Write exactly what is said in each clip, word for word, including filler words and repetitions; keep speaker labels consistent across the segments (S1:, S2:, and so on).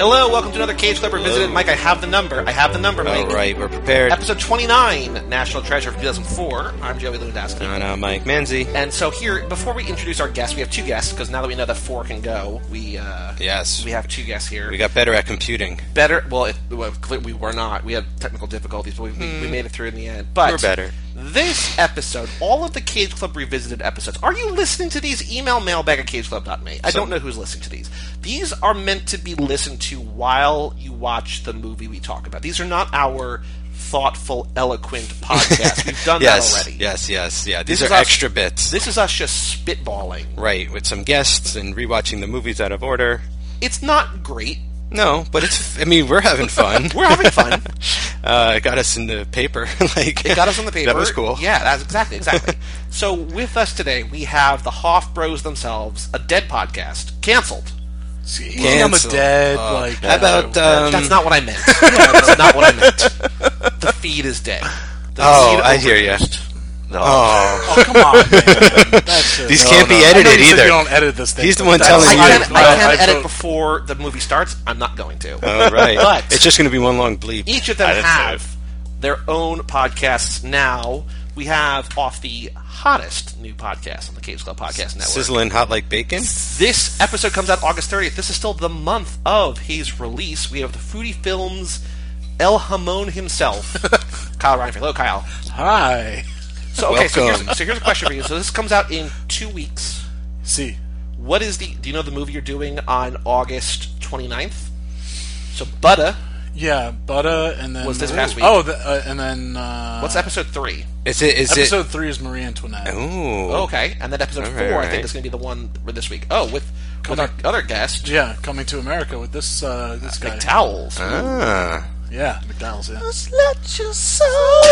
S1: Hello, welcome to another Cage Club Revisited. Mike, I have the number. I have the number, Mike.
S2: All right, we're prepared.
S1: Episode twenty-nine, National Treasure of two thousand four. I'm Joey Lewandowski.
S2: And I'm Mike Manzi.
S1: And so here, before we introduce our guests, we have two guests, because now that we know that four can go, we uh,
S2: yes,
S1: we have two guests here.
S2: We got better at computing.
S1: Better, well, it, well we were not. We had technical difficulties, but we, mm. we made it through in the end. But
S2: we're better.
S1: This episode, all of the Cage Club Revisited episodes, are you listening to these? Email mailbag at cageclub dot me. I so, don't know who's listening to these. These are meant to be listened to while you watch the movie we talk about. These are not our thoughtful, eloquent podcast. We've done
S2: yes,
S1: that already.
S2: Yes, yes, yeah. These
S1: this
S2: are
S1: us,
S2: extra bits.
S1: This is us just spitballing.
S2: Right, with some guests and rewatching the movies out of order.
S1: It's not great.
S2: No, but it's, I mean, we're having fun.
S1: We're having fun.
S2: uh, it got us in the paper. like
S1: It got us on the paper.
S2: That was cool.
S1: Yeah, that's exactly, exactly. So with us today, we have the Hoff Bros themselves, a dead podcast, canceled.
S3: See, I'm a dead, uh, like...
S2: How about, um...
S1: That's not what I meant. That's not what I meant. The feed is dead. The
S2: oh, I hear you.
S3: No. Oh. oh, come on, man. That's just,
S2: These
S3: no,
S2: can't
S3: no.
S2: be edited
S3: I know you
S2: either.
S3: Said you don't edit this thing.
S2: He's the one
S3: That's,
S2: telling
S1: I
S2: you.
S1: can, I can
S3: I,
S1: edit
S3: I,
S1: before the movie starts. I'm not going to.
S2: Oh, right.
S1: But
S2: it's just going to be one long bleep.
S1: Each of them have their own podcasts now. We have off the hottest new podcast on the Cage Club Podcast Network.
S2: Sizzling hot like bacon?
S1: This episode comes out August thirtieth. This is still the month of his release. We have the Foodie Films El Hamon himself, Kyle Reinfeldt. Hello, Kyle.
S3: Hi.
S1: So okay, so here's, so here's a question for you. So this comes out in two weeks.
S3: See.
S1: What is the... Do you know the movie you're doing on August twenty-ninth? So Buddha...
S3: Yeah, Buddha, and then...
S1: Was this past week?
S3: Oh, the, uh, and then... Uh,
S1: What's episode three?
S2: Is it... Is
S3: episode
S2: it...
S3: three is Marie Antoinette.
S2: Ooh.
S1: Oh, okay. And then episode
S2: right,
S1: four,
S2: right.
S1: I think, is going to be the one for this week. Oh, with, with our other guest.
S3: Yeah, Coming to America with this uh, this
S1: uh,
S3: guy.
S1: McDowell's.
S2: Ah.
S3: Yeah, McDowell's, yeah.
S1: Just let your soul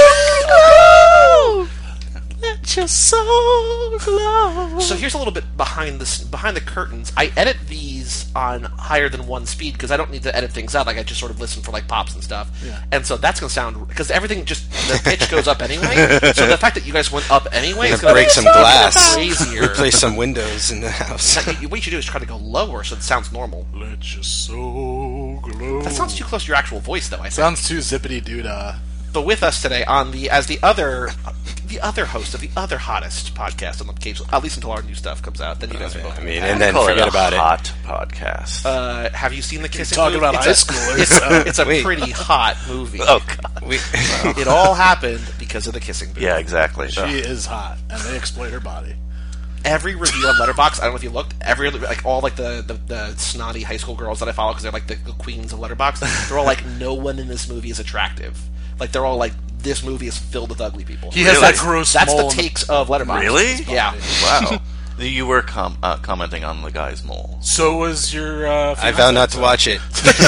S1: go. Let your soul glow. So here's a little bit behind the behind the curtains. I edit these on higher than one speed because I don't need to edit things out. Like I just sort of listen for like pops and stuff.
S3: Yeah.
S1: And so that's gonna sound because everything just the pitch goes up anyway. So the fact that you guys went up anyway is
S2: gonna
S1: gonna
S2: break some glass,
S1: crazier.
S2: Replace some windows in the house.
S1: Now, what you should do is try to go lower so it sounds normal.
S3: Let your soul glow.
S1: That sounds too close to your actual voice, though. I think.
S3: Sounds too zippity doodah.
S1: But with us today on the as the other the other host of the other hottest podcast on the Cage, at least until our new stuff comes out, then you guys
S2: oh,
S1: are both.
S2: I mean,
S4: I
S2: and then
S4: call
S2: forget
S4: it a
S2: about
S4: hot
S2: it.
S4: podcast.
S1: Uh, have you seen the Kissing
S3: Talk
S1: Booth?
S3: about
S1: it's
S3: high
S1: a,
S3: schoolers.
S1: It's a, it's a
S2: Wait.
S1: pretty hot movie.
S4: Oh God!
S2: We,
S1: It all happened because of the Kissing Booth.
S4: Yeah, exactly.
S3: She
S4: Ugh.
S3: is hot, and they exploit her body.
S1: Every review on Letterboxd, I don't know if you looked. Every like all like the, the, the snotty high school girls that I follow because they're like the, the queens of Letterboxd. They're all like, no one in this movie is attractive. Like they're all like, this movie is filled with ugly people.
S3: He has
S4: Really?
S3: that gross
S1: That's
S3: mole
S1: the
S3: in-
S1: takes of Letterboxd.
S4: Really?
S1: Yeah.
S4: Wow. You were com- uh, commenting on the guy's mole.
S3: So was your... Uh,
S2: I vow not to watch it.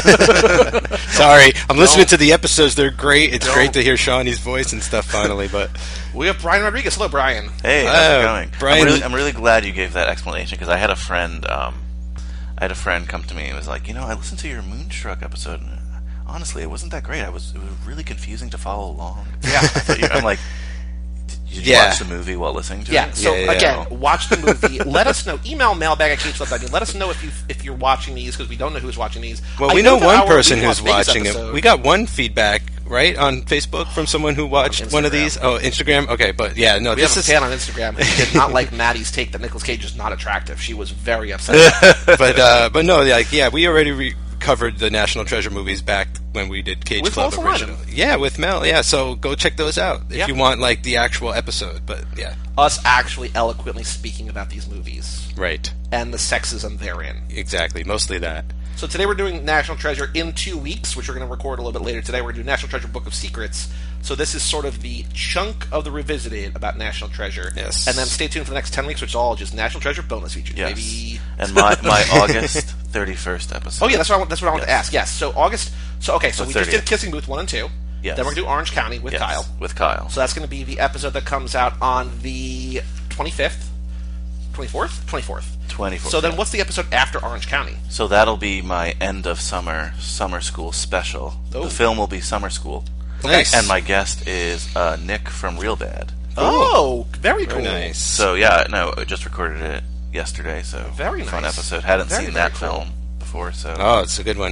S2: Sorry, I'm listening to the episodes. They're great. It's
S3: Don't.
S2: great to hear Shawnee's voice and stuff finally, but...
S1: We have Brian Rodriguez. Hello, Brian.
S4: Hey, how's
S2: Oh,
S4: it going?
S2: Brian-
S4: I'm really, I'm really glad you gave that explanation because I had a friend. Um, I had a friend come to me and was like, you know, I listened to your Moonstruck episode. And honestly, it wasn't that great. I was it was really confusing to follow along. Yeah, I thought you, I'm like, did you
S2: Yeah.
S4: watch the movie while listening to
S1: Yeah,
S4: it?
S1: so
S2: Yeah, yeah,
S1: again,
S4: yeah.
S1: watch the movie. Let us know. Email mailbag at cage club dot net. Let us know if you if you're watching these because we don't know who's watching these.
S2: Well,
S1: I
S2: we know
S1: that
S2: one
S1: our
S2: person
S1: Leaving
S2: who's
S1: Las Vegas
S2: watching
S1: episode-
S2: it. We got one feedback, right, on Facebook from someone who watched one of
S1: Instagram.
S2: these. Oh, Instagram? Okay, but yeah, no,
S1: We
S2: this
S1: have a
S2: is...
S1: fan on Instagram who did not like Maddie's take that Nicolas Cage is not attractive. She was very upset.
S2: but, uh, but no, like, yeah, we already re- covered the National Treasure movies back when we did Cage
S1: With
S2: Club
S1: Melissa
S2: originally.
S1: Lyon.
S2: Yeah, with Mel, yeah, so go check those out if
S1: Yeah.
S2: you want, like, the actual episode, but yeah.
S1: Us actually eloquently speaking about these movies
S2: Right,
S1: and the sexism therein.
S2: exactly, mostly that.
S1: So today we're doing National Treasure in two weeks, which we're going to record a little bit later today. We're going to do National Treasure Book of Secrets. So this is sort of the chunk of the Revisited about National Treasure.
S2: Yes.
S1: And then stay tuned for the next ten weeks, which is all just National Treasure bonus features,
S4: Yes.
S1: baby.
S4: And my, my August thirty-first episode.
S1: Oh yeah, that's what I want, that's what I want
S4: Yes.
S1: to ask. Yes. So August. So okay. So
S4: The
S1: we just did
S4: thirtieth.
S1: Kissing Booth one and two.
S4: Yes.
S1: Then we're gonna do Orange County with
S4: Yes,
S1: Kyle.
S4: With Kyle.
S1: So that's gonna be the episode that comes out on the twenty-fifth, twenty-fourth, twenty-fourth.
S4: twenty-four.
S1: So then,
S4: yeah.
S1: what's the episode after Orange County?
S4: So that'll be my end of summer summer school special.
S1: Oh.
S4: The film will be Summer School.
S2: Nice.
S4: And my guest is uh, Nick from Real Bad.
S1: Oh, very cool.
S2: Very nice.
S4: So yeah, no, I just recorded it yesterday. So
S1: Very
S4: fun
S1: nice.
S4: episode. Hadn't
S1: Very,
S4: seen
S1: very
S4: that
S1: cool.
S4: film before. So
S2: Oh, it's a good one.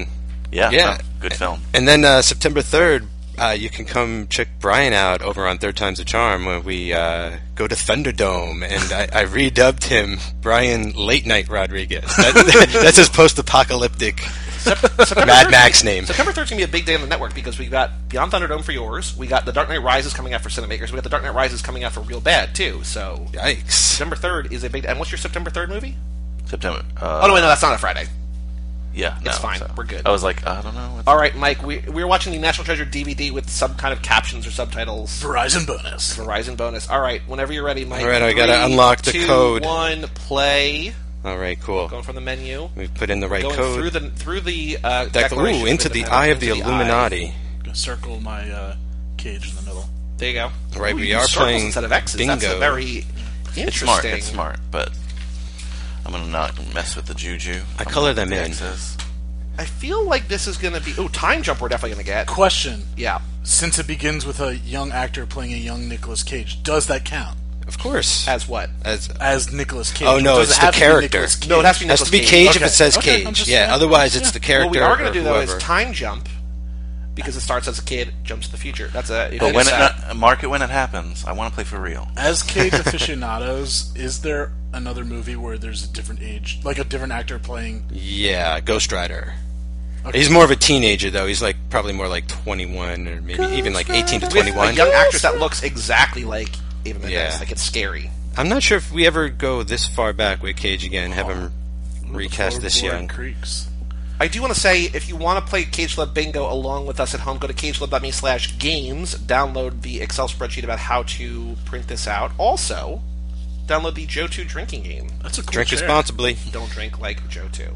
S4: Yeah,
S2: Yeah.
S4: no, good film.
S2: And then uh, September third, uh, you can come check Brian out over on Third Time's a Charm when we uh, go to Thunderdome, and I, I redubbed him Brian Late Night Rodriguez. That, that's his post-apocalyptic
S1: September
S2: Mad
S1: third
S2: Max name.
S1: September third is going to be a big day on the network because we got Beyond Thunderdome for yours. We got The Dark Knight Rises coming out for Cinemakers. We got The Dark Knight Rises coming out for Real Bad, too. So
S2: Yikes.
S1: September third is a big... And what's your September third movie?
S4: September. Uh,
S1: Oh, no, wait, no, that's not a Friday.
S4: Yeah, no,
S1: It's fine.
S4: so-
S1: We're good.
S4: I was like, I don't know. What's
S1: All right, Mike, we, we were watching the National Treasure D V D with some kind of captions or subtitles.
S3: Verizon bonus.
S1: Verizon bonus. All right, whenever you're ready, Mike.
S2: All right, I gotta
S1: Three,
S2: unlock the
S1: two,
S2: code.
S1: one, play.
S2: All right, cool.
S1: Going from the menu.
S2: We've put in the right
S1: Going
S2: code.
S1: through the through the uh,
S2: Dec-
S1: declaration
S2: ooh, into
S1: of
S2: the
S1: Independence,
S2: eye of the
S1: into
S2: Illuminati.
S3: Gonna circle my uh, cage in the middle.
S1: There you go.
S2: All right,
S1: Ooh,
S2: we
S1: you
S2: are
S1: use circles
S2: playing
S1: instead of X's. That's a
S2: bingo.
S1: very interesting.
S4: It's smart. It's smart, but I'm gonna not mess with the juju.
S2: I
S4: I'm
S2: color
S4: gonna
S2: them in.
S4: X's.
S1: I feel like this is going to be. Oh, Time Jump. We're definitely going to get.
S3: Question:
S1: Yeah.
S3: Since it begins with a young actor playing a young Nicolas Cage, does that count
S2: Of course.
S1: As what?
S2: As
S3: as Nicolas Cage?
S2: Oh, no,
S3: Does
S2: it's
S3: it
S2: the
S3: have to be
S2: character.
S3: Nicolas Cage?
S1: No, it has to be
S2: has
S1: Nicolas
S2: to be
S1: Cage.
S2: Cage if
S3: Okay.
S2: it says
S3: Okay, I'm
S2: Cage.
S3: just-
S2: yeah,
S3: yeah.
S2: otherwise it's
S3: Yeah.
S2: the character.
S1: What we are going
S2: or
S1: to do though
S2: whoever.
S1: is Time Jump because it starts as a kid, jumps to the future. That's a.
S4: But when it
S1: that.
S4: not, mark it when it happens. I want to play for real.
S3: As Cage aficionados, is there another movie where there's a different age, like a different actor playing?
S2: Yeah, Ghost Rider.
S3: Okay.
S2: He's more of a teenager though. He's like probably more like twenty-one or maybe even like eighteen to
S1: With
S2: twenty-one.
S1: a young actress that looks exactly like Ava Mendes.
S2: Yeah.
S1: Like it's scary.
S2: I'm not sure if we ever go this far back with Cage again. Have him recast this
S3: Floorboard
S2: young.
S3: Creeks.
S1: I do want to say, if you want to play Cage Club Bingo along with us at home, go to cagelab.me slash games. Download the Excel spreadsheet about how to print this out. Also, download the Joe two drinking game.
S3: That's a cool
S2: Drink
S3: chair.
S2: responsibly.
S1: Don't drink like Joe two.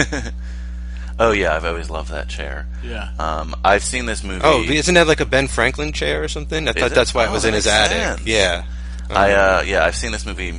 S4: Oh yeah, I've always loved that chair.
S3: Yeah.
S4: Um, I've seen this movie.
S2: Oh, isn't that like a Ben Franklin chair or something? I thought
S4: it?
S2: that's why it
S4: Oh,
S2: was
S4: that
S2: in his
S4: makes
S2: attic.
S4: sense.
S2: Yeah.
S4: I uh, yeah, I've seen this movie.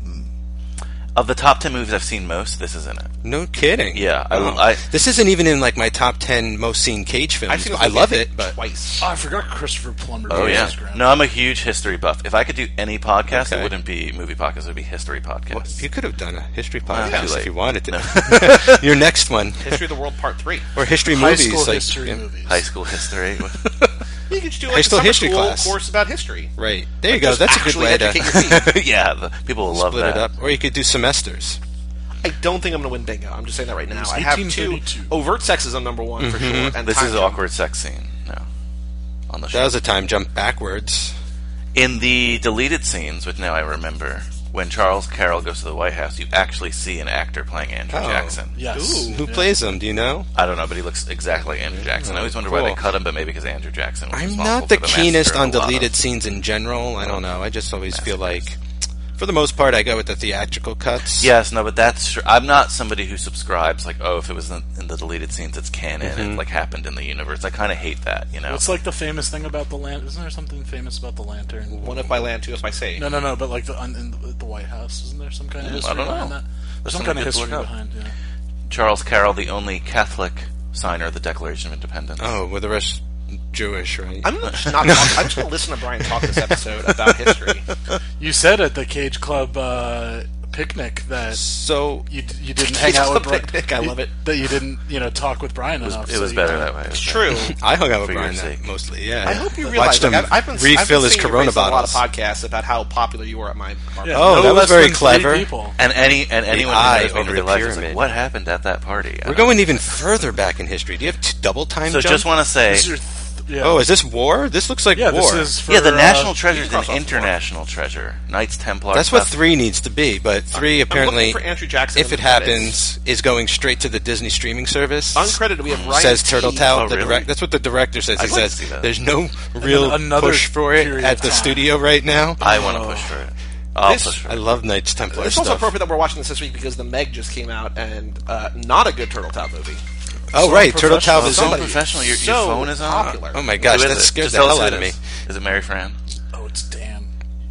S4: Of the top ten movies I've seen most, this is in it.
S2: No kidding.
S4: Yeah, I-
S2: Oh.
S4: I-
S2: this isn't even in like my top ten most seen Cage films.
S1: I've seen this
S2: I
S1: movie,
S2: love
S1: think,
S2: it, but
S1: twice.
S3: Oh, I forgot Christopher Plummer.
S4: Oh
S3: was
S4: yeah.
S3: great.
S4: No, I'm a huge history buff. If I could do any podcast,
S2: Okay.
S4: it wouldn't be movie podcast. It would be history podcast.
S2: Well, you could have done a history
S4: Well, too
S2: podcast
S4: late.
S2: if you wanted to. Your next one,
S1: History of the World Part three.
S2: or history
S3: High
S2: movies,
S3: school
S2: like
S3: history
S2: yeah.
S3: movies.
S4: High school history.
S1: You could just do
S2: High
S1: like a
S2: school
S1: summer
S2: history
S1: school
S2: class.
S1: course about history.
S2: Right there, you
S1: Like,
S2: go.
S1: just
S2: That's a good
S1: actually
S2: way to
S1: educate your feet.
S4: yeah, the, people will love
S2: split
S4: that.
S2: it up. Or you could do semesters.
S1: I don't think I'm going to win bingo. I'm just saying that right now.
S3: was
S1: I have two.
S3: eighteen thirty-two.
S1: Overt sexism, number one, for sure. And
S4: Mm-hmm. This
S1: Time
S4: is an
S1: Jump.
S4: awkward sex scene. No, on the show.
S2: That was a time jump backwards.
S4: In the deleted scenes, which now I remember, when Charles Carroll goes to the White House, you actually see an actor playing Andrew
S2: Oh.
S4: Jackson.
S3: Yes.
S1: Ooh.
S2: Who
S3: Yeah.
S2: plays him? Do you know?
S4: I don't know, but he looks exactly like Andrew Jackson. I always wonder why
S2: Cool.
S4: they cut him, but maybe because Andrew Jackson was
S2: I'm
S4: responsible
S2: not the
S4: for massacre
S2: keenest
S4: of
S2: on
S4: a lot of-
S2: deleted scenes in general. I don't know. I just always feel like, for the most part, I go with the theatrical cuts.
S4: Yes, no, but that's true. I'm not somebody who subscribes, like, oh, if it was in, in the deleted scenes, it's canon.
S2: Mm-hmm.
S4: It, like, happened in the universe. I kind of hate that, you know?
S3: What's like the famous thing about the lantern? Isn't there something famous about the lantern?
S1: One if by land, two if by sea.
S3: No, no, no. But like the on, in the, the White House, isn't there some kind of
S4: Mm, I
S3: history
S4: don't know.
S3: behind that? There's some
S4: something
S3: kind of
S4: good to
S3: history
S4: look up.
S3: behind. Yeah.
S4: Charles Carroll, the only Catholic signer of the Declaration of Independence.
S2: Oh, well, the rest Jewish, right?
S1: I'm just not. Talk, I'm just going to listen to Brian talk this episode about history.
S3: You said at the Cage Club uh, picnic that
S2: So
S3: you d- you didn't hang out with
S1: Club
S3: Brian.
S1: picnic, I
S3: you-
S1: love it.
S3: That you didn't you know talk with Brian
S4: It was,
S3: enough.
S4: it
S3: so
S4: was
S3: you
S4: better
S3: kinda-
S4: that way. It was
S1: It's
S4: better.
S1: true.
S2: I hung out with
S4: For your
S2: Brian that,
S4: sake.
S2: mostly. Yeah,
S1: I hope you realize.
S2: watched him
S1: Like, I've, I've been
S2: refill
S1: I've been
S2: his
S1: seeing your
S2: Corona
S1: face on a lot of
S2: bottles.
S1: podcasts about how popular you were at my.
S3: Yeah,
S2: Oh,
S3: no
S2: that was
S3: less
S2: very
S3: than three
S2: clever.
S3: people.
S4: And any and anyone
S2: eye
S4: who knows me in
S2: over
S4: real
S2: the
S4: life is like,
S2: pyramid.
S4: what happened at that party? I
S2: We're
S4: don't
S2: going even further back in history. Do you have t- double time
S4: So
S2: jump?
S4: just want to say,
S3: This is your th- yeah.
S2: Oh, is this war? This looks like
S3: yeah,
S2: war.
S3: this is for,
S4: yeah, the
S3: uh,
S4: national treasure is
S1: cross
S4: an
S1: off
S4: international treasure. Knights Templar.
S2: That's what
S4: stuff.
S2: three needs to be, but three
S1: I'm
S2: apparently,
S1: looking for Andrew Jackson
S2: if
S1: in
S2: it
S1: the credits.
S2: happens, is going straight to the Disney streaming service.
S1: Uncredited, we have Ryan
S2: Says
S1: T.
S2: Turtle Tail.
S4: Oh,
S2: the
S4: really?
S2: direct, that's what the director says. He
S4: I'd like
S2: says
S4: to see that.
S2: there's no real
S3: another
S2: push for it
S3: period
S2: at
S3: of
S2: the
S3: time.
S2: studio right now.
S4: I want to push for it. I'll
S1: This-
S4: push for
S2: I
S4: it.
S2: love Knights Templar
S1: It's also
S2: stuff.
S1: appropriate that we're watching this this week because the Meg just came out and uh, not a good Turtle Tail movie.
S2: Oh
S3: So
S2: right, Turtle Tail
S3: professional.
S2: is
S4: so
S2: in.
S4: professional. Your,
S1: So
S4: your phone is on.
S1: popular.
S2: Oh my gosh,
S4: Who is
S2: that
S4: it?
S2: scared
S4: Just
S2: the
S4: tell
S2: hell
S4: us who
S2: out
S4: it
S2: of me.
S4: is. Is it Mary Fran?
S3: Oh, it's Dan.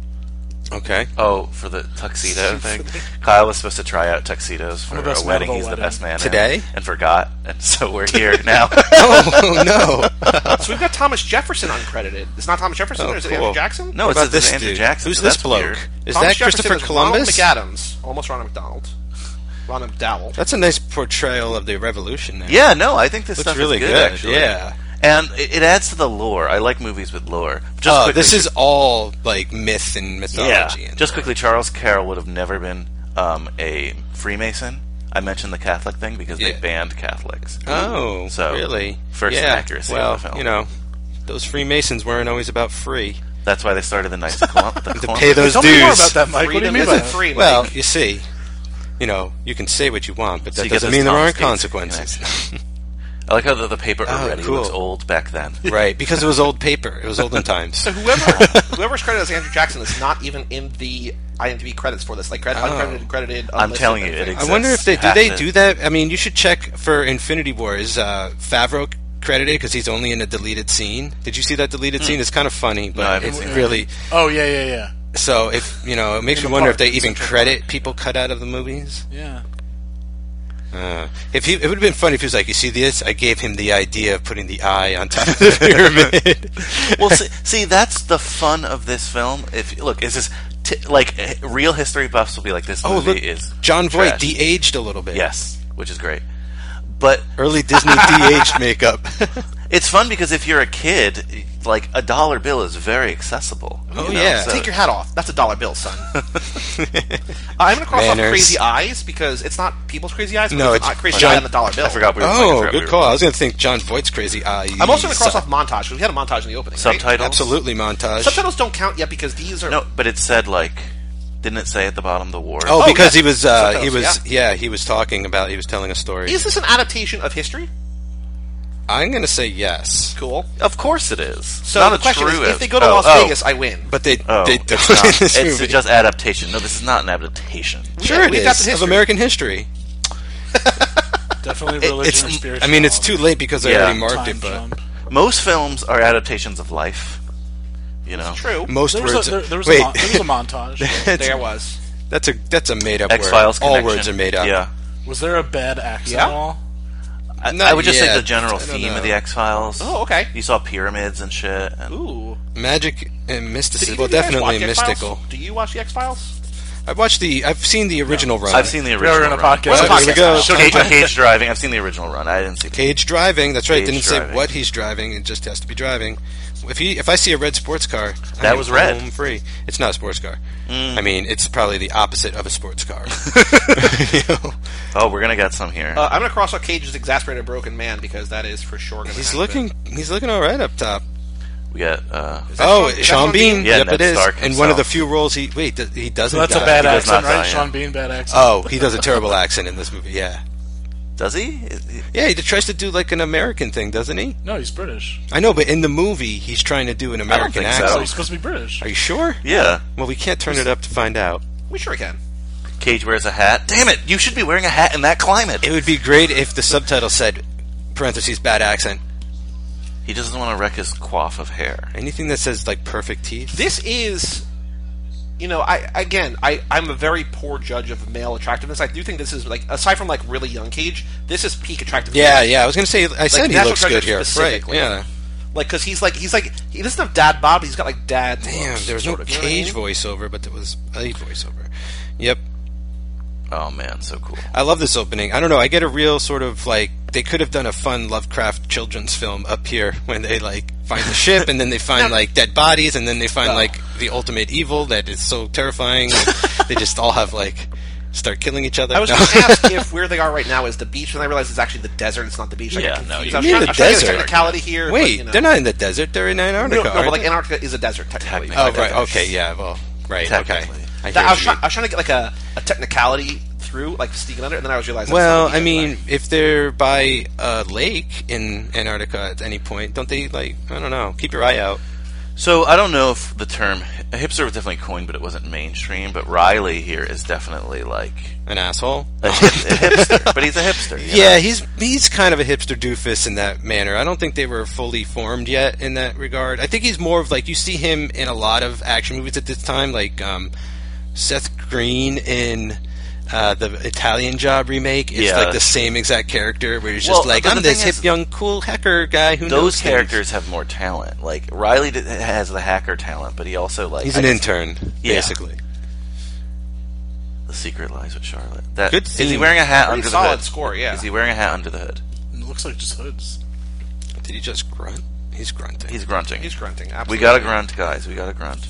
S2: Okay.
S4: Oh, for the tuxedo thing. Kyle was supposed to try out tuxedos for
S3: the
S4: a
S3: best man
S4: wedding.
S3: of a
S4: He's the
S3: wedding.
S4: best man in,
S2: Today?
S4: and forgot, and so we're here now.
S2: Oh no.
S1: So we've got Thomas Jefferson uncredited. It's not Thomas Jefferson,
S2: Oh,
S1: or is it
S2: cool.
S1: Andrew Jackson?
S4: No,
S2: What
S4: it's
S2: about this
S4: Andrew
S2: dude?
S4: Jackson.
S2: Who's
S4: so
S2: this
S4: that's
S2: bloke?
S4: weird.
S2: Is
S1: Thomas
S2: that
S1: Jefferson
S2: Christopher
S1: is
S2: Columbus?
S1: Ronald McAdams, almost Ronald McDonald. Ron McDowell.
S2: That's a nice portrayal of the revolution there.
S4: Yeah, no, I think this
S2: Looks
S4: stuff
S2: really
S4: is good,
S2: good,
S4: actually.
S2: yeah.
S4: And it, it adds to the lore. I like movies with lore. Just
S2: Oh,
S4: quickly,
S2: this is all like myth and mythology.
S4: yeah.
S2: and
S4: Just quickly, Charles Carroll would have never been um, a Freemason. I mentioned the Catholic thing because
S2: Yeah.
S4: they banned Catholics.
S2: Oh,
S4: So,
S2: really?
S4: first
S2: yeah.
S4: accuracy
S2: Well,
S4: of the film.
S2: you know, those Freemasons weren't always about free.
S4: That's why they started the Knights of Colum- the
S2: To
S4: Columbus.
S2: pay those
S3: Tell
S2: dues.
S3: me more about that, Mike. What do you
S1: Freedom
S3: mean by
S1: isn't
S3: that?
S1: free.
S2: Well,
S1: Mike.
S2: you see, you know, you can say what you want, but
S4: So
S2: that
S4: you get
S2: doesn't
S4: this
S2: mean there
S4: Tom
S2: aren't
S4: States
S2: consequences.
S4: I like how the, the paper
S2: Oh,
S4: already
S2: cool.
S4: looks old back then.
S2: Right, because it was old paper. It was olden times.
S1: So whoever whoever's credited as Andrew Jackson is not even in the IMDb credits for this. Like credit,
S2: Oh.
S1: uncredited, credited.
S4: I'm
S1: unlisted,
S4: telling you,
S1: and
S4: it
S1: things.
S4: exists.
S2: I wonder if they
S4: You
S2: do
S4: have
S2: they
S4: to-
S2: do that. I mean, you should check for Infinity War. Is uh, Favreau credited because he's only in a deleted scene? Did you see that deleted scene? It's kind of funny, but
S4: I haven't
S2: it
S4: seen it.
S2: really.
S3: Oh yeah, yeah, yeah,
S2: So if you know, it makes
S3: In
S2: me
S3: the
S2: wonder
S3: park,
S2: if they
S3: in
S2: even
S3: Central
S2: credit
S3: Park.
S2: people cut out of the movies.
S3: yeah.
S2: Uh, if he, it would have been funny if he was like, "You see this? I gave him the idea of putting the eye on top of the pyramid."
S4: Well, see, see, that's the fun of this film. If look, is this t- like eh, real history buffs will be like this
S2: oh,
S4: movie
S2: look,
S4: is
S2: John Voight
S4: trash.
S2: de-aged a little bit.
S4: Yes, which is great. But
S2: Early Disney de-aged makeup.
S4: it's fun because if you're a kid, like a dollar bill is very accessible.
S2: Oh,
S4: you know,
S2: yeah.
S4: so-
S1: Take your hat off. That's a dollar bill, son. uh, I'm going to cross
S2: Manners.
S1: off Crazy Eyes because it's not people's Crazy Eyes. But
S2: No,
S1: it's,
S2: it's
S1: uh, Crazy
S2: John-
S1: Eye and the dollar bill.
S4: I forgot we were playing. I
S2: Oh,
S4: forgot we
S2: good
S4: were
S2: call. I
S4: playing.
S2: was going to think John Voight's Crazy Eyes.
S1: I'm also going to cross off montage because we had a montage in the opening. right?
S4: Subtitles.
S2: Absolutely montage.
S1: Subtitles don't count yet because these are.
S4: No, but it said like, didn't it say at the bottom the war?
S2: Oh,
S1: Oh,
S2: because
S1: yes.
S2: he was uh, he
S1: Subtitles,
S2: was yeah. he was talking about he was telling a story.
S1: Is this an adaptation of history?
S2: I'm going to say yes,
S1: Cool.
S4: Of course it is.
S1: So
S4: Not
S1: the
S4: a
S1: question is,
S4: true
S1: if
S4: as-
S1: they go to
S4: oh,
S1: Las
S4: oh,
S1: Vegas, I win.
S2: but they
S4: Oh,
S2: they
S4: it's
S2: don't
S4: not.
S2: in this
S4: It's
S2: movie.
S4: just adaptation. No, this is not an adaptation.
S2: Sure, it
S1: we
S2: is
S1: adapted
S2: of
S1: history.
S2: American history.
S3: Definitely
S2: It-
S3: religion
S2: it's,
S3: or
S2: I
S3: spirituality.
S2: mean, it's too late because they
S4: Yeah.
S2: already marked
S3: Time
S2: it. But
S3: jump.
S4: Most films are adaptations of life. You know,
S1: True.
S2: most
S3: There
S2: words.
S3: was, a, there, there, was
S2: wait,
S3: a mon- there was a montage.
S2: that's,
S1: There was.
S2: that's a that's a made up
S4: X
S2: word.
S4: Files.
S2: All words are made up.
S4: Yeah,
S3: Was there a bad accent
S1: Yeah.
S3: at all?
S4: I,
S2: Not
S4: I would just say
S2: yet.
S4: the general
S2: I don't
S4: theme
S2: know.
S4: of the X Files.
S1: Oh, okay.
S4: You saw pyramids and shit. And
S1: Ooh.
S2: Magic and
S1: Did
S2: mysticism.
S1: either
S2: Well,
S1: of you guys
S2: definitely
S1: watch X-Files?
S2: mystical.
S1: Do you watch the X Files?
S2: I've watched the. I've seen the original run.
S4: I've seen the
S3: Yeah,
S4: original.
S3: we're in a
S4: run.
S3: podcast.
S1: We're in a
S2: Well, here we
S1: podcast.
S2: go.
S4: Cage, Cage driving. I've seen the original run. I didn't see. The,
S2: Cage driving. That's right.
S4: Cage
S2: Didn't say
S4: driving.
S2: what he's driving. It just has to be driving. If he, if I see a red sports car,
S4: That
S2: I'm
S4: was red.
S2: home free. It's not a sports car.
S4: Mm.
S2: I mean, it's probably the opposite of a sports car. You know?
S4: oh, we're gonna get some here.
S1: Uh, I'm going to cross out Cage's exasperated broken man because that is for sure going to
S2: He's looking. He's looking all right up top.
S4: we got. Uh,
S1: Is that
S2: Oh,
S1: Sean- is that
S2: Sean
S1: Sean
S2: Bean.
S1: Bean?
S4: Yeah,
S2: yep,
S4: Ned
S2: it is.
S4: Stark
S2: And one of the
S4: himself.
S2: few roles he wait. Th- he doesn't.
S3: So that's
S2: die.
S3: a bad
S4: He does
S3: accent,
S4: not
S3: right?
S4: die,
S3: Sean
S4: yeah.
S3: Bean, bad accent.
S2: Oh, he does a terrible accent in this movie. Yeah,
S4: does he? Is he-
S2: yeah. He tries to do like an American thing, doesn't he?
S3: No, he's British.
S2: I know, but in the movie, he's trying to do an American
S4: think so.
S3: So
S2: accent.
S3: he's supposed to be British.
S2: Are you sure?
S4: Yeah.
S2: Well, we can't turn it up to find out.
S1: We sure can.
S4: Cage wears a hat. Damn it! You should be wearing a hat in that climate.
S2: It would be great if the subtitle said, parentheses, bad accent.
S4: He doesn't want to wreck his coif of hair.
S2: Anything that says, like, perfect teeth.
S1: This is, you know, I again, I I'm a very poor judge of male attractiveness. I do think this is like, aside from like really young Cage, this is peak attractiveness.
S2: Yeah, yeah. I was going to say, I said he
S1: National
S2: looks good
S1: Treasure
S2: here. Right,
S1: specifically.
S2: yeah.
S1: Like, because he's like he's like he doesn't have dad bod, but he's got like dad.
S2: Damn,
S1: looks,
S2: there was no
S1: sort of, you know what I
S2: Cage
S1: mean?
S2: voiceover, but there was a voiceover. Yep.
S4: Oh man, so cool.
S2: I love this opening. I don't know. I get a real sort of like they could have done a fun Lovecraft children's film up here when they like find the ship and then they find like dead bodies and then they find
S1: Oh.
S2: like the ultimate evil that is so terrifying. They just all have like start killing each other.
S1: I was
S2: No.
S1: going to ask if where they are right now is the beach, and I realized it's actually the desert. It's not the beach. I
S4: Yeah,
S1: get
S4: no,
S1: confused.
S4: you
S1: I was
S2: mean
S1: trying,
S2: the
S1: I was trying to get a
S2: desert.
S1: technicality here.
S2: Wait,
S1: but, you know.
S2: they're not in the desert. They're in Antarctica.
S1: No, no, but
S2: aren't
S1: like
S2: they?
S1: Antarctica is a desert technically.
S4: Technically.
S2: Oh right, okay, yeah, well, right, okay.
S4: Technically.
S2: I
S1: That-
S2: hear
S1: I, was
S2: you.
S1: try, I was trying to get like a, a technicality through, like sneaking under, and then I was realizing.
S2: Well,
S1: that's not
S2: I
S1: the beach
S2: mean, if they're by a lake in Antarctica at any point, don't they like? I don't know. Keep your eye out.
S4: So I don't know if the term a hipster was definitely coined, but it wasn't mainstream. But Riley here is definitely like
S2: An asshole.
S4: a, hip, a hipster, but he's a hipster. you
S2: Yeah,
S4: know?
S2: he's he's kind of a hipster doofus in that manner. I don't think they were fully formed yet in that regard. I think he's more of like you see him in a lot of action movies at this time, like um, Seth Green in uh, the Italian Job remake. It's
S4: Yeah.
S2: like the same exact character where he's just
S4: Well,
S2: like,
S4: but
S2: I'm
S4: the
S2: this
S4: thing
S2: hip
S4: is,
S2: young cool hacker guy who knows
S4: Those
S2: things.
S4: characters have more talent. Like Riley d- has the hacker talent, but he also like
S2: He's
S4: I
S2: an
S4: just-
S2: intern,
S4: Yeah.
S2: basically.
S4: The Secret Lies with Charlotte. That
S2: Good
S4: is he
S2: theme.
S4: wearing a hat
S1: Pretty
S4: under the
S1: solid
S4: hood?
S1: score, yeah.
S4: Is he wearing a hat under the hood?
S3: It looks like just hoods.
S2: Did he just grunt? He's grunting.
S4: He's grunting.
S1: He's grunting. Absolutely.
S4: We got to grunt, guys. We got to grunt.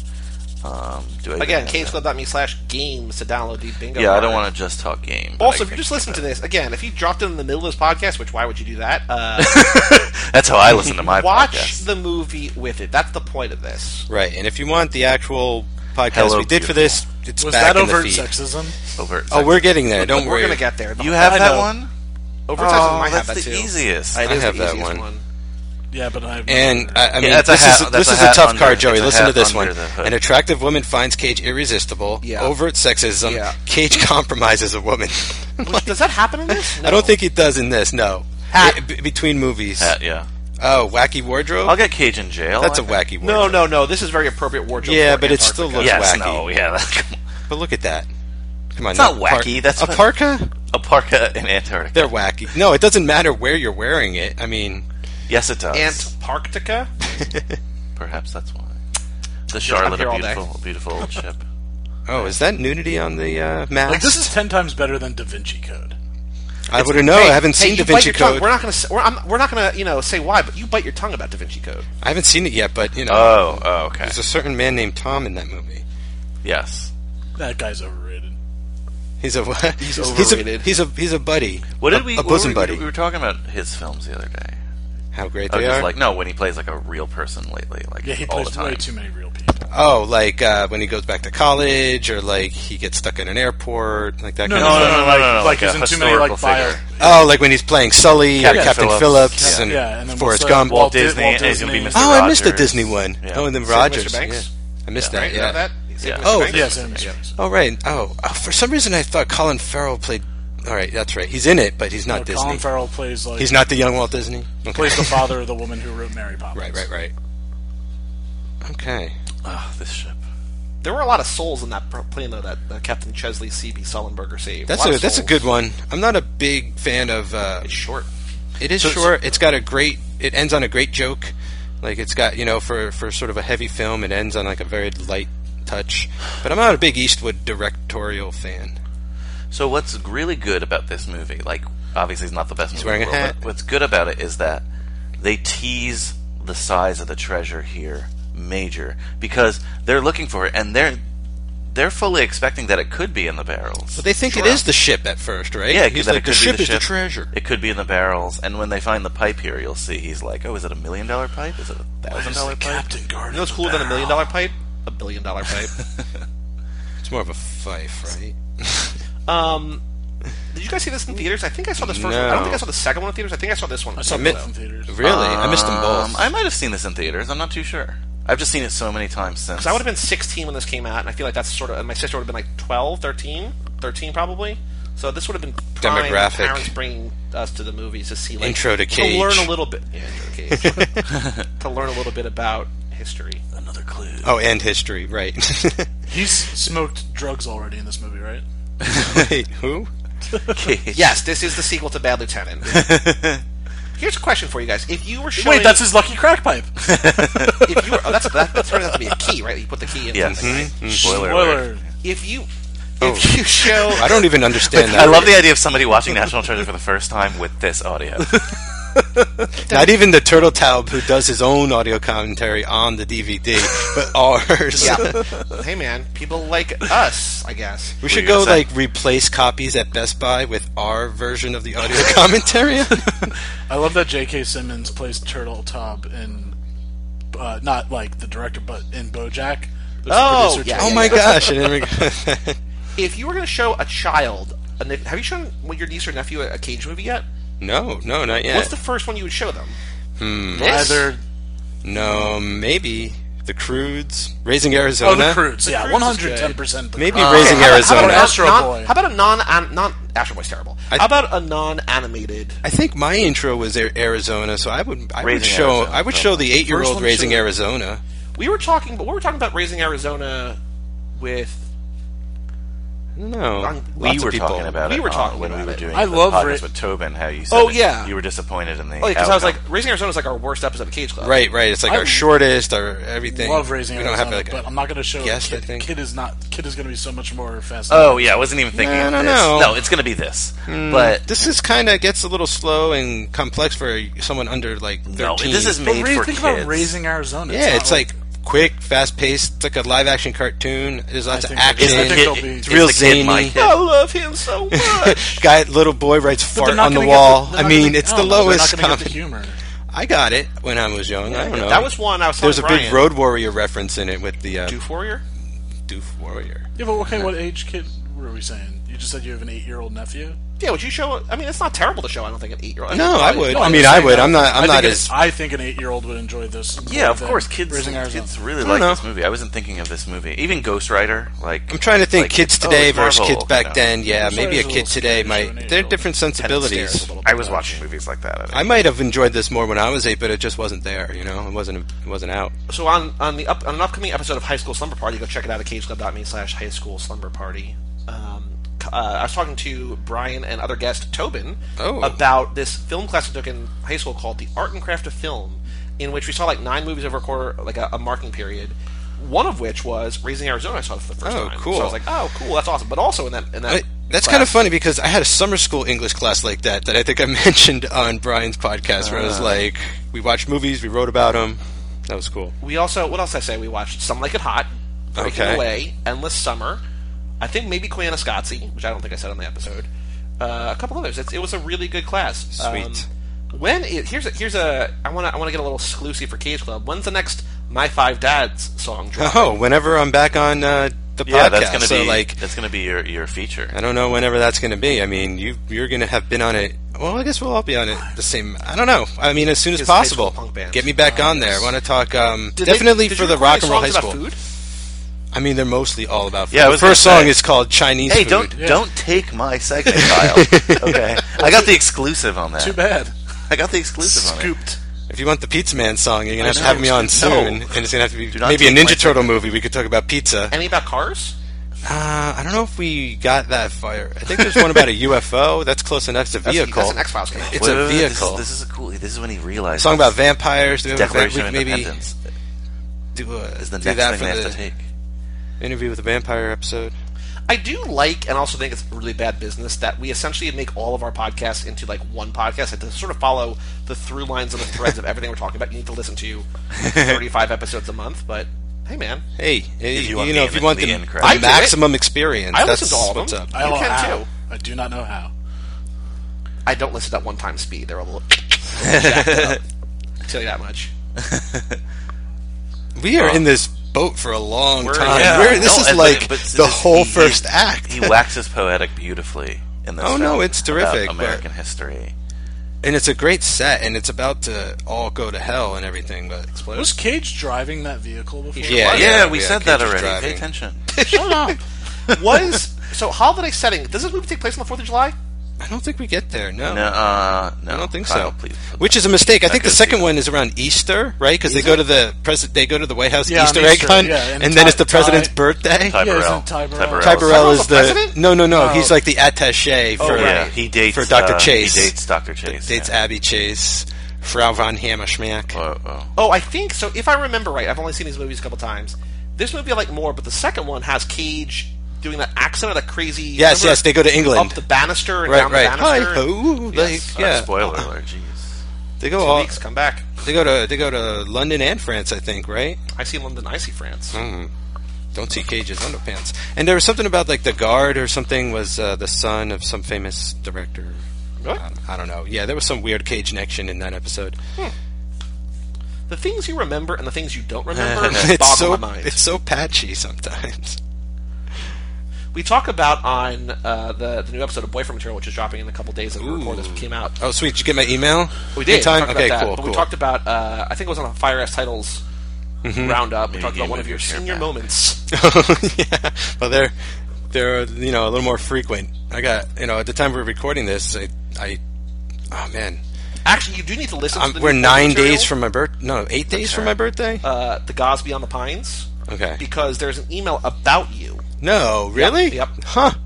S4: Um, do I even
S1: Again,
S4: have
S1: cageclub.me slash games to download the bingo.
S4: that? Yeah, I
S1: card.
S4: don't want to just talk game. but
S1: Also,
S4: I
S1: if you're
S4: think
S1: just listening to
S4: that-
S1: this, again, if you dropped it in the middle of this podcast, which why would you do that? Uh,
S4: That's how I listen to my
S1: watch
S4: podcast.
S1: the movie with it. That's the point of this.
S2: Right, and if you want the actual podcast
S4: Hello,
S2: we did for this, it's
S3: Was
S2: back
S3: that
S2: in the
S3: overt
S2: feed.
S3: sexism?
S4: Overt
S2: Oh,
S4: sex.
S2: we're getting there. Don't
S1: We're
S2: worry.
S1: going to get there.
S4: You have
S3: I
S4: that
S3: know.
S4: one?
S1: Over
S4: Oh,
S1: I have
S4: that's
S1: that
S4: the
S1: too.
S4: easiest.
S1: It
S2: I
S1: is
S2: have
S1: the
S2: that
S1: easiest
S2: one.
S3: Yeah, but I have
S2: And I, I mean,
S4: that's a
S2: this
S4: hat-
S2: is
S4: that's
S2: this
S4: a
S2: is a
S4: hat
S2: tough
S4: under-
S2: card, Joey.
S4: it's a
S2: Listen to
S4: hat
S2: this one.
S4: under the hood.
S2: An attractive woman finds Cage irresistible.
S1: Yeah.
S2: Overt sexism.
S1: Yeah.
S2: Cage compromises a woman.
S1: Which, does that happen in this? No.
S2: I don't think it does in this. No.
S1: Hat.
S2: It- b- between movies.
S4: Hat, yeah.
S2: Oh, wacky wardrobe.
S4: I'll get Cage in jail.
S2: That's
S4: I
S2: a
S4: think.
S2: wacky
S1: No,
S2: wardrobe.
S1: no, no. This is very appropriate wardrobe.
S2: Yeah,
S1: for
S2: but it still
S1: Antarctica.
S2: looks
S4: Yes,
S2: wacky.
S4: no, yeah. That's,
S2: But look at that. Come on.
S4: It's not
S2: no, par-
S4: wacky, that's
S2: a
S4: what-
S2: parka.
S4: a parka in Antarctica.
S2: They're wacky. No, it doesn't matter where you're wearing it. I mean,
S4: Yes, it does.
S1: Antarctica.
S4: Perhaps that's why. The
S1: I'm
S4: Charlotte,
S1: here
S4: a
S1: all day.
S4: beautiful, a beautiful old ship.
S2: oh, is that nudity on the uh, mask?
S3: Like, this is ten times better than Da Vinci Code.
S2: I wouldn't know.
S1: Hey,
S2: I haven't
S1: hey,
S2: seen
S1: you
S2: Da
S1: bite
S2: Vinci
S1: your tongue.
S2: Code.
S1: We're not going to. We're, I'm- we're not going to, you know, say why, but you bite your tongue about Da Vinci Code.
S2: I haven't seen it yet, but you know,
S4: Oh, oh, okay.
S2: there's a certain man named Tom in that movie.
S4: Yes.
S3: That guy's overrated.
S2: He's a what?
S1: He's
S2: He's a
S1: overrated.
S2: he's a he's a buddy.
S4: What did
S2: a,
S4: we?
S2: a
S4: what
S2: bosom
S4: were we,
S2: buddy.
S4: We were talking about his films the other day.
S2: How great
S4: I was
S2: they
S4: just
S2: are.
S4: like, no, when he plays like a real person lately, like
S3: Yeah, he
S4: all the
S3: plays
S4: time.
S3: way too many real people.
S2: Oh, like uh, when he goes back to college, or like he gets stuck in an airport, like that
S3: No,
S2: kind
S3: no,
S2: of
S3: no,
S2: stuff.
S3: no,
S4: no,
S3: like,
S4: no, no,
S3: like,
S4: like
S3: he's
S4: a
S3: in too many like
S4: historical
S3: bio.
S4: figure.
S2: Oh, like when he's playing Sully
S4: Captain
S2: or Captain
S4: Phillips.
S2: Phillips,
S4: Yeah.
S2: and
S3: Yeah, and then
S2: Forrest
S3: what's that?
S2: Gump.
S3: Walt,
S4: Walt
S3: Di-
S4: Disney,
S3: Walt
S4: and he'll
S3: Disney.
S4: be Mister
S2: Oh, I missed the
S4: Rogers.
S2: Disney one.
S4: Yeah.
S2: Oh, and then
S1: Save
S2: Rogers.
S1: Mister Banks?
S2: Yeah. I missed
S4: Yeah.
S2: that.
S1: Right? You know
S2: Yeah.
S1: that? Save
S4: Yeah.
S1: Mister
S2: Oh,
S1: Banks?
S3: yes, and Mister Banks.
S2: Oh, right. Oh, oh, for some reason I thought Colin Farrell played. All right, that's right. He's in it, but he's not
S3: No,
S2: Disney.
S3: Colin Farrell plays like
S2: He's not the young Walt Disney. Okay.
S3: plays the father of the woman who wrote Mary Poppins.
S2: Right, right, right. Okay.
S4: Oh, this ship.
S1: There were a lot of souls in that pr- plane, though, that uh, Captain Chesley C B Sullenberger saved.
S2: That's
S1: lot
S2: a
S1: of
S2: that's a
S1: souls.
S2: good one. I'm not a big fan of. Uh,
S1: It's short.
S2: it is
S4: So-
S2: short. It's got a great. It ends on a great joke. Like it's got you know for for sort of a heavy film, it ends on like a very light touch. But I'm not a big Eastwood directorial fan.
S4: So what's really good about this movie, like obviously it's not the best movie
S2: wearing
S4: in
S2: a
S4: the world,
S2: hat.
S4: but what's good about it is that they tease the size of the treasure here major because they're looking for it and they're they're fully expecting that it could be in the barrels.
S2: But they think it is the ship at first, right?
S4: Yeah,
S2: He's
S4: that
S2: like
S4: it
S2: the
S4: could
S2: ship
S4: be
S2: is
S4: the
S2: the
S4: ship.
S2: treasure.
S4: It could be in the barrels, and when they find the pipe here, you'll see he's like, "Oh, is it a million dollar pipe? Is it a thousand dollar pipe?"
S3: Captain Guard.
S1: You know what's cooler than a million dollar pipe? A billion dollar pipe.
S2: It's more of a fife, right?
S1: um, did you guys see this in theaters? I think I saw this first
S2: No.
S1: one. I don't think I saw the second one in theaters. I think I saw this one.
S3: I saw
S2: Mi-
S3: both in theaters.
S2: Really? I missed them both.
S4: Um, I might have seen this in theaters. I'm not too sure. I've just seen it so many times since.
S1: Because I would have been sixteen when this came out, and I feel like that's sort of. And my sister would have been like twelve, thirteen, thirteen probably. So this would have been prime
S2: Demographic.
S1: parents bringing us to the movies to see like
S2: Intro to Cage.
S1: to learn a little bit. Yeah, intro to Cage. To learn a little bit about history.
S4: Another clue.
S2: Oh, and history, right?
S3: He's smoked drugs already in this movie, right?
S2: Wait, who?
S4: Cage.
S1: Yes, this is the sequel to Bad Lieutenant. Here's a question for you guys: If you were showing,
S3: Wait, that's his lucky crack pipe.
S1: if you were, oh, that's that, that turns out to be a key, right? You put the key in.
S4: Yes.
S1: something, right?
S2: Mm-hmm.
S4: Spoiler.
S3: Spoiler.
S4: alert.
S1: If you,
S2: Oh.
S1: if you show,
S2: I don't even understand that.
S4: I love the idea of somebody watching National Treasure for the first time with this audio.
S2: Not even the Turtle Taub who does his own audio commentary on the D V D, but ours.
S1: yeah. Hey man, people like us, I guess.
S2: We should
S4: you
S2: go
S4: gonna say?
S2: like replace copies at Best Buy with our version of the audio commentary.
S3: I love that J K. Simmons plays Turtle Taub in, uh, not like the director, but in BoJack. There's a
S1: Oh,
S3: producer
S1: yeah,
S3: too.
S2: Oh my gosh! I didn't reg-
S1: If you were going to show a child, a, ne- have you shown what, your niece or nephew a, a Cage movie yet?
S2: no, no, not yet.
S1: What's the first one you would show them?
S2: Hmm.
S1: This?
S3: Either
S2: No, maybe the Crudes, Raising Arizona.
S3: oh the Croods, yeah,
S1: Croods is
S3: one hundred ten percent.
S2: Maybe
S1: Uh,
S2: Raising
S1: how about-
S2: Arizona.
S1: How about,
S3: Astro
S1: a non,
S3: Boy.
S1: how about a non an, non Astro Boy's terrible.
S2: I-
S1: how about a non-animated?
S2: I think my intro was Ar- Arizona, so I would I would
S4: Raising
S2: show
S4: Arizona,
S2: I would show the eight year
S1: First
S2: old
S1: one
S2: Raising
S1: showed-
S2: Arizona.
S1: We were talking, but we were talking about Raising Arizona with.
S2: No,
S1: On-
S4: We
S2: lots of
S4: were
S2: people.
S4: talking about
S1: We
S4: it
S1: were
S4: uh,
S1: talking
S4: when we
S1: about
S4: were
S1: it.
S4: doing
S3: I
S4: the
S3: love
S4: podcast
S3: Ra-
S4: with Tobin. How you said
S1: Oh,
S4: it-
S1: yeah.
S4: you were disappointed in the
S1: Oh, because I was like,
S4: outcome.
S1: Raising Arizona is like our worst episode of Cage Club.
S2: Right, right. It's like
S3: I
S2: our shortest, our everything.
S3: Love Raising
S2: We don't
S3: Arizona,
S2: have like
S3: but
S2: a
S3: I'm not going to show
S2: guest,
S3: it.
S2: I
S3: Kid,
S2: think.
S3: Kid is not. Kid is going to be so much more fast.
S4: oh yeah, I wasn't even thinking
S2: No,
S4: of
S2: no,
S4: this.
S2: no.
S4: No, it's going to be this. But
S2: This is kind of gets a little slow and complex for someone under like thirteen.
S4: no, this is
S3: But
S4: made
S3: Ra-
S4: for
S3: think
S4: kids.
S3: about Raising Arizona.
S2: Yeah,
S3: not
S2: it's like quick, fast paced. It's like a live action cartoon. There's lots of
S3: think that-
S2: action.
S3: I think
S4: Kid-
S3: they'll be-
S4: is
S2: It's real
S4: the kid my
S2: zany.
S4: kid?
S1: I love him so much.
S2: Guy, little boy writes
S3: But they're
S2: fart
S3: not
S2: on the
S3: gonna get
S2: wall.
S3: they're
S2: I
S3: not
S2: mean,
S3: gonna-
S2: it's
S3: I
S2: the
S3: don't know,
S2: lowest
S3: They're not going to get
S2: comedy.
S3: the humor.
S2: I got it when I was young. I don't know.
S1: That was one I was
S2: There's a
S1: telling
S2: big
S1: Brian.
S2: Road Warrior reference in it with the uh,
S1: Doof Warrior?
S2: Doof Warrior.
S3: Yeah, but okay, what age kid were we saying? You just said you have an eight-year-old nephew.
S1: Yeah, would you show? I mean, it's not terrible to show. I don't think an eight-year-old.
S2: No, I would.
S3: No,
S2: I
S3: I'm
S2: mean,
S3: just
S2: I
S3: saying
S2: would.
S3: that.
S2: I'm not. I'm
S3: I
S2: not
S3: think
S2: as.
S3: an- I think an eight-year-old would enjoy this.
S4: Yeah,
S3: more
S4: of
S3: than
S4: course, kids
S3: Raising Arizona.
S4: kids really
S2: I
S4: like
S2: don't
S4: this
S2: know.
S4: movie. I wasn't thinking of this movie. Even Ghost Rider, like
S2: I'm trying to think
S4: like,
S2: kids
S4: oh,
S2: today
S4: it's
S2: versus
S4: Marvel,
S2: kids back
S4: you know.
S2: then. Yeah,
S3: Ghost
S2: maybe a
S3: Rider's a
S2: kid
S3: little
S2: today
S3: scary
S2: might.
S3: for an
S2: They're
S3: eight-year-old.
S2: different
S1: Ten scares
S2: sensibilities.
S1: a little bit
S4: I was
S1: much.
S4: watching movies like that. I, think.
S2: I might have enjoyed this more when I was eight, but it just wasn't there. You know, it wasn't. It wasn't out.
S1: So on on the up, on an upcoming episode of High School Slumber Party, go check it out at cageclub.me slash High School Slumber Party. Um, uh, I was talking to Brian and other guest Tobin
S2: Oh.
S1: about this film class we took in high school called The Art and Craft of Film, in which we saw like nine movies over a quarter, like a, a marking period. One of which was Raising Arizona. I saw for the first
S2: Oh,
S1: time.
S2: cool.
S1: So I was like, oh, cool, that's awesome. But also in that, in that
S2: I, that's
S1: class-
S2: kind of funny because I had a summer school English class like that that I think I mentioned on Brian's podcast where it was
S4: Uh.
S2: like we watched movies, we wrote about them. That was cool.
S1: We also, what else did I say? We watched Some Like It Hot, Breaking
S2: Okay.
S1: Away, Endless Summer. I think maybe Koyaanisqatsi, which I don't think I said on the episode. Uh, a couple others. It's, it was a really good class.
S2: Sweet.
S1: Um, when it, here's a, here's a I want to I want to get a little exclusive for Cage Club. When's the next My Five Dads song drop?
S2: Oh, whenever I'm back on uh, the
S4: yeah,
S2: podcast,
S4: that's gonna
S2: so
S4: be
S2: like
S4: that's gonna be your your feature.
S2: I don't know whenever that's going to be. I mean, you you're going to have been on it. Well, I guess we'll all be on it the same. I don't know. I mean, as soon as
S1: His high
S2: possible.
S1: school punk bands.
S2: Get me back on there. I want to talk. Um,
S1: Did they-
S2: definitely
S1: did
S2: for
S1: you
S2: the
S1: record
S2: rock
S1: any
S2: and roll high
S1: songs about
S2: school.
S1: Food?
S2: I mean, they're mostly all about food.
S4: Yeah, I
S2: the
S4: was gonna
S2: first song
S4: say.
S2: is called Chinese
S4: Hey,
S2: food.
S4: don't
S3: Yeah.
S4: don't take my segment, Kyle. Okay, I got the exclusive on that.
S3: Too bad.
S4: I got the exclusive on it.
S3: Scooped.
S2: If you want the Pizza Man song, you're gonna
S3: I
S2: have to
S3: know.
S2: have me on
S4: No.
S2: soon, and it's gonna have to be
S4: Do not
S2: maybe a
S4: take my
S2: Ninja Turtle
S4: segment.
S2: movie. We could talk about pizza.
S1: Any about cars?
S2: Uh, I don't know if we got that far. I think there's one about a U F O. That's close enough. It's a
S1: That's,
S2: vehicle.
S1: that's an X Files game.
S2: It's
S4: Wait,
S2: a
S4: wait, wait, this is-
S2: vehicle.
S4: This is, a cool. This is when he realized.
S2: Song about vampires. Do we have a va-
S4: Declaration
S2: we
S4: of
S2: maybe
S4: Independence
S2: do, a,
S4: is the
S2: do
S4: next
S2: that
S4: thing
S2: for
S4: they have
S2: the
S4: to take.
S2: interview with the vampire episode.
S1: I do like, and also think it's really bad business, that we essentially make all of our podcasts into like one podcast, and to sort of follow the through lines and the threads of everything we're talking about. You need to listen to thirty-five episodes a month, but hey, man,
S2: Hey, hey,
S4: If you
S2: you,
S4: want
S2: know,
S4: the
S2: if you
S4: end-
S2: want
S4: the
S2: the,
S4: end
S2: the
S4: credit.
S1: I do it.
S2: maximum experience,
S1: I
S2: that's
S1: listen to all of
S2: what's
S1: them.
S2: up.
S3: I don't
S1: You
S3: know
S1: can
S3: how.
S1: too.
S3: I do not know how.
S1: I don't listen at one time speed. They're a little jacked up. I'll tell you that much.
S2: We are
S4: Oh.
S2: in this boat for a long
S1: We're-
S2: time.
S1: yeah.
S2: We're, this
S4: No,
S2: is
S4: and-
S2: like
S4: but
S2: the
S4: this-
S2: whole
S4: he-
S2: first
S4: he-
S2: act.
S4: He waxes poetic beautifully in this
S2: Oh,
S4: film
S2: no, it's
S4: about
S2: terrific, but-
S4: American history.
S2: And it's a great set, and it's about to all go to hell and everything, but
S3: Was Cage driving that vehicle before?
S2: Yeah,
S4: Yeah, we
S2: yeah,
S4: said
S2: Cage
S4: that
S2: is
S4: already.
S2: driving.
S4: Pay attention.
S3: Shut up.
S1: Was so holiday setting? Does this movie take place on the Fourth of July?
S2: I don't think we get there. No,
S4: No, uh, no,
S2: I don't think
S4: Kyle,
S2: so.
S4: Please,
S2: Which is a mistake. I
S4: That
S2: think the
S4: goes
S2: second
S4: to-
S2: one is around Easter, right? Because they go to the pres- they go to the White House
S3: Yeah, on
S2: Easter egg
S3: Easter,
S2: hunt,
S3: yeah,
S2: and,
S3: and
S2: then
S3: Ty-
S2: it's the president's
S3: Ty-
S2: birthday.
S4: Ty
S3: Yeah,
S4: Burrell.
S3: isn't Ty Burrell-
S4: Ty Burrell.
S2: Ty Burrell
S1: Burrell's
S2: is
S1: the
S2: the
S1: president?
S2: no, no, no.
S3: No.
S2: He's like the attaché for
S1: Oh, right.
S4: Yeah, he dates
S2: for Doctor
S4: uh,
S2: Chase.
S4: He dates Doctor Chase.
S2: dates
S4: yeah.
S2: Abby Chase, Frau von Hammerschmack.
S4: Oh, oh.
S1: Oh, I think so. If I remember right, I've only seen these movies a couple times. This movie I like more, but the second one has Cage doing that accent of that crazy.
S2: Yes,
S1: remember?
S2: yes, they go to England.
S1: Up the banister and
S2: Right,
S1: down
S2: right.
S1: the banister.
S2: Hi ho,
S1: Yes.
S2: like, yeah.
S4: Spoiler alert. Jeez.
S2: They go
S1: Two
S2: all.
S1: weeks, come back.
S2: They go to they go to London and France, I think, right?
S1: I see London, I see France.
S2: Mm. Don't see Cage's underpants. And there was something about like the guard or something was uh, the son of some famous director.
S1: What?
S2: I don't, I don't know. Yeah, there was some weird Cage connection in that episode.
S1: The things you remember and the things you don't remember
S2: it's
S1: boggle
S2: so
S1: my mind.
S2: it's so patchy sometimes.
S1: We talk about on uh, the the new episode of Boyfriend Material, which is dropping in a couple days. That we record this came out.
S2: Oh, sweet! Did you get my email?
S1: We did.
S2: In time?
S1: We talked
S2: Okay,
S1: about that.
S2: cool,
S1: But
S2: cool.
S1: we talked about. Uh, I think it was on a Fire Ass Titles roundup. We
S4: Maybe
S1: talked
S4: you
S1: about one
S4: move
S1: of your
S4: your chair
S1: senior
S4: back.
S1: moments.
S2: yeah. Well, they're they're you know a little more frequent. I got you know at the time we were recording this, I, I oh man,
S1: Actually, you do need to listen.
S2: um,
S1: to the
S2: we're
S1: new
S2: nine
S1: material,
S2: days from my birth. No, eight days from my birthday.
S1: uh, the Gosby on the Pines.
S2: Okay.
S1: Because there's an email about you.
S2: No, really?
S1: Yep.
S2: Huh.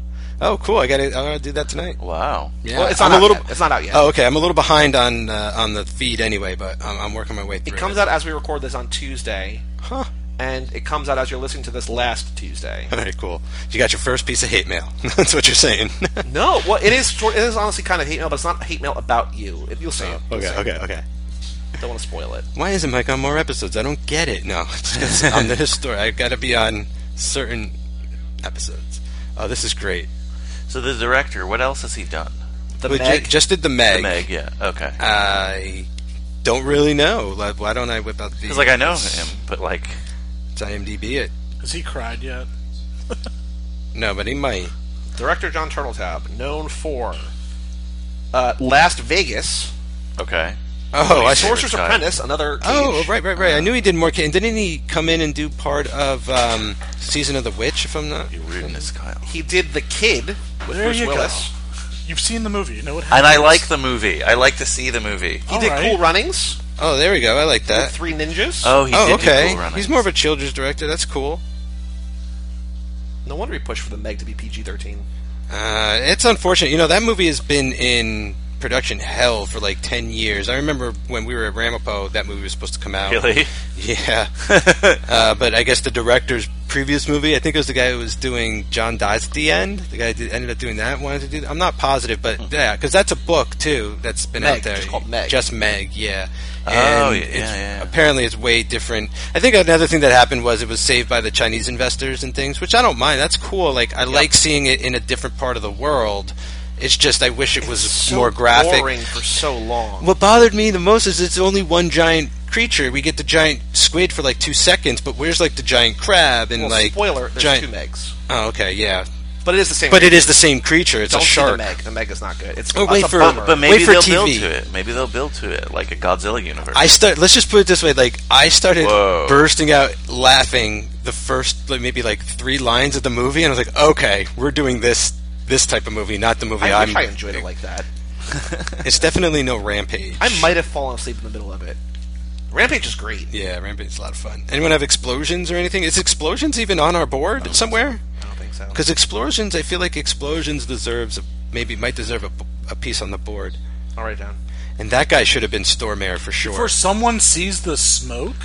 S2: Oh, cool! I got to. I gotta do that tonight.
S4: Wow.
S2: Yeah,
S1: Well, it's not
S2: I'm
S1: out
S2: a little.
S1: yet. It's not out yet.
S2: Oh, okay. I'm a little behind on uh, on the feed anyway, but I'm, I'm working my way through.
S1: It comes out as we record this on Tuesday,
S2: Huh.
S1: and it comes out as you're listening to this last Tuesday.
S2: All right, cool. You got your first piece of hate mail. That's what you're saying.
S1: No, well, it is. Sort, it is honestly kind of hate mail, but it's not hate mail about you. It, you'll see it. You'll
S2: okay,
S1: see it.
S2: okay, okay.
S1: Don't want to spoil it.
S2: Why isn't Mike on more episodes? I don't get it. No, it's because I'm the historian. I've got to be on certain episodes. Oh, this is great.
S4: So the director, what else has he done?
S1: The
S2: We
S1: Meg.
S2: ju- just did the Meg.
S4: The Meg, yeah. Okay.
S2: I don't really know. Like, why don't I whip out the?
S4: Because like I know him, but like
S2: It's IMDb it.
S3: Has he cried yet?
S2: No, but he might.
S1: Director John Turteltaub, known for uh, Last Vegas,
S4: okay.
S2: Oh, I
S1: Sorcerer's
S4: Cage.
S1: Apprentice, another Cage.
S2: Oh, right, right, right. I knew he did more. And didn't he come in and do part of um, Season of the Witch? If I'm not.
S4: You rudeness, Kyle.
S1: He did The Kid with
S3: There
S1: Bruce
S3: you
S1: Willis.
S3: go. You've seen the movie. You know what
S4: And
S3: happens.
S4: I like the movie. I like to see the movie.
S1: He did
S3: All right.
S1: Cool Runnings,
S2: Oh, there we go. I like that.
S1: Three Ninjas.
S4: Oh, he
S2: Oh,
S4: did do
S2: okay.
S4: Cool Runnings.
S2: He's more of a children's director. That's cool.
S1: No wonder he pushed for the Meg to be P G thirteen.
S2: Uh, it's unfortunate. You know, that movie has been in production hell for like ten years. I remember when we were at Ramapo, that movie was supposed to come out.
S4: Really?
S2: Yeah. uh, but I guess the director's previous movie, I think it was the guy who was doing John Dies at the End. The guy who did, ended up doing that, wanted to do that. I'm not positive, but yeah, because that's a book, too, that's been
S1: Meg,
S2: out there.
S1: just called Meg.
S2: Just Meg, yeah.
S4: Oh,
S2: And
S4: yeah,
S2: it's-
S4: yeah.
S2: Apparently it's way different. I think another thing that happened was it was saved by the Chinese investors and things, which I don't mind. That's cool. Like, I like seeing it in a different part of the world. It's just I wish it was
S1: So
S2: more graphic.
S1: boring for so long.
S2: What bothered me the most is it's only one giant creature. We get the giant squid for like two seconds, but where's like the giant crab and
S1: Well,
S2: like
S1: spoiler, there's
S2: giant?
S1: two Megs.
S2: Oh, okay, yeah,
S1: But it is the same
S2: but it
S1: creature.
S2: is the same creature. It's
S1: Don't
S2: a
S1: see
S2: shark.
S1: the Meg. The Meg is not good. It's,
S2: Oh,
S1: it's
S2: wait
S1: a
S2: for-
S1: bummer.
S4: But maybe
S2: Wait for
S4: they'll
S2: T
S4: build
S2: V.
S4: to it. Maybe they'll build to it like a Godzilla universe.
S2: I start. Let's just put it this way: like I started
S4: Whoa.
S2: bursting out laughing the first like, maybe like three lines of the movie, and I was like, okay, we're doing this this type of movie, not the movie
S1: I
S2: I'm.
S1: wish I enjoyed it like that.
S2: It's definitely no Rampage.
S1: I might have fallen asleep in the middle of it. Rampage is great.
S2: Yeah, Rampage is a lot of fun. Anyone have explosions or anything? Is explosions even on our board somewhere?
S1: I don't think so.
S2: Because explosions, I feel like explosions deserves a, maybe might deserve a, a piece on the board.
S1: I'll write it down.
S2: And that guy should have been store mayor for sure.
S3: Before someone sees the smoke,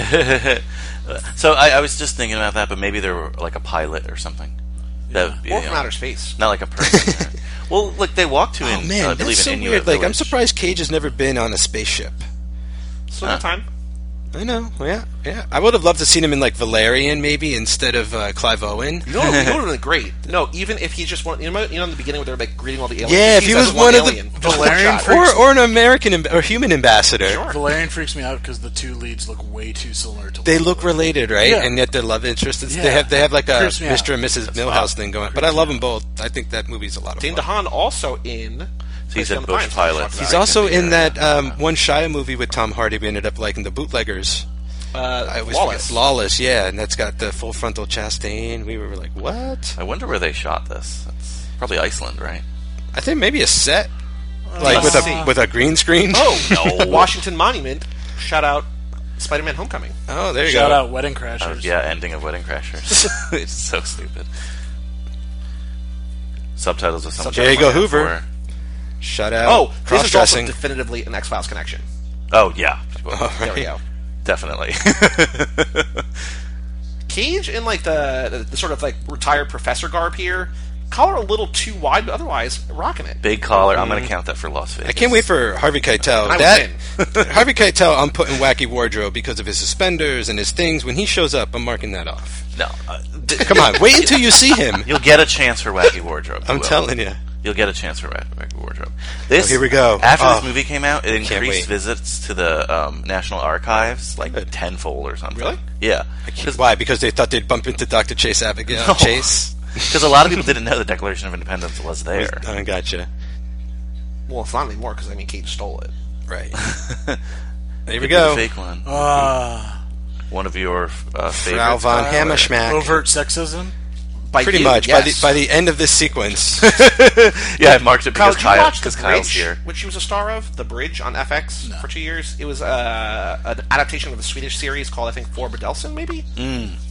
S4: So I, I was just thinking about that, but maybe there were like a pilot or something. That, you
S1: Or from
S4: know,
S1: outer space.
S4: not like a person. Well, look, they walk to
S2: oh
S4: in.
S2: man,
S4: uh, I believe
S2: that's so
S4: in Inuit
S2: weird. Like I'm
S4: village.
S2: surprised Cage has never been on a spaceship.
S1: Still
S4: Huh.
S1: got time.
S2: I know, yeah, yeah. I would have loved to seen him in like Valerian maybe instead of uh, Clive Owen.
S1: You know, you know what would have been great. No, even if he just one, you know, you know, in the beginning where they're like greeting all the aliens.
S2: Yeah, if he
S1: he's
S2: was
S1: as
S2: one of the-
S1: alien.
S3: Valerian
S1: Shot.
S3: freaks-
S2: Or, or an American amb- or human ambassador.
S1: Sure.
S3: Valerian freaks me out because the two leads look way too similar to.
S2: They
S3: one
S2: look
S3: another.
S2: related, right?
S3: Yeah.
S2: And yet their love interest is
S3: Yeah.
S2: they have they have like a
S3: Creeps me out.
S2: Mister and Missus Milhouse thing going. But I love them both. I think that movie's a lot of
S1: Dane
S2: fun.
S1: DeHaan also in.
S4: So he's
S1: Place
S4: in
S1: Beyond the
S4: Bush
S1: Pines,
S4: Pilot.
S1: which we
S2: He's
S1: talked
S2: also
S4: Right.
S2: in that um, one Shia movie with Tom Hardy. We ended up liking the Bootleggers.
S1: about.
S2: I
S1: Uh,
S2: always
S1: Lawless.
S2: forget. Lawless, yeah, and that's got the full frontal Chastain. We were like, what?
S4: I wonder where they shot this. It's probably Iceland, right?
S2: I think maybe a set, like
S1: let's
S2: with a
S1: see.
S2: with a green screen.
S1: Oh, no. Washington Monument. Shout out Spider-Man Homecoming.
S2: oh, there you
S3: Shout
S2: go.
S3: out Wedding
S4: Oh,
S3: Crashers.
S4: yeah, ending of Wedding Crashers. It's so stupid. Subtitles of some.
S2: There you go, Hoover. Shut out.
S1: Oh, this is also
S2: cross-dressing.
S1: definitively an X-Files connection.
S4: Oh yeah,
S2: Oh,
S1: There we
S2: right.
S1: go.
S4: definitely.
S1: Cage in like the, the, the sort of like retired professor garb here. Collar a little too wide, but otherwise rocking it.
S4: Big collar. I'm going to count that for Las Vegas.
S2: I can't wait for Harvey Keitel.
S1: I
S2: That
S1: would
S2: Harvey Keitel, I'm putting wacky wardrobe because of his suspenders and his things. When he shows up, I'm marking that off.
S4: No, uh, d-
S2: Come on, wait until you see him.
S4: You'll get a chance for wacky wardrobe.
S2: I'm
S4: You will.
S2: telling you.
S4: You'll get a chance for wacky wacky wardrobe. This
S2: Oh, here we go.
S4: After
S2: Oh.
S4: this movie came out, it
S2: Can't
S4: increased
S2: wait.
S4: visits to the um, National Archives like
S2: Good.
S4: tenfold or something.
S1: Really?
S4: Yeah.
S2: Why? Because they thought they'd bump into Doctor Chase Abigail
S4: No.
S2: Chase.
S4: Because a lot of people didn't know the Declaration of Independence was there.
S2: I gotcha.
S1: Well, it's not anymore because I mean Cage stole it.
S2: Right.
S4: There
S2: There we go.
S4: Fake one.
S3: Ah,
S4: One of your uh,
S2: Frau
S4: favorites.
S2: von
S3: uh,
S2: Hammerschmack.
S3: overt sexism.
S1: By
S2: Pretty
S1: you,
S2: much.
S1: yes.
S2: By the by the end of this sequence.
S4: Yeah, I marked it
S1: Kyle,
S4: because
S1: did you
S4: Kyle,
S1: watch The
S4: because Kyle's
S1: Bridge,
S4: here.
S1: which she was a star of? The Bridge on F X for two years. It was uh, an adaptation of a Swedish series called, I think, For Bedelson, maybe?
S4: Mm.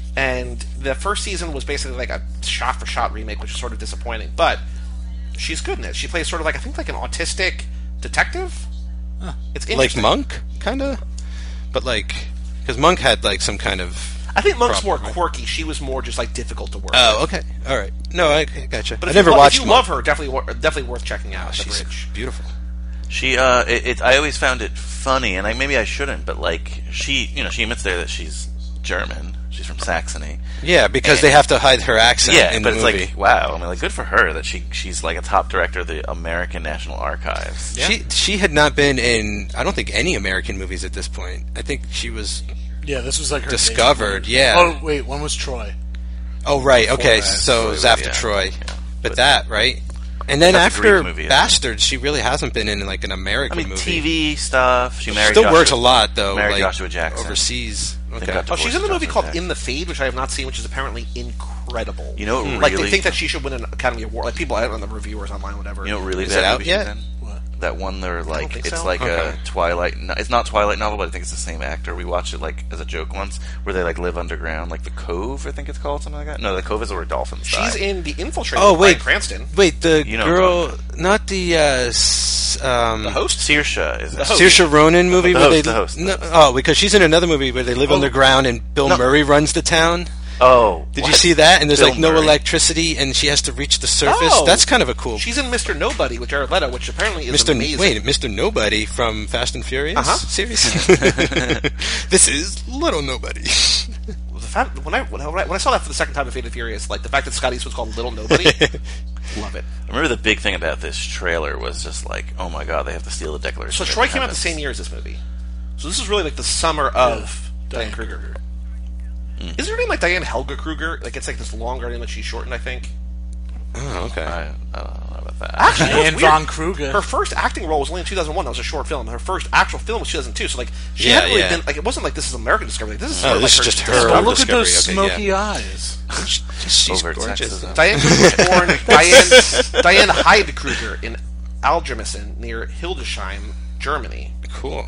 S1: And the first season was basically like a shot-for-shot remake, which is sort of disappointing. But she's good in it. She plays sort of like, I think, like an autistic detective.
S3: Huh.
S1: It's
S2: Like
S1: interesting.
S2: Monk, kind of? But like... Because Monk had like some kind of...
S1: I think Monk's more
S2: problem, right?
S1: quirky. She was more just like difficult to work
S2: Oh,
S1: with.
S2: okay. All right. No, I gotcha.
S1: But
S2: I
S1: if
S2: never
S1: you, lo-
S2: watched
S1: if you
S2: Monk.
S1: love her, definitely, wor- definitely worth checking out.
S2: Oh,
S1: The
S2: she's
S1: Bridge.
S2: beautiful.
S4: She, uh, it, it, I always found it funny, and I, maybe I shouldn't, but like she, you know, she admits there that she's German. She's from Saxony.
S2: Yeah, because
S4: And-
S2: they have to hide her accent
S4: Yeah,
S2: in
S4: but
S2: the
S4: it's
S2: movie.
S4: like wow. I mean, like good for her that she she's like a top director of the American National Archives.
S2: She she had not been in, I don't think, any American movies at this point. I think she was...
S3: Yeah, this was like her
S2: Discovered,
S3: debut.
S2: yeah.
S3: Oh wait, one was Troy.
S2: Oh, right, okay,
S3: that,
S2: so it was after
S4: yeah.
S2: Troy.
S4: Yeah.
S2: But
S4: But-
S2: that, right? And then
S4: That's a
S2: after
S4: Greek movie, yeah.
S2: Bastards, she really hasn't been in like an
S4: I
S2: American
S4: mean,
S2: movie.
S4: T V stuff. She married.
S2: Still
S4: Joshua,
S2: works a lot, though,
S4: Married
S2: like
S4: Joshua Jackson.
S2: overseas.
S4: They
S2: Okay.
S4: got
S1: Oh, she's in the
S4: Divorced
S1: movie
S4: Joshua
S1: called
S4: Jackson.
S1: In the Fade, which I have not seen, which is apparently incredible.
S4: You know, what
S1: like
S4: really,
S1: they think that she should win an Academy Award. Like people, I don't know, the reviewers online, whatever.
S4: You know, what really
S2: Is
S4: bad
S2: it out
S4: movie
S2: yet?
S4: she's in?
S3: What?
S4: That one, they're like,
S1: think
S4: it's
S1: so.
S4: like
S2: Okay.
S4: a Twilight. No, it's not Twilight novel, but I think it's the same actor. We watched it like as a joke once, where they like live underground, like the Cove. I think it's called something like that. No, the Cove is where dolphins die.
S1: She's in The Infiltrator.
S2: Oh,
S1: with
S2: wait.
S1: Bryan Cranston.
S2: Wait, the
S4: You know
S2: girl, not the, uh, s- um...
S1: The host.
S4: Saoirse is.
S1: The
S4: it?
S1: host.
S2: Saoirse Ronan movie
S4: The
S2: where
S4: host,
S2: they
S4: the host, the
S2: no,
S4: host.
S2: oh, because she's in another movie where they live
S1: Oh.
S2: underground and Bill
S4: No.
S2: Murray runs the town.
S4: Oh,
S2: Did
S4: what?
S2: you see that? And there's
S4: Bill
S2: like no
S4: Murray.
S2: electricity, and she has to reach the surface.
S1: Oh.
S2: That's kind of a cool.
S1: She's in Mister Nobody with Jared Leto, which apparently is
S2: Mister
S1: amazing.
S2: Wait, Mister Nobody from Fast and Furious
S1: Uh-huh.
S2: series. This is Little Nobody.
S1: The fact, when I when I when I saw that for the second time in Fate and Furious, like the fact that Scott Eastwood's called Little Nobody, love it.
S4: I remember the big thing about this trailer was just like, oh my god, they have to steal the Declaration.
S1: So
S4: of
S1: Troy came out the
S4: Independence.
S1: same year as this movie. So this is really like the summer of Diane Kruger. Is her name like Diane Helga Kruger? Like it's like this longer name that she shortened, I think.
S2: Oh, okay.
S4: I, I don't know about that.
S1: Actually,
S3: And
S1: what's weird,
S3: Von Kruger.
S1: her first acting role was only in two thousand one. That was a short film. Her first actual film was two thousand two. So like she
S2: Yeah,
S1: hadn't really
S2: yeah.
S1: been like it wasn't like this is American Discovery. Like, this is
S2: Oh,
S1: sort of
S2: this
S1: like
S2: is just
S1: her.
S2: her.
S3: Oh, look at
S2: Discovery,
S3: those
S2: okay,
S3: smoky
S2: yeah.
S3: eyes.
S2: She's
S4: Overt
S2: gorgeous.
S4: sexism.
S1: Diane Kruger was born Diane Diane Heide Kruger in Algermissen near Hildesheim, Germany.
S2: Cool.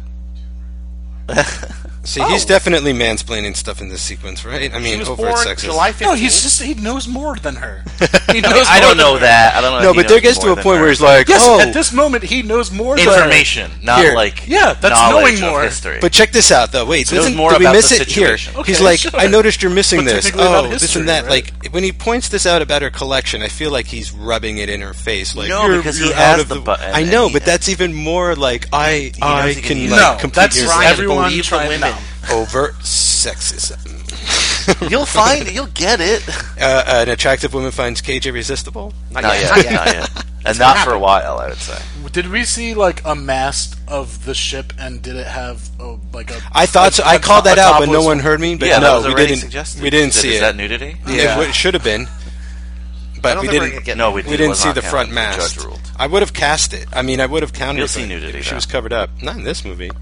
S2: See,
S1: Oh.
S2: he's definitely mansplaining stuff in this sequence, right? I
S1: She
S2: mean,
S1: was
S2: overt
S1: born
S2: sexist.
S1: July fifteenth.
S3: No, he's just he knows more than her. He knows
S4: I
S3: more
S4: don't
S3: than
S4: know
S3: her.
S4: that. I don't know.
S2: No,
S4: if he
S2: but there
S4: knows
S2: gets to
S4: more
S2: a
S4: than
S2: point
S4: her.
S2: where he's like,
S3: Yes,
S2: oh,
S3: at this moment he knows more than her.
S4: information, not
S2: Here.
S4: like
S3: Yeah, that's
S4: knowledge
S3: knowing more.
S4: of history.
S2: but check this out, though. Wait,
S4: He knows
S2: doesn't,
S4: more
S2: did we
S4: about
S2: miss
S4: the
S2: it? Here,
S4: situation.
S3: Okay,
S2: he's like,
S3: sure.
S2: I noticed you're missing
S3: But
S2: this.
S3: technically about
S2: Oh, this
S3: history,
S2: and that.
S3: right?
S2: Like, when he points this out about her collection, I feel like he's rubbing it in her face. Like,
S4: No,
S2: you're,
S4: because he
S2: you're
S4: has
S2: out of
S4: the
S2: the.
S4: button,
S2: I
S4: and
S2: know,
S4: he-
S2: but that's even more like I, I
S4: knows he can
S2: can
S4: use
S2: like
S4: it.
S3: No,
S2: complete
S3: that's
S2: your
S1: Trying to
S3: everyone
S1: believe the
S3: trying
S1: women.
S3: no.
S2: overt sexism.
S4: You'll find it. You'll get it.
S2: Uh, an attractive woman finds K J irresistible.
S1: Not,
S4: Not
S1: yet.
S4: yet.
S1: Not yet.
S4: Not yet. And not for a while, I would say.
S3: Did we see like a mast of the ship, and did it have a, like a?
S2: I thought so.
S3: a-
S2: I
S3: a
S2: called
S3: top-
S2: that
S3: a
S2: out, but no
S3: topless-
S2: one heard me. But
S4: Yeah, that
S2: no,
S4: was
S2: we
S4: already
S2: didn't.
S4: suggested.
S2: We didn't
S4: Is it-
S2: see
S4: is
S2: it.
S4: that nudity?
S2: Yeah, it should have been. But
S1: I don't
S2: we
S1: think we're
S2: didn't.
S1: gonna get
S4: No, we,
S2: We
S4: did,
S2: didn't
S4: was
S2: see
S4: not
S2: the
S4: counted.
S2: front
S4: The
S2: mast.
S4: Judge ruled.
S2: I would have cast it. I mean, I would have counted.
S4: You'll
S2: it,
S4: see
S2: but
S4: nudity,
S2: if she
S4: though.
S2: was covered up. Not in this movie.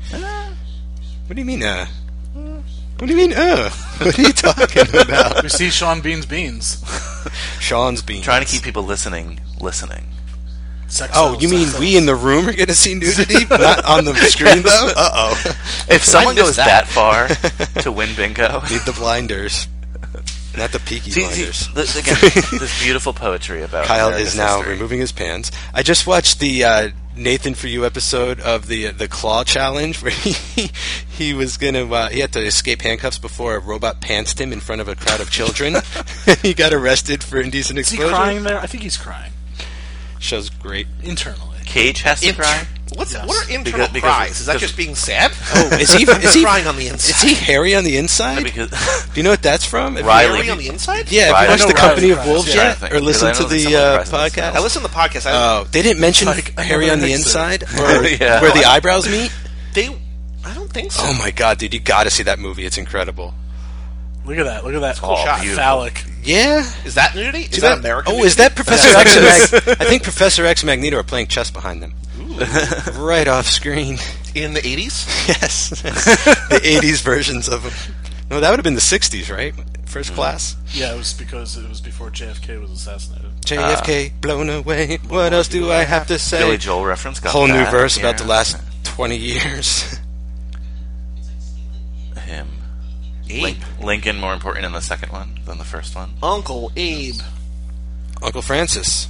S2: What do you mean, uh? What do you mean, uh? What are you talking about?
S3: We see Sean Bean's beans.
S2: Sean's beans.
S4: Trying to keep people listening, listening.
S3: Sex
S2: Oh,
S3: sells,
S2: you mean
S3: sex
S2: we
S3: sells.
S2: in the room are going to see nudity, not on the screen though? Uh oh.
S4: If someone
S1: missed
S4: goes
S1: that.
S4: that far to win bingo,
S2: Need the blinders, not the peaky
S4: see,
S2: blinders.
S4: see, the- again, this beautiful poetry about
S2: Kyle
S4: America's
S2: is now
S4: history.
S2: removing his pants. I just watched the uh, Nathan For You episode of the uh, the Claw Challenge, where he he was gonna uh, he had to escape handcuffs before a robot pantsed him in front of a crowd of children. He got arrested for indecent
S3: Is he
S2: exposure.
S3: crying there? I think he's crying
S2: Show's great.
S3: internally.
S4: Cage has to
S1: Int-
S4: cry.
S1: What's
S3: Yes.
S1: what are internal
S4: Because- because-
S1: cries? Is that
S4: because-
S1: just being sad?
S2: Oh, is he is he
S1: crying on the inside?
S2: Is he hairy on the inside?
S4: Because
S2: Do you know what that's from? Have you-
S4: Riley-
S1: Hairy on the inside?
S2: Yeah, have
S4: Riley-
S2: you watched
S4: I
S2: the
S3: know
S2: Company
S3: Riley
S2: of Wolves
S3: cries,
S4: yeah.
S2: yet,
S4: I think,
S2: or listen
S4: because I
S2: to
S4: know there's
S2: the
S4: someone
S2: uh,
S4: cries on the
S2: podcast?
S1: I listened to the podcast. I,
S2: Oh, they didn't mention
S3: Like, I
S2: hairy
S3: never
S2: on the
S3: mixed it.
S2: inside, or
S4: Yeah.
S2: where the eyebrows meet.
S1: they, I don't think so.
S2: Oh my god, dude, you got to see that movie. It's incredible.
S3: Look at that! Look at that!
S1: cool shot.
S4: beautiful.
S3: Phallic.
S2: Yeah.
S1: Is that nudity? Is
S2: See
S1: that American?
S2: Oh,
S1: nudity?
S2: is that Professor X and Mag- I think Professor X and Magneto are playing chess behind them. Right off screen.
S1: in the eighties?
S2: Yes. The eighties versions of them. No, that would have been the sixties, right? First class.
S3: Yeah, it was because it was before J F K was assassinated.
S2: J F K, blown away. What else do I have to say?
S4: Billy Joel reference. Got
S2: Whole new
S4: that.
S2: verse
S4: Yeah.
S2: about the last twenty years.
S4: Him.
S1: Abe.
S4: Link, Lincoln more important in the second one than the first one.
S1: Uncle Abe.
S2: Uncle Francis.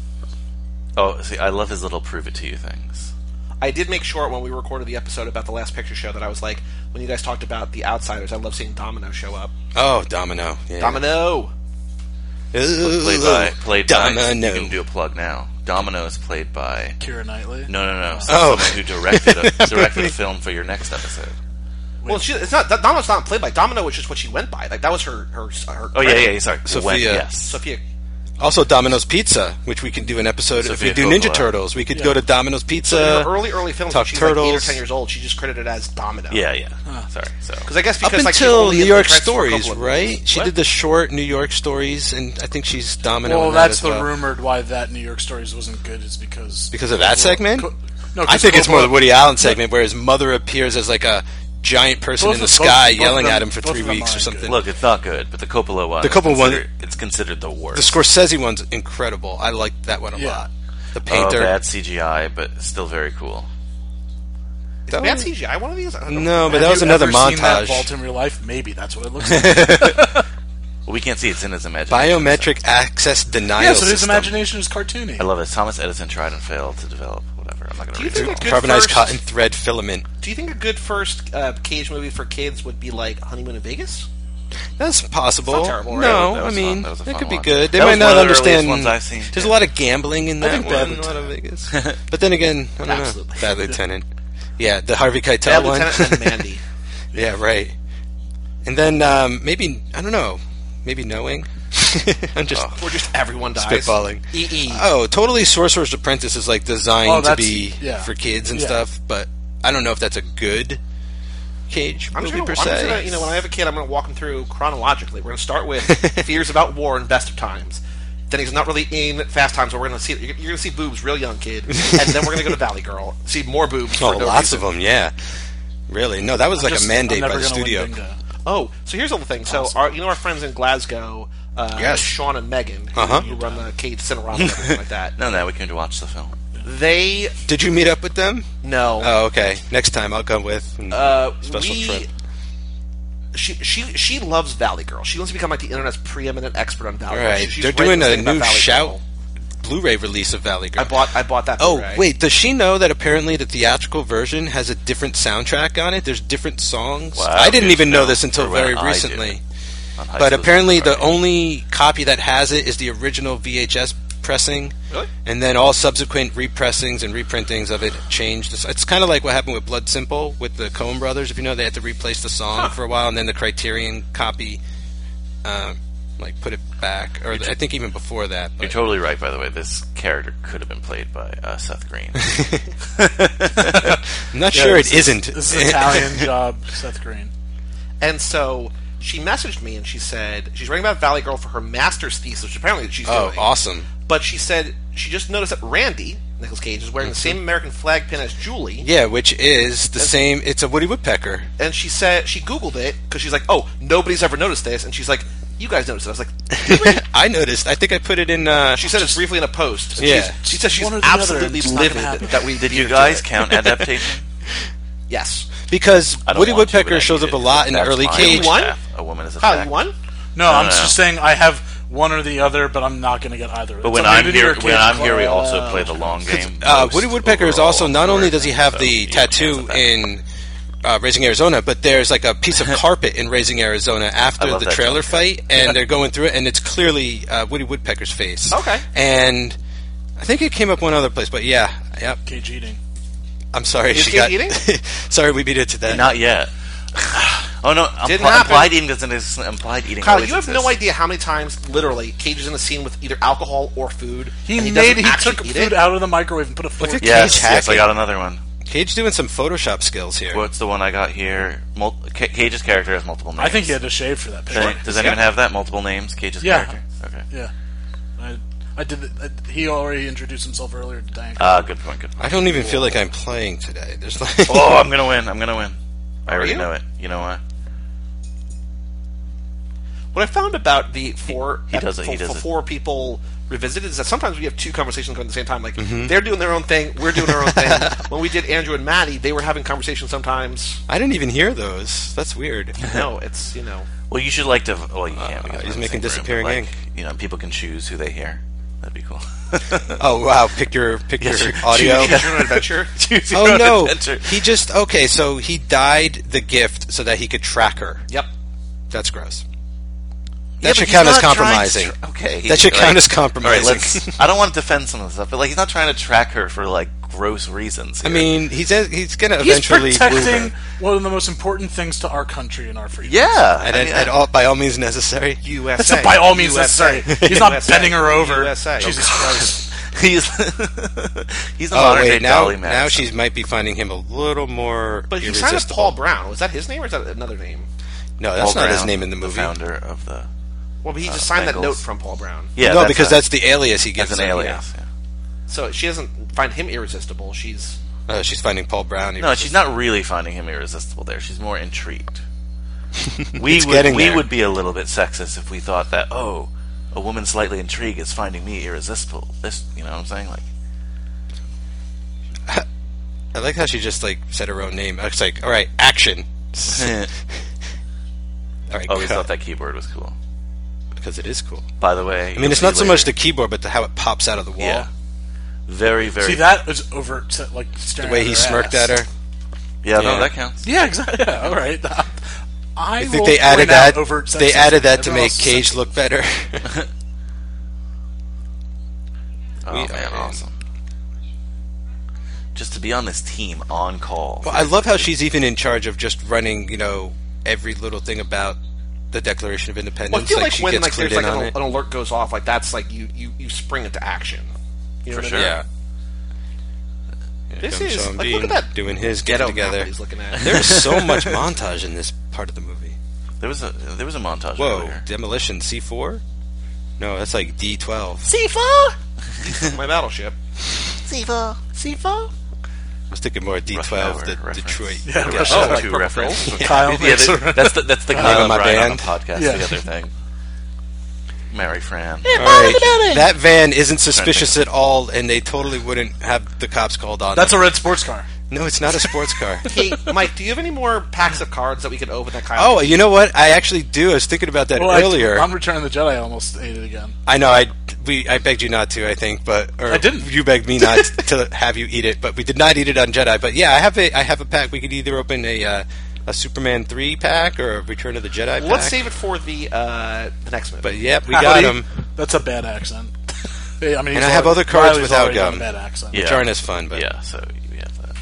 S4: Oh, see, I love his little prove it to you things.
S1: I did make sure when we recorded the episode about the Last Picture Show that I was like, when you guys talked about The Outsiders, I love seeing Domino show up.
S2: Oh, Domino. Yeah.
S1: Domino!
S2: Ooh,
S4: Played by, played
S2: Domino.
S4: by, you can do a plug now. Domino is played by...
S3: Keira Knightley.
S4: No, no, no.
S2: Oh.
S4: Someone who directed a, directed a film for your next episode.
S1: Well, she, it's not. Domino's not played by. Domino was just what she went by. Like that was her. her, her
S4: Oh yeah, yeah, yeah. Sorry,
S2: Sophia.
S4: When, yes.
S1: Sophia.
S2: Also, Domino's Pizza, which we can do an episode.
S4: Sophia
S2: if we do
S4: Coppola.
S2: Ninja Turtles, we could
S3: Yeah.
S2: go to Domino's
S1: In
S2: Pizza.
S1: her early, early films, when
S2: Talk
S1: she's like eight or
S2: Turtles.
S1: ten years old, she just credited as Domino.
S4: Yeah, yeah. Sorry. So
S1: Because I guess
S2: Up
S1: because like, she
S2: until
S1: only
S2: New York
S1: interprets for a
S2: Stories,
S1: couple of
S2: right?
S1: movies.
S2: She
S1: What?
S2: did the short New York Stories, and I think she's Domino.
S3: Well,
S2: in that
S3: that's
S2: as
S3: the
S2: well.
S3: rumored why that New York Stories wasn't good. Is because
S2: Because of that
S3: Coppola-
S2: segment?
S3: Co- no,
S2: I
S3: 'cause
S2: think it's more
S3: Coppola-
S2: the Woody Allen segment, where his mother appears as like a giant person
S3: Both
S2: in the
S3: of-
S2: sky
S3: both- both
S2: yelling
S3: of them-
S2: at him for
S3: both
S2: three
S3: of them
S2: weeks or
S3: aren't
S2: something.
S3: good.
S4: look, it's not good, but the Coppola one,
S2: The
S4: is
S2: Coppola one-
S4: considered- it's considered the worst.
S2: The Scorsese one's incredible. I like that one a
S3: Yeah.
S2: lot. The
S4: Oh,
S2: painter.
S4: bad C G I, but still very cool.
S2: That
S1: Bad
S2: one-
S1: C G I. One of these. I don't know.
S2: No, but
S3: Have
S2: that was
S3: you
S2: another
S3: ever seen that
S2: montage.
S3: vault in real life? Maybe that's what it looks like.
S4: Well, we can't see it's in his imagination.
S2: Biometric access denial
S3: yeah, so his
S2: system.
S3: imagination is cartoony.
S4: I love this. Thomas Edison tried and failed to develop whatever. I'm not going
S1: Do
S4: to
S1: you
S4: read
S1: think
S4: it.
S1: a good
S2: Carbonized
S1: first,
S2: cotton thread filament.
S1: Do you think a good first uh, Cage movie for kids would be like Honeymoon in Vegas?
S2: That's possible.
S1: It's not terrible, right?
S2: No,
S4: That
S2: I
S4: was
S2: mean,
S4: fun. That was a
S2: it
S4: fun
S2: could be
S4: one.
S2: good. They
S4: That
S2: might
S4: was
S2: not
S4: one of the
S2: understand.
S4: earliest ones I've seen.
S2: There's
S4: Yeah.
S2: a lot of gambling in that
S3: think
S2: one.
S3: Bad
S2: a lot of
S3: Lieutenant.
S2: Vegas. But then again, I don't
S1: Absolutely.
S2: know. Bad Lieutenant. Yeah, the Harvey Keitel
S1: Bad
S2: one.
S1: Lieutenant and Mandy.
S2: Yeah, right. And then um, maybe I don't know. Maybe Knowing. I'm just
S1: Or just everyone dies.
S2: spitballing.
S1: E E.
S2: Oh, totally. Sorcerer's Apprentice is like designed
S3: Oh,
S2: to
S3: that's-
S2: be
S3: yeah.
S2: for kids and
S3: Yeah.
S2: stuff, but I don't know if that's a good Cage
S1: I'm just
S2: movie
S1: gonna,
S2: per
S1: I'm just
S2: se.
S1: gonna, you know, when I have a kid, I'm going to walk him through chronologically. We're going to start with Fears About War and Best of Times. Then he's not really in Fast Times, so we're going to see you're going to see boobs, real young kid, and then we're going to go to Valley Girl, see more boobs.
S2: Oh,
S1: for no
S2: lots
S1: reason.
S2: of them. Yeah, really. No, that was like
S3: Just-
S2: a mandate
S3: I'm
S2: by
S3: never
S2: the
S3: gonna win
S2: studio.
S3: bingo.
S1: Oh, so here's the other thing. So, our, you know our friends in Glasgow, uh,
S2: Yes.
S1: Sean and Megan, who,
S2: Uh-huh.
S1: who run the Cage Cinerama and everything like that.
S4: No, no, we came to watch the film.
S1: They
S2: Did you meet up with them?
S1: no.
S2: Oh, okay. Next time I'll come with and
S1: Uh,
S2: special
S1: we,
S2: trip.
S1: She she she loves Valley Girl. She wants to become like the internet's preeminent expert on Valley
S2: All
S1: Girl.
S2: right,
S1: She- she's
S2: they're
S1: writing
S2: doing
S1: this
S2: a
S1: thing about
S2: new
S1: Valley
S2: Shout
S1: Girl.
S2: Blu-ray release of Valley Girl.
S1: I bought I bought that.
S2: Oh,
S1: Blu-ray.
S2: wait, does she know that apparently the theatrical version has a different soundtrack on it? There's different songs?
S4: Wow,
S2: I didn't
S4: good
S2: even
S4: to
S2: know
S4: know.
S2: this until
S4: Or when
S2: very
S4: I
S2: recently.
S4: did. On High
S2: But
S4: School
S2: apparently the
S4: Friday.
S2: only copy that has it is the original V H S pressing.
S1: Really?
S2: And then all subsequent repressings and reprintings of it changed. It's, it's kind of like what happened with Blood Simple with the Coen brothers. If you know, they had to replace the song
S1: Huh.
S2: for a while, and then the Criterion copy, um, like put it back. Or I think even before that.
S4: You're
S2: But
S4: totally right, by the way. This character could have been played by uh, Seth Green.
S2: I'm not
S3: Yeah,
S2: sure
S3: this
S2: it
S3: is-
S2: isn't.
S3: This is Italian job, Seth Green.
S1: And so she messaged me and she said she's writing about Valley Girl for her master's thesis, which apparently she's
S2: Oh,
S1: doing.
S2: awesome.
S1: But she said she just noticed that Randy, Nicolas Cage, is wearing the same American flag pin as Julie.
S2: Yeah, which is the same. It's a Woody Woodpecker.
S1: And she said she Googled it because she's like, "Oh, nobody's ever noticed this." And she's like, "You guys noticed it?" I was like, "Did we?"
S2: I noticed. I think I put it in. Uh,
S1: She said it's briefly in a post. And
S2: Yeah.
S1: she's- she said she's
S3: One or the other,
S1: absolutely
S3: it's not gonna
S1: livid
S3: happen.
S1: that we
S4: Did
S1: beat
S4: you
S1: her to
S4: guys
S1: it.
S4: count adaptation?
S1: Yes.
S2: because
S4: I don't
S2: Woody
S4: want to,
S2: Woodpecker
S4: but I
S2: shough
S4: need
S2: up a
S4: it.
S2: lot in the
S4: That's
S2: early
S4: fine.
S2: Cage.
S1: You won?
S4: Half a woman is a
S1: Kyle,
S4: fact.
S1: you won?
S3: No,
S4: No,
S3: I'm
S4: no,
S3: just
S4: no.
S3: saying I have one or the other, but I'm not going to get either.
S4: But
S3: It's
S4: when
S3: a
S4: I'm
S3: Nudity
S4: here,
S3: or
S4: when
S3: Kid
S4: I'm here, we
S3: Club.
S4: also play the long game.
S2: Uh,
S4: most
S2: Woody Woodpecker is
S4: overall
S2: also not only does he have
S4: so
S2: the
S4: you can't
S2: tattoo
S4: have that.
S2: in uh, Raising Arizona, but there's like a piece of carpet in Raising Arizona
S4: I
S2: after
S4: love
S2: the
S4: that
S2: trailer
S4: joke.
S2: fight, and they're going through it, and it's clearly uh, Woody Woodpecker's face.
S1: Okay.
S2: And I think it came up one other place, but yeah, yep.
S3: Cage eating.
S2: I'm sorry,
S1: Is
S2: she
S1: Cage
S2: got.
S1: eating?
S2: Sorry, we beat it to that.
S4: Not yet. Oh no,
S1: Didn't
S4: impli-
S1: happen.
S4: implied eating doesn't exist. Implied eating.
S1: Kyle,
S4: always
S1: you have no
S4: exists.
S1: idea how many times, literally, Cage is in a scene with either alcohol or food.
S3: He
S1: and he
S3: made.
S1: doesn't
S3: He
S1: actually
S3: took
S1: eat
S3: food
S1: it.
S3: out of the microwave and put a fork.
S2: at
S4: Yes,
S2: Cage
S4: yes, I
S2: hacking.
S4: got another one.
S2: Cage doing some Photoshop skills here.
S4: What's the one I got here? Mul- Ca- Cage's character has multiple names.
S3: I think he had to shave for that
S4: Does,
S3: picture.
S4: any- does anyone have that? Multiple names? Cage's
S3: Yeah.
S4: character? Okay.
S3: Yeah, I, I did. I, he already introduced himself earlier to Diane.
S4: Ah, good point, good point.
S2: I don't even feel like I'm playing today. There's like.
S4: Oh, I'm gonna win. I'm gonna win. I already
S1: you?
S4: know it. You know what?
S1: What I found about the four
S4: He- he does it, he
S1: for,
S4: does
S1: for
S4: it.
S1: four people revisited is that sometimes we have two conversations going at the same time. Like they're doing their own thing, we're doing our own thing. When we did Andrew and Maddie, they were having conversations sometimes.
S2: I didn't even hear those. That's weird.
S1: No, it's you know.
S4: Well, you should like to. Well, you can't.
S2: Uh,
S4: because
S2: he's
S4: we're in the
S2: making
S4: same room,
S2: disappearing
S4: but,
S2: ink.
S4: like, you know, people can choose who they hear. That'd be cool.
S2: Oh wow! Pick your pick
S4: Yes,
S2: your
S4: sir.
S2: audio.
S4: Choose-
S1: Choose your own adventure.
S4: Choose your
S2: Oh
S4: own
S2: no!
S4: adventure.
S2: He just okay. So he dyed the gift so that he could track her.
S1: Yep.
S2: That's gross.
S4: Yeah,
S2: That
S4: but
S2: should
S4: he's
S2: count as
S4: not trying to
S2: compromising.
S4: tra- okay, he-
S2: That should count as
S4: All right,
S2: compromising.
S4: let's. I don't want to defend some of the stuff, but like he's not trying to track her for like gross reasons.
S2: I
S4: here.
S2: mean, he's he's gonna
S3: He's
S2: eventually woo
S3: protecting
S2: her.
S3: one of the most important things to our country and our freedom.
S4: yeah,
S2: And
S4: I
S2: at,
S4: mean,
S2: at all, by all means necessary.
S1: U S
S3: That's
S1: A.
S3: by all means
S1: U S A.
S3: necessary. He's not
S1: U S A.
S3: bending her over.
S1: U S A.
S3: Jesus Christ.
S4: he's he's the
S2: Oh
S4: modern day
S2: wait, now
S4: Dolly
S2: now
S4: Madison.
S2: she might be finding him a little more
S1: But he signed up
S2: irresistible.
S1: Paul Brown. Was that his name or is that another name?
S2: No, that's
S4: Paul
S2: not his
S4: Brown,
S2: name in the movie.
S4: founder of the
S1: Well, but he
S4: Uh,
S1: just signed that
S4: Bengals.
S1: note from Paul Brown.
S4: yeah,
S2: no,
S4: that's
S2: because
S4: a-
S2: that's the alias he gives
S4: that's an
S2: him.
S4: alias. Yeah.
S1: So she doesn't find him irresistible. She's
S2: Uh, she's finding Paul Brown.
S4: No, she's not really finding him irresistible. There, she's more intrigued. We
S2: It's
S4: would
S2: getting
S4: we
S2: there.
S4: would be a little bit sexist if we thought that oh, a woman slightly intrigued is finding me irresistible. This, you know what I'm saying? Like,
S2: I like how she just like said her own name. It's like, all right, action.
S4: I
S2: All right,
S4: always
S2: cut.
S4: thought that keyboard was cool.
S2: Because it is cool.
S4: By the way,
S2: I mean, it's not so much the keyboard, but the, how it pops out of the wall.
S4: yeah, very very.
S3: See, that was overt, se- like staring
S2: The way
S3: at
S2: he
S3: her
S2: smirked
S3: ass.
S2: at her.
S4: yeah,
S2: yeah.
S4: no, that counts.
S3: Yeah, exactly. Yeah, all right. I,
S2: I think
S3: will
S2: they added
S3: point out
S2: that.
S3: overt
S2: They
S3: sexism.
S2: added that to
S3: Everyone
S2: make
S3: else is
S2: Cage
S3: sexist.
S2: look better.
S4: Oh
S2: We-
S4: man,
S2: um,
S4: awesome! Just to be on this team on call.
S2: Well, I love how she's even in charge of just running, you know, every little thing about the Declaration of Independence.
S1: well, I feel like,
S2: she
S1: when
S2: gets
S1: like
S2: clued
S1: there's like
S2: in
S1: an,
S2: on it.
S1: an alert goes off, like that's like you you, you spring into action. You know
S4: For
S1: what
S4: sure.
S1: I mean?
S2: Yeah. Here
S1: This
S2: comes
S1: is
S2: Sean
S1: like,
S2: Bean
S1: look at that
S2: doing his
S1: ghetto
S2: get
S1: map
S2: together.
S1: that he's looking at.
S2: There's so much montage in this part of the movie.
S4: There was a there was a montage
S2: Whoa,
S4: earlier.
S2: Demolition C four? No, that's like D twelve.
S1: C four, my battleship.
S4: C four.
S1: C four.
S2: I was thinking more D twelve,
S4: Rush
S2: the
S4: Hour reference.
S2: Detroit.
S3: Yeah,
S2: Yeah.
S3: Rush
S4: Oh,
S3: Hour.
S1: like
S4: two
S1: Purple
S4: reference.
S1: Pill?
S3: Kyle
S4: Yeah,
S3: makes
S4: that-
S3: her-
S4: that's the that's the
S2: Name
S4: Kyle
S2: of
S4: and
S2: my
S4: Brian on
S2: band.
S4: the podcast.
S3: Yeah.
S4: The other thing. Mary Fran.
S2: All right, that van isn't suspicious at all, and they totally wouldn't have the cops called on.
S3: That's
S2: them.
S3: a red sports car.
S2: No, it's not a sports car.
S1: Hey, Mike, do you have any more packs of cards that we could open that Kyle?
S2: Oh, you know what? I actually do. I was thinking about that
S3: Well,
S2: earlier.
S3: I, on Return of the Jedi, I almost ate it again.
S2: I know. I we I begged you not to. I think, but or
S3: I didn't.
S2: You begged me not to have you eat it, but we did not eat it on Jedi. But yeah, I have a I have a pack. We could either open a uh, a Superman three pack or a Return of the Jedi pack.
S1: Let's save it for the uh, the next movie.
S2: But yep, we
S3: Howdy.
S2: got them.
S3: That's a bad accent. Yeah, I mean,
S2: And
S3: he's
S2: I have
S3: already-
S2: other cards
S3: Riley's
S2: without
S3: already got
S2: gum.
S3: a bad accent.
S4: Yeah.
S2: Which aren't as fun, but
S4: Yeah, so we have that.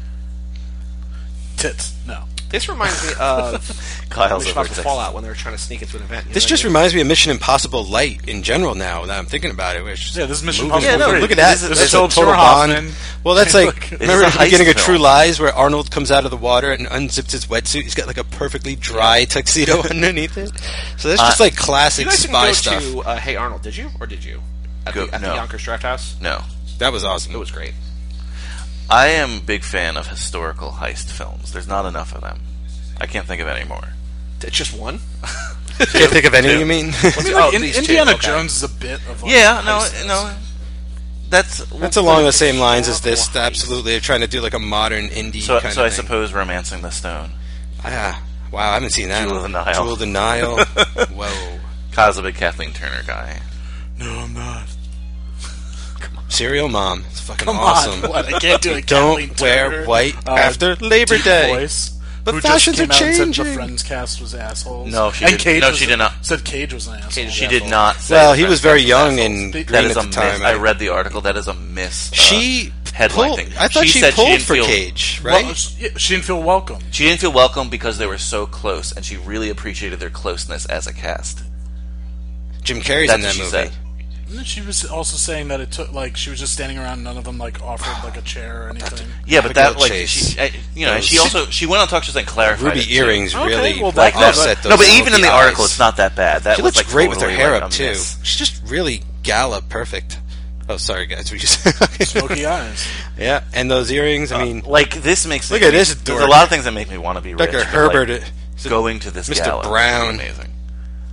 S3: Tits. No.
S1: This reminds me of
S4: Kyle's
S1: Mission
S4: over
S1: Impossible Fallout when they were trying to sneak into an event. You
S2: this
S1: know
S2: just
S1: what I mean?
S2: reminds me of Mission Impossible Light in general. Now that I'm thinking about it, which
S3: Yeah, this is Mission
S2: moving-
S3: Impossible
S4: Yeah, no,
S3: three.
S2: Look at that.
S4: This is-
S2: That's
S3: this is
S2: a
S3: Philip
S2: total
S3: Seymour
S2: Bond.
S3: Hoffman.
S2: Well, that's like
S4: This
S2: remember
S4: is
S2: at
S4: a
S2: the beginning
S4: heist
S2: of True
S4: film.
S2: Lies where Arnold comes out of the water and unzips his wetsuit. He's got like a perfectly dry tuxedo underneath it. So that's just
S4: Uh,
S2: like
S1: You
S2: classic
S1: guys didn't
S2: spy
S1: go
S2: stuff.
S1: to uh, Hey Arnold, did you? Or did you? At,
S4: Go-
S1: the, at
S4: no.
S1: the Yonkers Draft House?
S4: No.
S2: That was awesome.
S1: It was great.
S4: I am a big fan of historical heist films. There's not enough of them. I can't think of any more.
S1: It's just one?
S2: Can't think of any. You mean?
S3: I mean,
S1: Oh,
S3: like, in,
S1: these two,
S3: Indiana
S1: okay.
S3: Jones is a bit of like
S4: Yeah, no,
S3: heist.
S4: no. That's
S2: That's along the same lines as this.
S1: Historical heist.
S2: Absolutely, they're trying to do like a modern indie
S4: So,
S2: kind
S4: so I
S2: of thing.
S4: suppose Romancing the Stone.
S2: Ah, wow, I haven't seen that.
S4: Jewel of the Nile.
S2: Jewel of the Nile. Whoa.
S4: Kyle's a big Kathleen Turner guy.
S3: No, I'm not.
S2: Serial Mom. It's fucking
S3: Come
S2: awesome.
S3: on. What? I can't do it.
S2: Don't
S3: Kathleen
S2: wear
S3: Turner,
S2: white
S3: uh,
S2: after Labor
S3: deep
S2: Day.
S3: Voice,
S2: But
S3: who
S2: fashions
S3: just came
S2: are
S3: out and said
S2: changing.
S3: the Friends cast was assholes.
S4: No, she
S3: and
S4: didn't-
S3: Cage
S4: no,
S3: was
S4: she
S3: a-
S4: did not.
S3: Said Cage was an asshole.
S1: Cage-
S4: She
S3: Yeah.
S4: did not say
S2: Well,
S4: the
S2: he was
S4: Friends
S2: very
S4: cast
S2: young
S4: assholes.
S2: and
S4: That
S2: green
S4: is
S2: at
S4: a
S2: the time.
S4: miss. I read the article. That is a miss. Uh,
S2: She
S4: headline
S2: pulled,
S4: thing.
S2: I thought she,
S4: said
S2: pulled
S4: didn't
S2: for
S4: feel,
S2: Cage, right?
S3: Well, she, yeah, she didn't feel welcome.
S4: She didn't feel welcome because they were so close, and she really appreciated their closeness as a cast.
S2: Jim Carrey's
S4: That's
S2: in
S4: what
S2: that
S4: she
S2: movie.
S4: said.
S3: And then she was also saying that it took like she was just standing around. None of them like offered like a chair or anything.
S4: Yeah, but
S2: Abigail
S4: that like
S2: Chase.
S4: she, I, you know,
S2: That
S4: she
S2: was-
S4: also she went on talk shows and clarified
S2: Ruby
S4: it, too.
S2: earrings
S3: Okay,
S2: really
S3: well,
S2: like,
S3: that- that-
S2: offset those.
S4: No, but even in the
S2: smoky
S4: article,
S2: eyes.
S4: it's not that bad. That
S2: She
S4: was
S2: looks
S4: like
S2: great with her
S4: totally,
S2: hair
S4: like,
S2: up
S4: a
S2: too.
S4: miss.
S2: She's just really gala perfect. Oh, sorry guys, we just
S3: Smoky eyes.
S2: yeah, and those earrings. I mean,
S4: Like this makes
S2: Look
S4: me,
S2: at this
S4: There's
S2: dork.
S4: a lot of things that make me want to be
S2: like
S4: rich.
S2: a
S4: but, like,
S2: Herbert,
S4: going to this
S2: Mister
S4: gala would be
S2: Brown.
S4: amazing.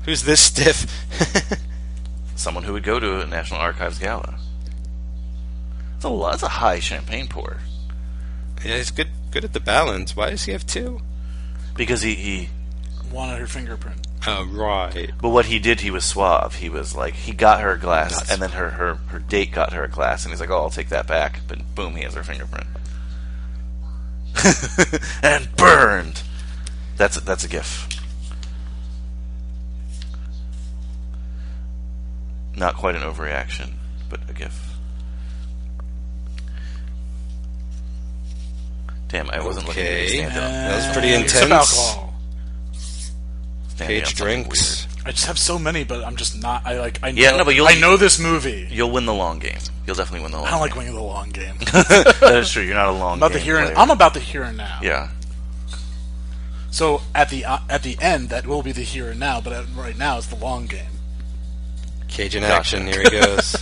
S2: Who's this stiff?
S4: Someone who would go to a National Archives gala. That's a lot. That's a high champagne pour.
S2: Yeah, he's good. Good at the balance. Why does he have two?
S4: Because he, he
S3: Wanted her fingerprint.
S2: Oh, right.
S4: But what he did, he was suave. He was like, he got her a glass,
S2: Nuts.
S4: and then her, her, her date got her a glass, and he's like, oh, I'll take that back. But boom, he has her fingerprint. And burned. That's a, that's a gif. Not quite an overreaction, but a gif. Damn, I wasn't looking at
S2: Okay.
S4: the stand up.
S2: That was pretty
S3: Uh,
S2: intense.
S3: Some alcohol.
S2: Cage drinks.
S3: I just have so many, but I'm just not. I like. I know,
S4: Yeah, no, but you'll-
S3: I know this movie.
S4: You'll win the long game. You'll definitely win the long
S3: I don't like
S4: game.
S3: winning the long game.
S4: That is true. You're not a long
S3: about the
S4: game
S3: here and
S4: player.
S3: I'm about the here and now.
S4: Yeah.
S3: So at the uh, at the end, that will be the here and now. But at, right now, it's the long game.
S2: Cage in
S4: Gotcha.
S2: action. Here he goes.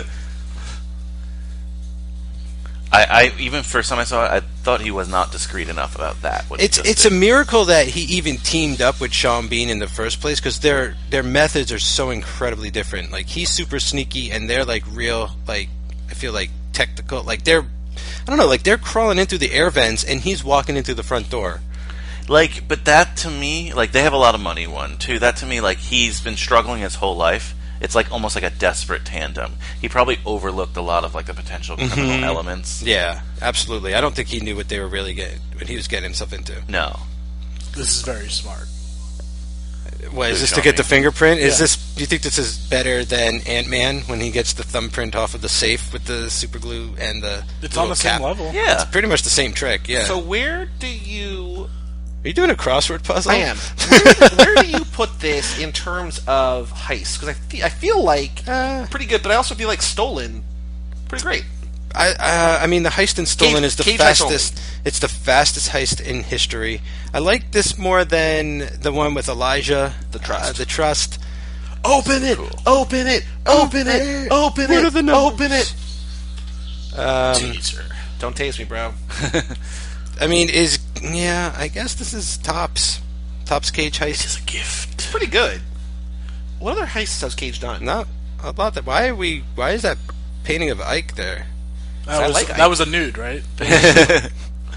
S4: I, I even first time I saw it, I thought he was not discreet enough about that. What he
S2: It's
S4: just
S2: it's
S4: did.
S2: a miracle that he even teamed up with Sean Bean in the first place, because their their methods are so incredibly different. Like, he's super sneaky, and they're like real, like, I feel like technical. Like, they're, I don't know, like they're crawling in through the air vents, and he's walking in through the front door.
S4: Like, but that to me, like, they have a lot of money, one, too. That to me, like, he's been struggling his whole life. It's like almost like a desperate tandem. He probably overlooked a lot of, like, the potential criminal
S2: Mhm.
S4: elements.
S2: Yeah, absolutely. I don't think he knew what they were really getting, what he was getting himself into.
S4: No.
S3: This is very smart.
S2: What, is
S4: Who's
S2: this to
S4: Sean
S2: get the
S4: Bean?
S2: fingerprint? Is
S3: Yeah.
S2: this, do you think this is better than Ant-Man when he gets the thumbprint off of the safe with the super glue and the
S3: It's
S2: little
S3: on the same
S2: cap?
S3: level.
S4: Yeah.
S2: It's pretty much the same trick, yeah.
S1: So where do you?
S2: Are you doing a crossword puzzle?
S1: I am. Where, where do you put this in terms of heist? Because I, fe- I feel like
S2: Uh,
S1: pretty good, but I also feel like Stolen, pretty great.
S2: I, uh, I mean, the heist in Stolen
S1: Cage-
S2: is the
S1: Cage heist
S2: fastest. It's the fastest heist in history. I like this more than the one with Elijah.
S1: The Trust.
S2: Uh, the Trust.
S1: Open it!
S4: Cool.
S1: Open it! Open it! Open
S2: What
S1: it!
S2: are the numbers?
S1: Open it!
S2: Um,
S3: Teaser.
S1: Don't taste me, bro.
S2: I mean, is yeah. I guess this is Tops. Tops Cage heist.
S4: It's a gift.
S1: Pretty good. What other heists has Cage done?
S2: Not about that. Why are we? Why is that painting of Ike there?
S3: That
S1: I
S3: was
S1: like
S3: that
S1: Ike.
S3: was a nude, right?
S2: It's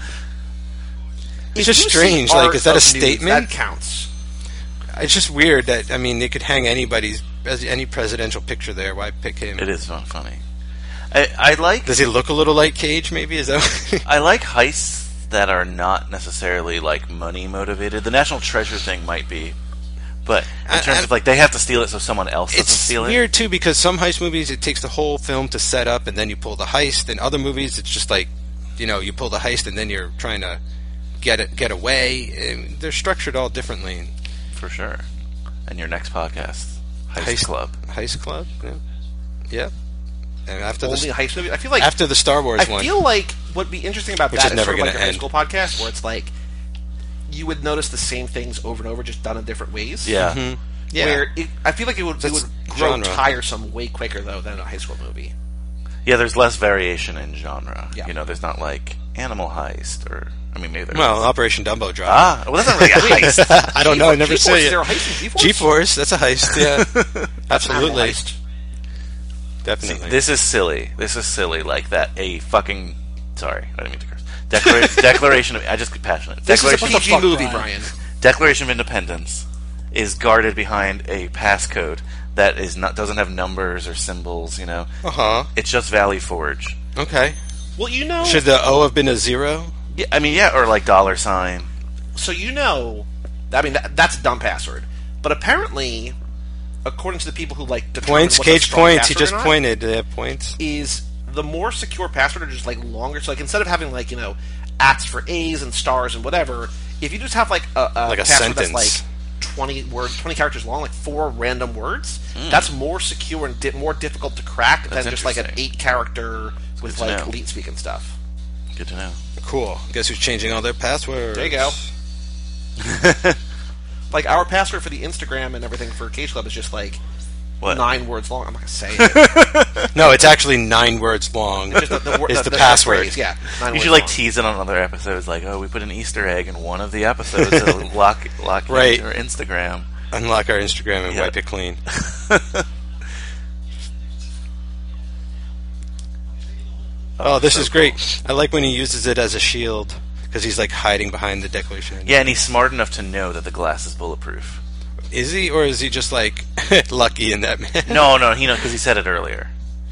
S1: If
S2: just
S1: you see
S2: strange. Like,
S1: art
S2: is that a
S1: of nudes,
S2: statement?
S1: That counts.
S2: It's just weird that I mean they could hang anybody's any presidential picture there. Why pick him?
S4: It is not funny. I, I like
S2: Does he look a little like Cage? Maybe is that?
S4: I like heists that are not necessarily like money motivated. The National Treasure thing might be, but in
S2: I-
S4: terms
S2: I-
S4: of like they have to steal it so someone else doesn't
S2: It's
S4: steal it.
S2: weird too because some heist movies it takes the whole film to set up and then you pull the heist. And other movies it's just like, you know, you pull the heist and then you're trying to get it get away. And they're structured all differently.
S4: For sure. And your next podcast, Heist, Club.
S2: Heist Club. Yeah. Yep. And after
S1: Only
S2: the
S1: a heist movie. I feel like
S2: after the Star Wars
S1: I
S2: one.
S1: feel like what'd be interesting about
S2: Which
S1: that
S2: is
S1: is
S2: never
S1: sort of like a
S2: gonna
S1: high
S2: end.
S1: school podcast where it's like you would notice the same things over and over, just done in different ways.
S4: Yeah.
S2: Mhm. Yeah.
S1: Where it, I feel like it would, it
S2: That's
S1: would grow
S2: genre.
S1: tiresome way quicker though than a high school movie.
S4: Yeah, there's less variation in genre.
S1: Yeah.
S4: You know, there's not like Animal Heist or I mean maybe there
S2: well,
S4: is.
S2: Operation Dumbo Drop.
S4: Ah, well that's not really a heist.
S2: I don't know. I never
S1: G-Force,
S2: see
S1: is
S2: it.
S1: there a heist in G-Force?
S2: G-Force. That's a heist. Yeah.
S1: That's an animal
S2: Absolutely.
S1: heist.
S2: Definitely.
S4: This is silly. This is silly like that a fucking sorry, I didn't mean to curse. Declara- Declaration of I just get passionate.
S1: This is a
S4: Declaration
S1: P G
S3: fuck,
S1: movie,
S3: Brian?
S1: Brian.
S4: Declaration of Independence is guarded behind a passcode that is not doesn't have numbers or symbols, you know.
S2: Uh huh.
S4: It's just Valley Forge.
S2: Okay.
S1: Well, you know,
S2: Should the O have been a zero?
S4: Yeah, I mean, yeah, or like dollar sign.
S1: so you know, I mean that, that's a dumb password. But apparently, according to the people who like determine
S2: Points.
S1: what's a
S2: Cage
S1: strong
S2: points. He
S1: password
S2: just
S1: or not,
S2: pointed. They have points.
S1: is the more secure password are just like longer. So like instead of having like you know ats for A's and stars and whatever, if you just have like a, a
S2: Like a
S1: password
S2: sentence.
S1: that's like twenty words, twenty characters long, like four random words,
S2: Hmm.
S1: that's more secure and di- more difficult to crack
S4: That's
S1: than just like an
S4: interesting.
S1: eight character with
S4: good to
S1: like
S4: know.
S1: leet speak and stuff.
S4: Good to know.
S2: Cool. Guess who's changing all their passwords?
S1: There you go. Like our password for the Instagram and everything for Cage Club is just like
S4: What?
S1: nine words long. I'm not gonna say it.
S2: No, it's actually nine words long.
S1: Just the, the, wor-
S2: is
S1: the,
S2: the, password.
S1: phrase, yeah. Nine
S4: You
S1: words
S4: should like
S1: long.
S4: tease it on other episodes, like, oh, we put an Easter egg in one of the episodes to lock lock
S2: Right.
S4: into our Instagram.
S2: unlock our Instagram and
S4: Yeah.
S2: wipe it clean. Oh, this
S4: so
S2: is great. I like when he uses it as a shield, because he's like hiding behind the Declaration.
S4: Yeah, and he's smart enough to know that the glass is bulletproof.
S2: Is he, or is he just like lucky in that man?
S4: No, no, he knows because he said it earlier.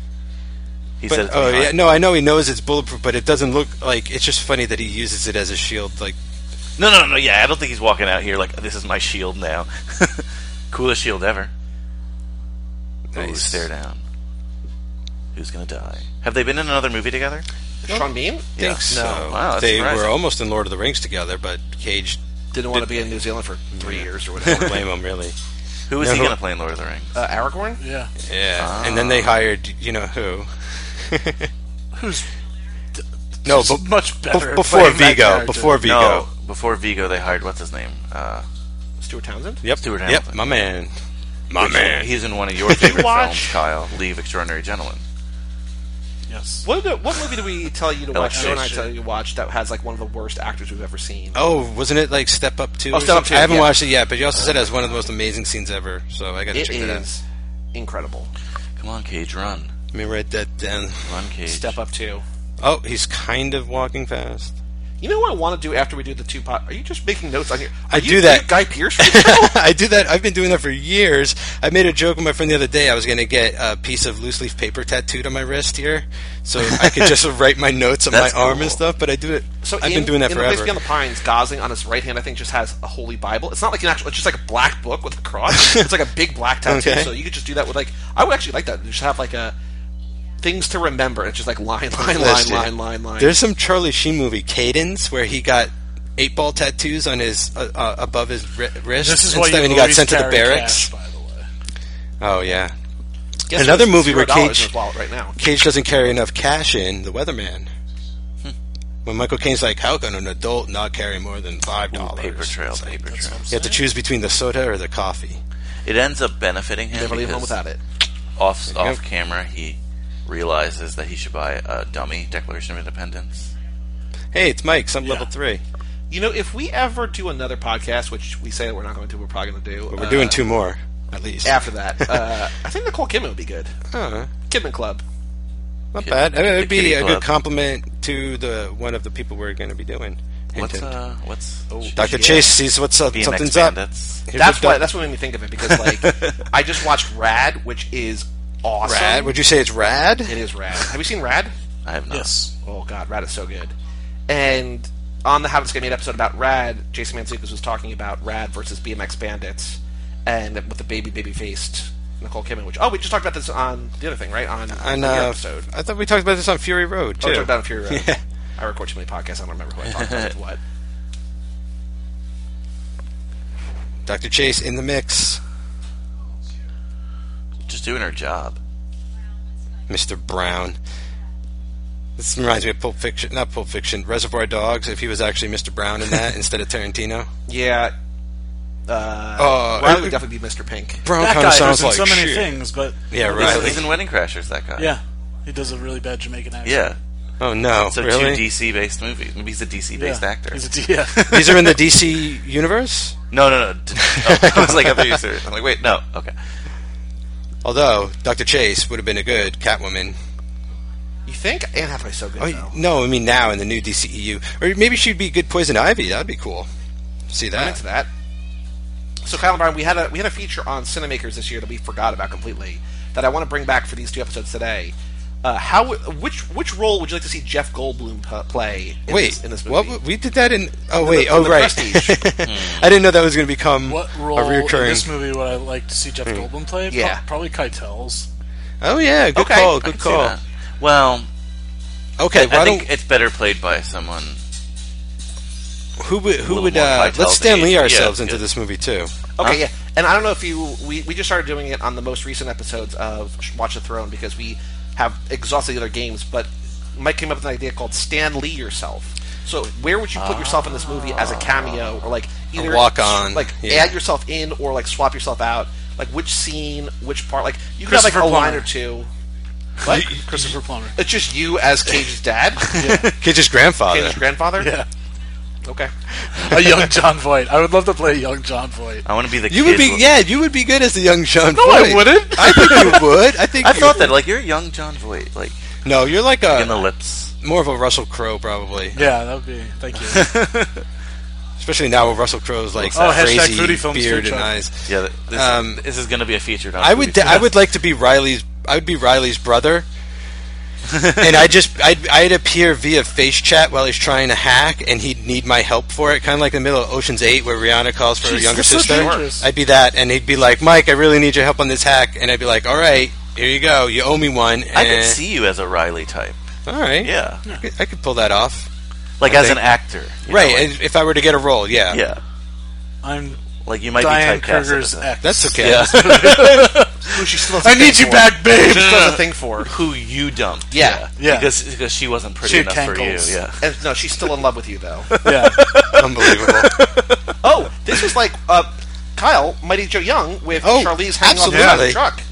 S4: He
S2: But,
S4: said it's
S2: oh
S4: behind.
S2: yeah, no, I know he knows it's bulletproof, but it doesn't look like. It's just funny that he uses it as a shield. Like,
S4: No, no, no, yeah, I don't think he's walking out here like, this is my shield now. Coolest shield ever. Ooh,
S2: nice.
S4: stare down. Who's gonna die? Have they been in another movie together?
S1: Sean Bean
S2: think
S4: Yeah.
S2: so.
S4: Wow, that's
S2: they
S4: surprising.
S2: were almost in Lord of the Rings together, but Cage
S1: didn't want to be in New Zealand for three years or whatever.
S2: don't blame him really.
S4: Who is
S2: No,
S4: he
S2: who-
S4: gonna play in Lord of the Rings?
S1: Uh, Aragorn?
S3: Yeah.
S2: Yeah,
S4: Ah.
S2: and then they hired you know who?
S3: Who's
S2: No,
S3: just
S2: but
S3: much better at
S2: before
S3: playing that
S2: Vigo.
S3: character.
S2: Before Vigo.
S4: No, before Vigo, they hired what's his name? Uh,
S1: Stuart Townsend?
S2: Yep.
S4: Stuart
S2: Yep.
S4: Hamilton.
S2: My man. My
S4: which-
S2: man.
S4: He's in one of your favorite
S1: watch-
S4: films, Kyle. Leave, Extraordinary Gentlemen.
S3: Yes.
S1: What, did- what movie did we tell you to watch?
S4: Illustration.
S1: Joe and I tell you to watch that has like one of the worst actors we've ever seen.
S2: Oh, wasn't it like Step Up two?
S1: Oh,
S2: or
S1: Step Up
S2: something?
S1: two,
S2: I haven't
S1: yeah.
S2: watched it yet, but you also said it has one of the most amazing scenes ever, so I got to
S1: It
S2: check that out.
S1: is incredible.
S4: Come on, Cage, run.
S2: Let me write that down.
S4: Run, Cage.
S1: Step Up two.
S2: Oh, he's kind of walking fast.
S1: You know what I want to do after we do the two pot? Are you just making notes on your?
S2: I
S1: are you,
S2: do that.
S1: are you Guy Pearce right now?
S2: I do that. I've been doing that for years. I made a joke with my friend the other day. I was going to get a piece of loose leaf paper tattooed on my wrist here, so I could just write my notes on
S4: That's
S2: my arm
S4: cool.
S2: and stuff. But I do it.
S1: So
S2: I've
S1: in,
S2: been doing that
S1: in the place
S2: forever.
S1: beyond the pines, Gosling on his right hand, I think, just has a holy Bible. It's not like an actual. It's just like a black book with a cross. It's like a big black tattoo.
S2: Okay.
S1: So you could just do that with like. I would actually like that. Just have like a things to remember. It's just like line, line, line,
S2: Let's see.
S1: line, line, line.
S2: There's some Charlie Sheen movie, Cadence, where he got eight ball tattoos on his uh, uh, above his ri- wrist.
S3: This is
S2: and
S3: why
S2: stuff,
S3: you
S2: and he got
S3: always
S2: sent to the
S3: carry
S2: barracks.
S3: cash, by the way.
S2: Oh yeah.
S1: Guess
S2: another
S1: who's
S2: movie where
S1: zero dollars
S2: Cage-
S1: in his wallet right now.
S2: Cage doesn't carry enough cash in. The Weatherman.
S1: Hmm.
S2: When Michael Caine's like, "How can an adult not carry more than five
S4: Ooh,
S2: dollars?"
S4: paper trail, paper
S3: That's
S4: trail.
S3: what I'm
S2: You have to
S3: saying.
S2: choose between the soda or the coffee.
S4: It ends up benefiting him
S1: Never leave home
S4: because
S1: without it.
S4: off
S2: There you
S4: off
S2: go.
S4: camera he realizes that he should buy a dummy Declaration of Independence.
S2: Hey, it's Mike. Some
S3: Yeah.
S2: level three.
S1: You know, if we ever do another podcast, which we say that we're not going to, we're probably going to do.
S2: But we're
S1: uh,
S2: doing two more, at least.
S1: after that. Uh, I think Nicole Kidman would be good.
S2: Uh,
S1: Kidman Club.
S2: not
S4: Kid-
S2: bad. I mean, it
S4: the
S2: would be
S4: Kitty
S2: a
S4: Club.
S2: good compliment to the one of the people we're going to be doing. Hint,
S4: What's
S2: hint.
S4: uh what's
S1: Oh,
S2: Doctor
S1: yeah.
S2: Chase sees what's up.
S4: B M X
S2: Something's up.
S4: Bandits?
S2: Here's
S1: That's
S2: what
S1: why.
S2: Doc-
S1: That's what made me think of it because, like, I just watched Rad, which is awesome.
S2: Rad. Would you say it's rad?
S1: It is Rad. Have you seen Rad?
S4: I have not.
S3: Yes.
S1: Oh God, Rad is so good. And on the How This Get Made episode about Rad, Jason Mantzoukas was talking about Rad versus B M X Bandits, and with the baby, baby faced Nicole Kidman. Which oh, we just talked about this on the other thing, right? On,
S2: On,
S1: the
S2: uh,
S1: episode.
S2: I thought we talked about this on Fury Road
S1: Oh,
S2: too.
S1: we talked about it on Fury Road.
S2: Yeah.
S1: I record too many podcasts. I don't remember who I talked about with what.
S2: Doctor Chase in the mix.
S4: Just doing her job.
S2: Mister Brown. This reminds me of Pulp Fiction, not Pulp Fiction, Reservoir Dogs. If he was actually Mister Brown in that instead of Tarantino,
S1: Yeah. Uh,
S2: Uh,
S1: Riley
S2: uh,
S1: would definitely be Mister Pink.
S2: Brown
S3: That
S2: kind
S3: guy
S2: of sounds
S3: does
S2: like
S3: so many
S2: shit.
S3: things, but
S2: Yeah,
S4: He's,
S2: Riley.
S4: he's in Wedding Crashers, that guy.
S3: yeah, he does a really bad Jamaican accent.
S4: Yeah.
S2: Oh no,
S4: So
S2: really?
S4: two D C based movies. Maybe he's a D C based
S3: yeah.
S4: actor.
S3: He's a D- yeah.
S2: These are in the D C universe.
S4: No, no, no. D- oh, I was like, I thought you were serious. I'm like, wait, no. Okay.
S2: Although Doctor Chase would have been a good Catwoman.
S1: You think Anne Hathaway's so good
S2: Oh
S1: though?
S2: no, I mean now in the new D C E U, or maybe she'd be good Poison Ivy. That'd be cool. See
S1: I'm
S2: that?
S1: into that. So, Kyle and Brian, we had a we had a feature on Cinemakers this year that we forgot about completely. That I want to bring back for these two episodes today. Uh, how which which role would you like to see Jeff Goldblum p- play in
S2: Wait,
S1: this, in this movie?
S2: what? We did that in. Oh
S1: In
S2: wait,
S1: the-
S2: oh
S1: in the
S2: right.
S1: Prestige.
S2: I didn't know that was going to become
S3: What
S2: a
S3: role in
S2: recurring.
S3: this movie would I like to see Jeff Goldblum play? Pro-
S1: Yeah.
S3: probably Keitel's.
S2: Oh yeah, good
S1: Okay,
S2: call.
S4: I
S2: Good
S4: can see
S2: call.
S4: that. Well,
S2: Okay,
S4: I
S2: why
S4: think
S2: don't
S4: it's better played by someone.
S2: who would who
S4: little
S2: would
S4: more
S2: uh,
S4: high-tech
S2: let's Stan Lee
S4: age.
S2: ourselves
S4: Yeah,
S2: into
S4: yeah.
S2: this movie too.
S1: Okay,
S4: Huh?
S1: yeah, and I don't know if you we, we just started doing it on the most recent episodes of Watch the Throne because we have exhausted the other games, but Mike came up with an idea called Stan Lee yourself. So where would you put yourself in this movie as a cameo, or like either
S2: walk on,
S1: like
S2: yeah.
S1: add yourself in, or like swap yourself out? Like which scene, which part? Like you could have like a
S3: Christopher
S1: line
S3: Plummer.
S1: or two. What?
S3: Christopher Plummer.
S1: It's just you as Cage's dad,
S2: Cage's grandfather.
S1: Cage's grandfather.
S3: Yeah.
S1: Okay.
S3: A young John Voight. I would love to play a young John Voight.
S4: I want to be the
S2: You
S4: kid
S2: would be,
S4: with-
S2: yeah, you would be good as the young John
S3: No,
S2: Voight.
S3: I wouldn't.
S2: I think you would. I think
S4: I
S2: you
S4: thought
S2: would.
S4: that, like, you're a young John Voight. Like,
S2: No, you're like
S4: in the
S2: a
S4: lips.
S2: more of a Russell Crowe, probably.
S3: Yeah, that would be. Thank you.
S2: Especially now with Russell Crowe's like
S3: Oh, hashtag
S2: crazy
S3: Foodie Films
S2: beard
S3: too,
S2: and
S3: Chuck.
S2: eyes.
S4: Yeah, this,
S2: Um,
S4: this is going to be a featured on
S2: I would,
S4: Foodie
S2: I would like to be Riley's. I would be Riley's brother, and I just, I'd, I'd appear via face chat while he's trying to hack, and he'd need my help for it, kind of like in the middle of Ocean's Eight, where Rihanna calls for her
S3: Jeez,
S2: younger
S3: that's so
S2: sister.
S3: dangerous.
S2: I'd be that, and he'd be like, "Mike, I really need your help on this hack," and I'd be like, "All right, here you go. You owe me one." And,
S4: I could see you as a Riley type.
S2: All right,
S4: Yeah.
S2: I could, I could pull that off.
S4: Like,
S2: I
S4: as
S2: think-
S4: an actor. you
S2: Right,
S4: know, like-
S2: and if I were to get a role, yeah,
S4: yeah.
S3: I'm
S4: Like, you might
S3: Diane
S4: be typecasted
S3: Kruger's
S4: as a-
S3: ex.
S2: that's okay.
S4: Yeah.
S1: Who she still has a
S3: I
S1: thing
S3: need you
S1: for.
S3: back, babe.
S1: She still has a thing for.
S4: Who you dumped.
S1: Yeah.
S3: Yeah.
S4: Because, because she wasn't pretty
S3: She had
S4: enough for you.
S3: cankles.
S4: Yeah.
S1: And no, she's still in love with you, though.
S3: Yeah.
S2: Unbelievable.
S1: Oh, this is like uh, Kyle, Mighty Joe Young, with
S2: Oh,
S1: Charlize hanging on the side of the
S2: absolutely.
S1: truck.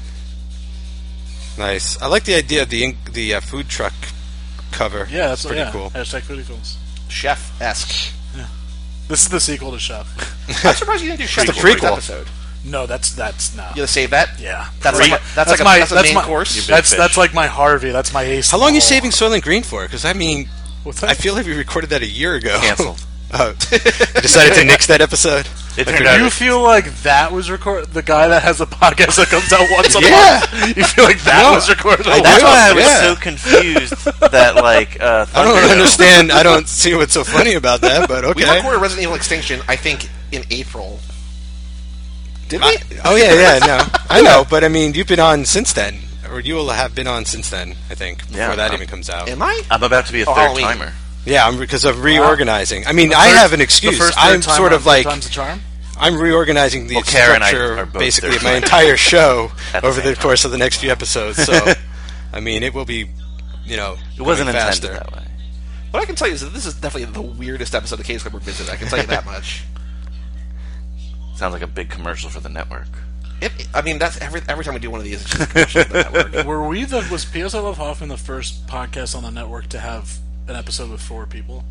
S2: Nice. I like the idea of the ink, the uh, food truck cover.
S3: Yeah, that's
S2: It's pretty
S3: yeah.
S2: cool.
S3: Hashtag Foodie Films.
S1: Chef-esque.
S3: This is the sequel to Chef.
S1: I'm surprised you didn't do Chef
S2: the
S1: for the first
S2: prequel.
S1: episode.
S3: No, that's that's no.
S1: You gonna save that?
S3: Yeah,
S1: That's
S3: Pre-
S1: like, that's, like a,
S3: my
S1: that's a
S3: that's
S1: main
S3: my
S1: course.
S4: You big
S3: That's
S4: fish.
S3: that's like my Harvey. That's my ace.
S2: How long are you
S3: in the
S2: saving
S3: hole.
S2: Soylent Green for? Because I mean,
S3: What's that?
S2: I feel like we recorded that a year ago.
S4: Canceled.
S2: Oh, you decided to nix that episode.
S4: It
S2: Like
S4: turned
S2: a-
S4: out
S3: You feel like that was record the guy that has a podcast that comes out once a
S2: Yeah.
S3: month? You feel like that
S2: No,
S3: was recorded?
S2: I
S3: a
S4: That's
S2: do.
S3: lot?
S4: why I was
S2: Yeah.
S4: so confused that, like, uh,
S2: I don't
S4: Thunderdome-
S2: understand. I don't see what's so funny about that, but
S1: We
S2: okay.
S1: recorded Resident Evil Extinction, I think, in April. Did we?
S2: I- oh yeah, yeah, no, I know, but I mean, you've been on since then, or you will have been on since then. I think before
S4: Yeah,
S2: that
S4: um,
S2: even comes out.
S1: Am I?
S4: I'm about to be a
S1: Oh,
S4: third
S1: Halloween.
S4: timer.
S2: Yeah, I'm because of reorganizing. I mean,
S3: The
S2: I
S3: first-
S2: have an
S3: The
S2: excuse.
S3: first
S2: I'm
S3: third
S2: sort
S3: timer
S2: of like
S3: times the charm.
S2: I'm reorganizing the
S4: Well, Kara and I
S2: structure
S4: are both
S2: basically
S4: there.
S2: of my entire show
S4: At the
S2: over
S4: same
S2: the course of the next few episodes. So, I mean, it will be, you know,
S4: It wasn't
S2: going
S4: intended
S2: faster.
S4: that way.
S1: What I can tell you is that this is definitely the weirdest episode of Case Club Revisited. I can tell you that much.
S4: Sounds like a big commercial for the network.
S1: It, I mean, that's every every time we do one of these, it's just a commercial for the network.
S3: Were we the was P S I Love Hoffman the first podcast on the network to have an episode with four people?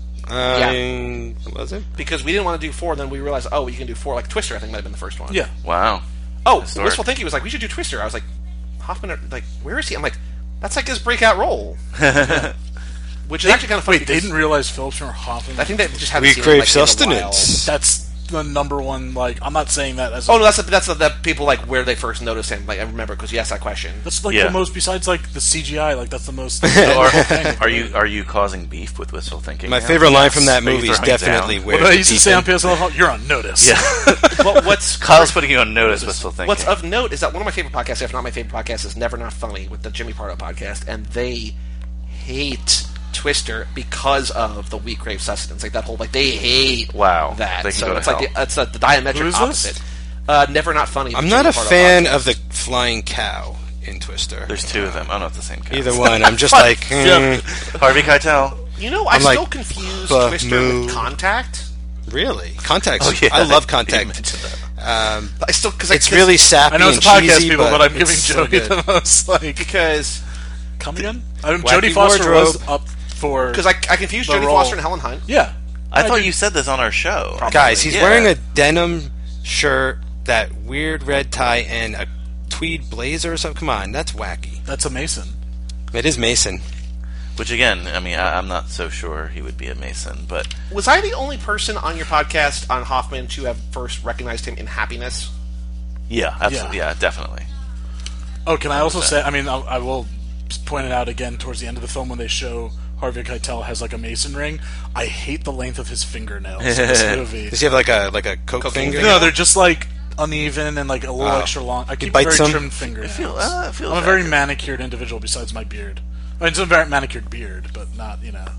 S2: Um, was it?
S1: Because we didn't want to do four, then we realized, oh, you can do four. Like Twister, I think might have been the first one.
S3: Yeah.
S4: Wow.
S1: Oh,
S4: Historic.
S1: Wistful Thinking was like, we should do Twister. I was like, Hoffman, like, where is he? I'm like, that's like his breakout role. Which is actually kind of funny.
S3: Wait, they
S1: because
S3: didn't realize Philip Seymour Hoffman.
S1: I think they just haven't
S2: We
S1: seen
S2: crave
S1: him, like, in a while.
S2: sustenance.
S3: that's the number one. Like, I'm not saying that as. A,
S1: Oh no, that's the, that's the, that people like where they first noticed him. Like I remember because you asked that question.
S3: that's like
S4: Yeah.
S3: the most. Besides, like the C G I, like that's the most.
S4: Or,
S3: memorable thing.
S4: are you are you causing beef with Wistful Thinking?
S2: My
S4: now?
S2: favorite line from that
S4: Are you
S2: movie is
S4: throwing it
S2: definitely
S4: down?
S2: where
S3: What I used to say on P S I Love Hoffman, you're on notice.
S4: Yeah.
S1: Well, what's
S4: Kyle's putting you on notice. Wistful Thinking.
S1: what's of note is that one of my favorite podcasts, if not my favorite podcast, is Never Not Funny with the Jimmy Pardo podcast, and they hate Twister because of the We Crave Sustenance. Like that whole like they hate
S4: Wow.
S1: that.
S4: They can
S1: so
S4: go to
S1: it's like
S4: hell.
S1: the, it's uh, the diametric
S3: Who is this?
S1: opposite. Uh, Never Not Funny.
S2: I'm
S1: the
S2: not
S1: Jimmy
S2: a
S1: Pardo
S2: fan
S1: podcast.
S2: of the flying cow in Twister.
S4: There's two of them. Oh no, it's the same guy.
S2: Either one. I'm just like,
S3: Yeah.
S2: hmm,
S4: Harvey Keitel.
S1: You know, I
S2: I'm like,
S1: still confuse
S2: fuck,
S1: Twister
S2: moo.
S1: with Contact.
S2: really? Contact.
S4: Oh, yeah.
S2: I love
S4: You
S2: Contact.
S4: mentioned that.
S2: Um,
S1: I still because
S2: it's really sappy
S3: I know it's
S2: and
S3: a podcast,
S2: cheesy,
S3: people, but, I'm giving
S2: it's so
S3: Jody
S2: good.
S3: the most like.
S1: because
S3: Come again? I mean,
S2: Wacky
S3: Jodie Foster was
S2: wardrobe.
S3: up for.
S1: because I, I confused
S3: The
S1: Jodie
S3: role.
S1: Foster and Helen Hunt.
S3: yeah,
S4: I thought
S3: did-
S4: you said this on our show.
S2: Guys, he's
S4: Yeah.
S2: wearing a denim shirt, that weird red tie, and a tweed blazer or something. Come on, that's wacky.
S3: That's a Mason.
S2: It is Mason.
S4: Which again, I mean, I, I'm not so sure he would be a Mason, but
S1: Was I the only person on your podcast on Hoffman to have first recognized him in Happiness?
S4: yeah, absolutely,
S3: Yeah.
S4: yeah, definitely.
S3: Oh, can I also say? I mean, I, I will point it out again towards the end of the film when they show Harvey Keitel has like a Mason ring. I hate the length of his fingernails in this movie.
S2: Does he have like a like a coke
S1: Cocaine
S2: finger?
S1: finger?
S3: No, they're just like uneven and like a little
S2: Oh.
S3: extra long. I keep
S2: bites
S3: very
S2: them?
S3: trimmed fingernails.
S4: feel- uh, it feels
S3: I'm a very
S4: accurate.
S3: manicured individual besides my beard. I mean, it's a very manicured beard, but not, you know.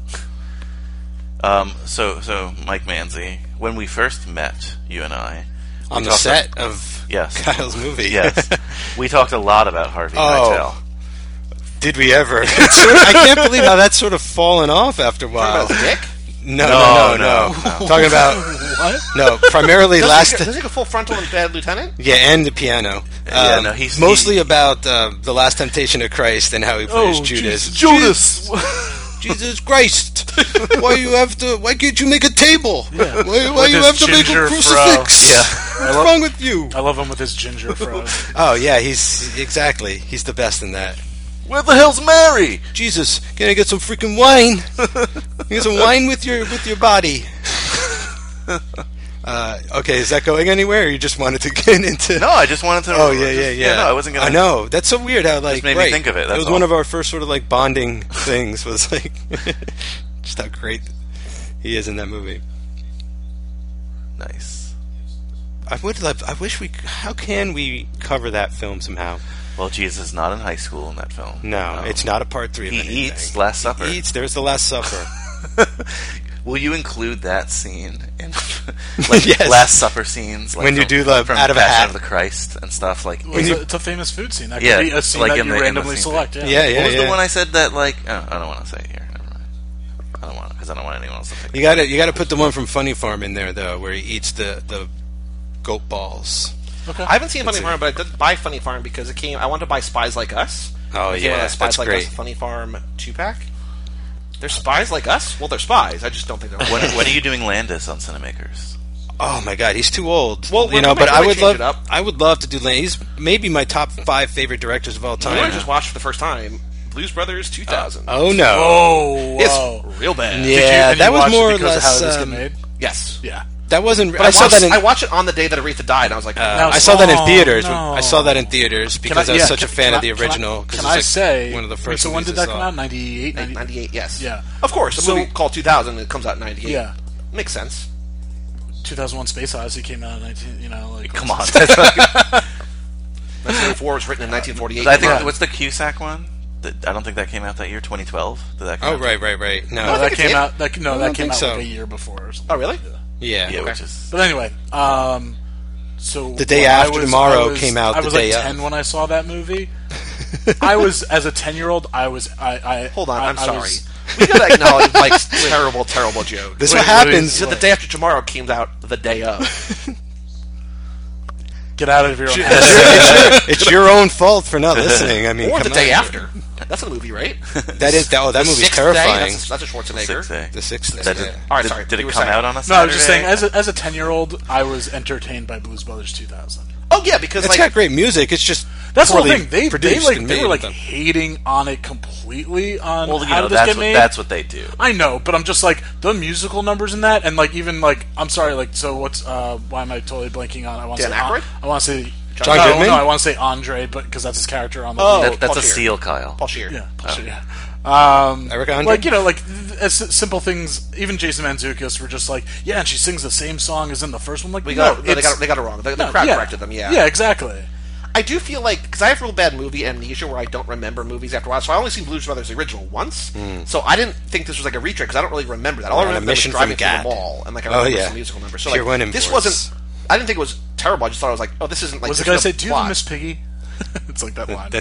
S4: Um, so, so Mike Manzi, when we first met, you and I, we
S2: On the
S4: talked
S2: set of
S4: Yes.
S2: Kyle's movie.
S4: yes, we talked a lot about Harvey
S2: Oh.
S4: Keitel.
S2: Did we ever? It's sort of- I can't believe how that's sort of fallen off after a while.
S1: Talking about his dick?
S2: No,
S4: No,
S2: no, no,
S4: no,
S2: no. Talking about
S3: What?
S2: no, primarily
S1: Does
S2: last.
S1: he, does he get a full frontal in Bad Lieutenant?
S2: Yeah, and the piano.
S4: Yeah,
S2: Um,
S4: no, he's-
S2: mostly
S4: he-
S2: about uh, the Last Temptation of Christ and how he plays
S3: Oh,
S2: Judas.
S3: Jesus. Judas!
S2: Jesus Christ! Why you have to? Why can't you make a table?
S3: Yeah.
S2: Why, why
S3: With
S2: you
S3: his
S2: have to make a
S3: ginger
S2: crucifix?
S3: fro.
S4: Yeah.
S2: What's
S3: love-
S2: wrong with you?
S3: I love him with his ginger fro.
S2: Oh yeah, he's exactly. He's the best in that.
S4: Where the hell's Mary?
S2: Jesus, can I get some freaking wine? Can I get some wine with your with your body. Uh, okay, is that going anywhere? Or you just wanted to get into?
S4: No, I just wanted to.
S2: Oh yeah,
S4: just-
S2: yeah, yeah.
S4: No, I wasn't gonna.
S2: I know. That's so weird. How like
S4: made me
S2: right,
S4: think of it,
S2: It
S4: that's
S2: was
S4: all.
S2: one of our first sort of like bonding things. Was like just how great he is in that movie.
S4: Nice.
S2: I would love. I wish we. How can we cover that film somehow?
S4: Well, Jesus is not in high school in that film.
S2: No, it's not a part three. Of
S4: He
S2: anything.
S4: eats Last Supper.
S2: He eats. There's the Last Supper.
S4: Will you include that scene in like
S2: Yes.
S4: Last Supper scenes? Like
S2: When you
S4: from,
S2: do the
S4: from
S2: out of a
S4: Passion
S2: hat.
S4: of the Christ and stuff like?
S3: It's,
S2: you-
S3: a, it's a famous food scene. That
S4: Yeah,
S3: could be a scene
S4: like
S3: that
S4: in
S3: you
S4: the- in the
S3: randomly
S4: scene.
S3: select. Yeah.
S2: Yeah, yeah,
S4: what was
S2: yeah.
S4: the one I said that like? Oh, I don't want to say it here. Never mind. I don't want because I don't want anyone else to think.
S2: You got to you got to put the one from Funny Farm in there though, where he eats the the goat balls.
S3: Okay.
S1: I haven't seen Funny
S2: see.
S1: Farm, but I did buy Funny Farm because it came. I wanted to buy Spies Like Us.
S2: Oh
S1: It came out
S2: yeah,
S1: as Spies
S2: that's
S1: Like
S2: great.
S1: Us Funny Farm two pack. They're spies like us. Well, they're spies. I just don't think they're.
S4: When, when are you doing Landis on Cinemakers?
S2: Oh my God, he's too old.
S1: Well,
S2: you
S1: we-
S2: know,
S1: we
S2: but
S1: might-
S2: I
S1: we might
S2: would
S1: change
S2: love.
S1: it up.
S2: I would love to do. Land. He's maybe my top five favorite directors of all
S1: You
S2: time.
S1: know what I just watched for the first time? Blues Brothers two thousand.
S2: Oh no.
S3: Oh,
S1: It's
S3: whoa.
S1: real bad.
S2: Yeah,
S3: Did you- and
S2: that
S3: you
S2: was
S3: watched it
S2: more or
S3: because of
S2: less.
S3: how it was
S2: um,
S3: getting made?
S1: Yes.
S3: Yeah.
S2: That wasn't.
S1: But
S2: I,
S1: I,
S2: saw
S1: watched,
S2: that in.
S1: I watched it on the day that Aretha died, and I was like,
S2: uh,
S3: Now,
S2: I saw that in
S3: oh,
S2: theaters.
S3: no.
S2: I saw that in theaters because I,
S3: Can
S2: was
S3: yeah,
S2: such a
S3: can-
S2: fan
S3: can
S2: of the
S3: I- can I-
S2: original. 'cause
S3: Can
S2: it's
S3: I
S2: like
S3: say
S2: one of the
S3: wait,
S2: first
S3: so when
S2: movies
S3: did
S2: I
S3: that come
S2: saw.
S3: out? ninety-eight? ninety
S1: ninety-eight, yes.
S3: Yeah.
S1: Of course, a
S3: So-
S1: movie called two thousand, it comes out in ninety-eight.
S3: Yeah.
S1: Makes sense.
S3: two thousand one Space Odyssey came out in nineteen, you know, like
S4: Come on.
S1: nineteen forty-four was written in nineteen forty-eight.
S4: I think
S3: Yeah.
S4: what's the Cusack one? That, I don't think that came out that year. twenty twelve. Did that? Come
S2: Oh
S4: out
S2: right, right, right. No,
S3: No,
S1: I
S3: that
S1: think it
S3: came
S1: did.
S3: out. That, no,
S2: I
S3: that
S2: don't
S3: came
S2: think
S3: out
S2: so.
S3: like a year before. Or something.
S1: Oh, really?
S2: yeah.
S4: Yeah,
S1: Okay.
S4: which is
S3: But anyway, um, so
S2: The Day
S3: when I
S2: After
S3: was-
S2: Tomorrow
S3: I was-
S2: came out
S3: I
S2: the
S3: was
S2: day
S3: like
S2: of.
S3: ten when I saw that movie. I was as a ten-year-old. I was. I. I
S1: Hold on,
S3: I,
S1: I'm
S3: I
S1: sorry.
S3: was-
S1: We gotta acknowledge Mike's terrible, terrible joke.
S2: This is
S3: Wait,
S2: what
S3: what
S2: happens.
S3: is-
S1: So the day after tomorrow came out the day of.
S3: Get out of your own
S2: it's,
S3: head.
S2: your, it's, your, it's your own fault for not listening. I mean,
S1: Or the
S2: come
S1: day
S2: on.
S1: after. That's a movie, right?
S2: That is. Oh, that
S1: The
S2: movie's
S1: Sixth Day,
S2: terrifying.
S1: That's, that's a Schwarzenegger.
S4: sixth day.
S2: The sixth.
S4: That
S2: Day.
S4: did,
S1: All right,
S4: did,
S1: sorry,
S4: did
S1: you
S4: it
S1: were
S4: come
S1: saying.
S4: out on a
S3: No, I
S4: Saturday?
S3: was just saying, as a, as a ten-year-old, I was entertained by Blues Brothers two thousand.
S1: Oh yeah, because
S2: It's
S1: like
S2: got great music. It's just
S3: That's the whole
S2: poorly
S3: thing. They they
S2: produced
S3: like
S2: and
S3: they
S2: made
S3: were like
S2: and stuff.
S3: hating on it completely on
S4: well, you
S3: how
S4: know,
S3: did this
S4: that's
S3: get
S4: what,
S3: made.
S4: that's what they do.
S3: I know, but I'm just like the musical numbers in that, and like even like I'm sorry, like so what's uh why am I totally blanking on? I want to
S1: Dan
S3: say
S1: Aykroyd?
S3: I want to say
S2: John
S3: no,
S2: Goodman?
S3: no, I want to say Andre, but because that's his character on the
S1: Oh.
S4: That, that's
S1: Paul
S4: a
S1: Shear.
S4: seal, Kyle.
S1: Paul Shear.
S3: yeah, Bullshit, yeah. Um,
S2: Eric Andre?
S3: like you know, like th- as s- simple things. Even Jason Mantzoukas were just like, yeah, and she sings the same song as in the first one. Like,
S1: We
S3: no,
S1: got, no, they
S3: it's-
S1: got it- they got it wrong. The, the
S3: no,
S1: crowd
S3: yeah.
S1: corrected them. Yeah.
S3: yeah, exactly.
S1: I do feel like because I have real bad movie amnesia where I don't remember movies after a while. So I only seen Blues Brothers the original once. So I didn't think this was like a retread because I don't really remember that. All I
S2: Yeah,
S1: remember
S2: a mission
S1: was driving
S2: from
S1: through
S2: Gad.
S1: the mall and like I
S2: Oh,
S1: remember
S2: yeah.
S1: some musical numbers. So
S2: Pure
S1: like
S2: Winning
S1: this
S2: Force.
S1: wasn't. I didn't think it was terrible. I just thought I was like, oh, this isn't like.
S3: Was the
S1: there's
S3: guy
S1: no
S3: say, "Do you have
S1: plot."
S3: a Miss Piggy"? It's like that line.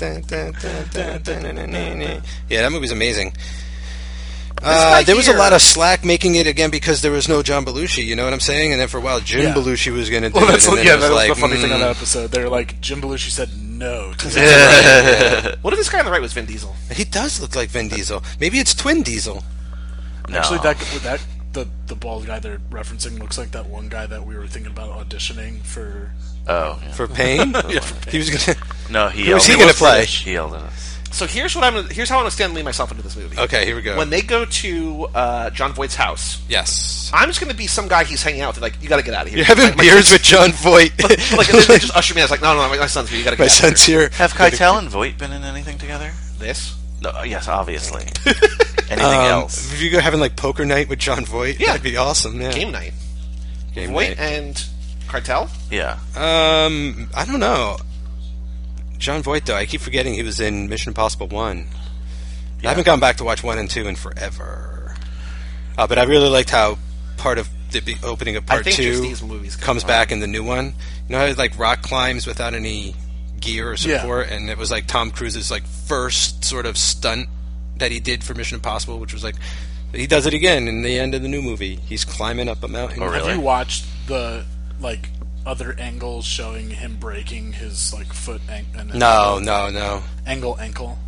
S2: Yeah, that movie's amazing.
S1: guy
S2: Uh, there was a
S1: here-
S2: lot of slack making it again because there was no John Belushi. You know what I'm saying? And then for a while, Jim
S3: Yeah.
S2: Belushi was going to do
S3: Well, that's
S2: it. And then
S3: yeah,
S2: it was
S3: that was
S2: like,
S3: the funny thing on
S2: mm.
S3: that episode. They're like, Jim Belushi said no. To it.
S1: What if this guy on the right was Vin Diesel?
S2: He does look like Vin Diesel. Maybe it's Twin Diesel.
S4: No.
S3: Actually, that that the the bald guy they're referencing looks like that one guy that we were thinking about auditioning for.
S4: oh, yeah.
S2: For Pain?
S3: Yeah, for
S2: He was going to...
S4: no, he
S2: Who was
S4: yelled
S2: he
S4: at
S2: gonna
S4: us.
S2: play?
S4: He yelled at us.
S1: So here's what I'm. Gonna, here's how I'm going to stand lean myself into this movie.
S2: Okay, here we go.
S1: When they go to uh, John Voight's house,
S2: Yes.
S1: I'm just going to be some guy he's hanging out with. Like, you got to get out of here.
S2: You're having
S1: Like, my
S2: beers
S1: kids-
S2: with John Voight.
S1: like they they just usher me. I was like, no, no, no, my son's here. You got to get
S2: My
S1: out
S2: son's
S1: of here.
S2: here.
S4: Have Keitel and Voight been in anything together?
S1: This.
S4: No, yes, obviously. Anything
S2: Um,
S4: else?
S2: If you go having like poker night with John Voight,
S1: Yeah.
S2: that'd be awesome. Yeah.
S1: Game night.
S2: Game
S1: Voight
S2: night.
S1: and Cartel.
S4: Yeah.
S2: Um, I don't know. John Voight, though, I keep forgetting he was in Mission Impossible One. I haven't gone back to watch one and two in forever. Uh, but I really liked how part of the be- opening of
S1: I
S2: part
S1: think just
S2: two
S1: these movies
S2: comes
S1: come
S2: back in the new one. You know how like rock climbs without any gear or
S3: Yeah.
S2: support, and it was like Tom Cruise's like first sort of stunt that he did for Mission Impossible, which was like he does it again in the end of the new movie. He's climbing up a mountain.
S4: Oh, really?
S3: Have you watched the like other angles showing him breaking his like foot an- and then
S2: No, no, no.
S3: angle ankle?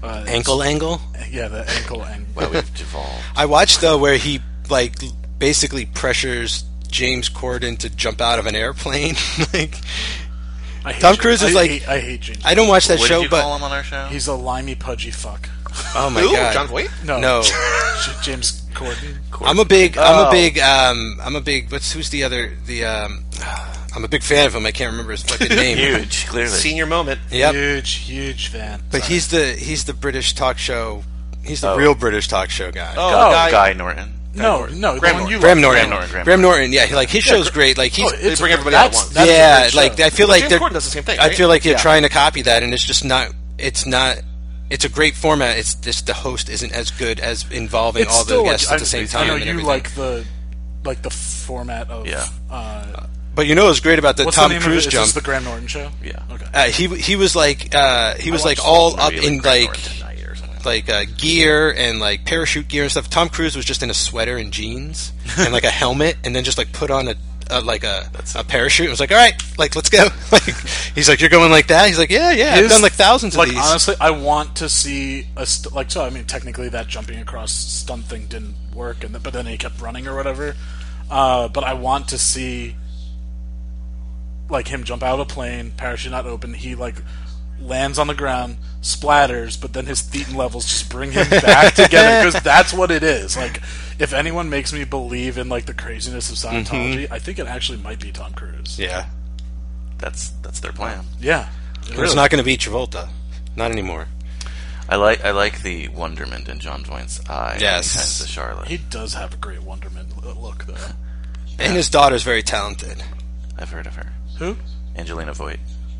S3: Uh,
S2: Ankle angle.
S3: Yeah, the ankle angle.
S4: Well, we've devolved.
S2: I watched though where he like basically pressures James Corden to jump out of an airplane. Like
S3: I hate
S2: Tom
S3: James-
S2: Cruise is
S3: I
S2: like-
S3: hate, I hate James.
S2: I don't watch that
S4: What
S2: show,
S4: did you
S2: but
S4: call him on our show?
S3: He's a limey, pudgy fuck.
S2: oh my
S1: Who?
S2: god,
S1: John Voight?
S3: No,
S2: No.
S3: J- James Corden.
S2: I'm a big, I'm
S1: Oh.
S2: a big, um, I'm a big. What's who's the other? The um, I'm a big fan of him. I can't remember his fucking name.
S4: Huge, clearly.
S1: Senior moment.
S2: Yep.
S3: Huge, huge fan.
S2: But
S3: Sorry.
S2: he's the he's the British talk show. He's the
S4: Oh.
S2: real British talk show guy.
S1: Oh,
S4: Guy,
S1: guy.
S4: Guy Norton.
S3: no,
S1: Norton.
S3: no, the
S1: Graham
S3: one you
S2: Graham
S3: love.
S2: Norton.
S4: Graham Norton, Graham
S2: Graham Norton. Yeah, he, like his show's great. Like he's
S3: Oh, it's
S1: bring
S3: a-
S1: everybody out at
S3: that's-
S1: once.
S3: that's a
S2: yeah.
S3: great
S2: Like
S3: show.
S2: I feel
S1: Well,
S2: like
S1: James
S2: they're.
S1: Corden does the same thing,
S2: I
S1: right?
S2: feel like they're
S1: Yeah.
S2: trying to copy that, and it's just not. It's not. It's a great format. It's just the host isn't as good as involving
S3: It's
S2: all
S3: still
S2: the guests
S3: like,
S2: at the same time.
S3: I know
S2: and
S3: you
S2: everything.
S3: like the like the format of.
S4: Yeah.
S3: Uh,
S2: But you know what's great about the
S3: what's
S2: Tom
S3: the name
S2: Cruise
S3: of it? Is
S2: jump?
S3: this the Graham Norton show?
S4: Yeah.
S3: Okay.
S2: Uh, he he was like uh, he was
S3: I
S2: like
S3: watched
S2: all
S4: Maybe
S2: up
S4: like
S2: in
S4: Graham
S2: like
S4: Norton tonight or something.
S2: like uh, gear and like parachute gear and stuff. Tom Cruise was just in a sweater and jeans and like a helmet, and then just like put on a, a like a, a parachute. And was like, all right, like let's go. Like he's like, you're going like that. He's like, yeah, yeah. I've
S3: His-
S2: done like thousands of
S3: like
S2: these.
S3: honestly, I want to see a st- like so. I mean, technically, that jumping across stunt thing didn't work, and th- but then he kept running or whatever. Uh, but I want to see like him jump out of a plane, parachute not open. He like lands on the ground, splatters, but then his thetan levels just bring him back together because that's what it is. Like, if anyone makes me believe in like the craziness of Scientology, I think it actually might be Tom Cruise.
S2: yeah,
S4: That's that's their plan.
S3: Yeah.
S2: but
S3: Really.
S2: it's not going to be Travolta, not anymore.
S4: I like I like the wonderment in John Voight's eye.
S2: Yes.
S4: when he turns to Charlotte.
S3: He does have a great wonderment look, though.
S2: And his daughter's very talented.
S4: I've heard of her.
S3: Who?
S4: Angelina Voight.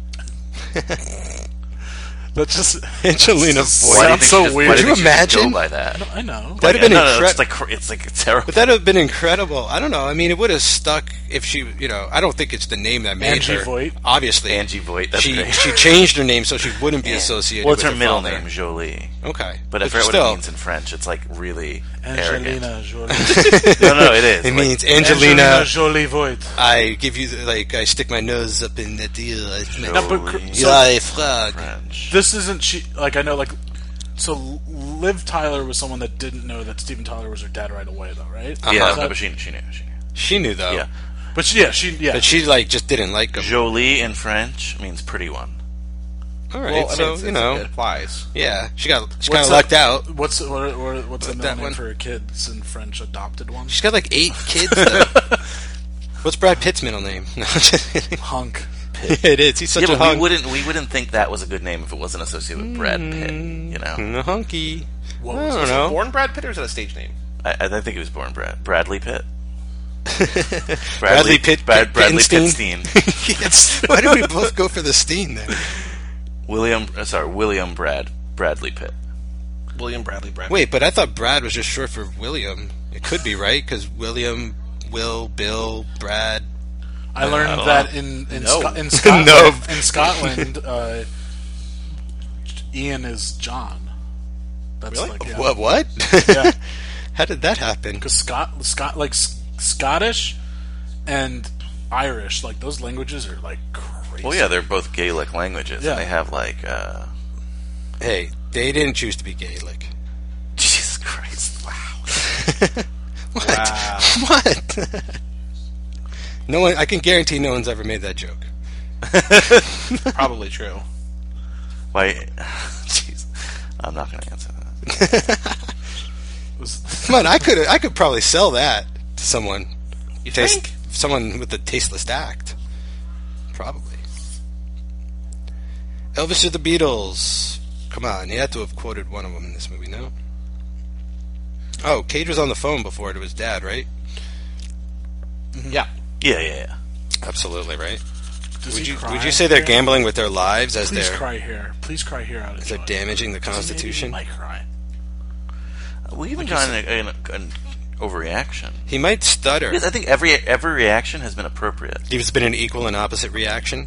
S3: That's just
S2: Angelina
S3: Sounds
S2: Voight.
S4: Why do you think
S3: so
S4: she just-
S3: weird.
S4: why do you
S2: Would you
S4: think she just
S2: imagine?
S4: Go by that.
S3: I know.
S2: That'd have been
S4: no, no,
S2: incre-
S4: it's like cr- it's like terrible.
S2: But that would have been incredible. I don't know. I mean, it would have stuck if she, you know. I don't think it's the name that made
S3: Angie
S2: her.
S3: Voight?
S2: Obviously,
S4: Angie Voight. That's
S2: she
S4: great.
S2: she changed her name so she wouldn't be associated.
S4: Well, it's
S2: with
S4: her middle
S2: father.
S4: name, Jolie.
S2: Okay,
S4: But I forget what
S2: still,
S4: it means in French. It's like really arrogant.
S3: Angelina Jolie.
S4: No, no, it is.
S2: It
S4: Like,
S2: means Angelina.
S3: Angelina Jolie Voigt.
S2: I give you the, like I stick my nose up in the deal. I
S3: No, but
S4: Jolie.
S3: cr- so-
S2: Yeah, frog.
S4: French.
S3: This isn't she. Like I know, like so. Liv Tyler was someone that didn't know that Steven Tyler was her dad right away, though, right?
S4: Yeah,
S3: Is
S4: no,
S3: that-
S4: but she, she knew. She knew.
S2: She knew though.
S4: Yeah.
S3: but she, yeah, she, yeah.
S2: But she like just didn't like him.
S4: Jolie in French means pretty one.
S2: All right,
S1: Well, I mean,
S2: so
S1: it's-
S2: you
S1: it's-
S2: know,
S1: it applies.
S2: yeah, she got she
S3: What's
S2: kind of
S3: the-
S2: lucked out.
S3: What's what, what, what's the
S2: That
S3: middle name
S2: one?
S3: for her kids in French? Adopted one.
S2: She's got like eight kids. Though. What's Brad Pitt's middle name? No, I'm just kidding.
S3: Hunk.
S2: It is. He's such
S4: Yeah,
S2: a
S4: but we
S2: hunk.
S4: wouldn't we wouldn't think that was a good name if it wasn't associated with Brad Pitt. You know,
S2: Mm, a hunky.
S3: What
S2: I
S3: was
S2: don't
S3: it?
S2: know.
S1: Born Brad Pitt or is that a stage name?
S4: I, I think he was born Brad Bradley Pitt.
S2: Bradley Pitt.
S4: Brad, Bradley
S2: Pittenstein?
S4: Pittstein.
S2: Yes. Why did we both go for the Steen then?
S4: William, uh, sorry, William Brad Bradley Pitt.
S1: William Bradley Brad.
S2: Wait, but I thought Brad was just short for William. It could be right because William, Will, Bill, Brad.
S3: I learned
S4: don't
S3: that in in,
S1: No.
S3: Sco- in Scotland.
S2: No.
S3: In Scotland, uh, Ian is John. That's
S1: Really?
S3: like yeah.
S2: What? What?
S3: Yeah.
S2: How did that happen?
S3: Because Scot, Scot, like S- Scottish and Irish, like those languages are like crazy.
S4: Well, yeah, they're both Gaelic languages,
S3: Yeah.
S4: and they have like, uh,
S2: Hey, they didn't choose to be Gaelic.
S4: Jesus Christ, wow.
S2: What?
S1: Wow.
S2: What? No one. I can guarantee no one's ever made that joke.
S1: Probably true.
S4: Why? Jeez, I'm not going to answer that.
S3: Was-
S2: Come on, I could. I could probably sell that to someone.
S1: You
S2: Taste,
S1: think?
S2: someone with a tasteless act. Probably. Elvis or the Beatles? Come on, you had to have quoted one of them in this movie, no? Oh, Cage was on the phone before to his dad, right?
S1: Yeah.
S4: Yeah, yeah, yeah.
S2: Absolutely, right?
S3: Does
S2: Would
S3: he
S2: you
S3: cry
S2: would you say they're
S3: here?
S2: gambling with their lives as
S3: Please
S2: they're
S3: cry here. Please cry here out of
S2: as they're
S3: joy.
S2: damaging the
S3: Maybe he
S2: Constitution?
S3: might cry.
S4: We even
S3: Would you
S4: got an, an, an overreaction.
S2: He might stutter.
S4: Because I think every every reaction has been appropriate.
S2: There's been an equal and opposite reaction.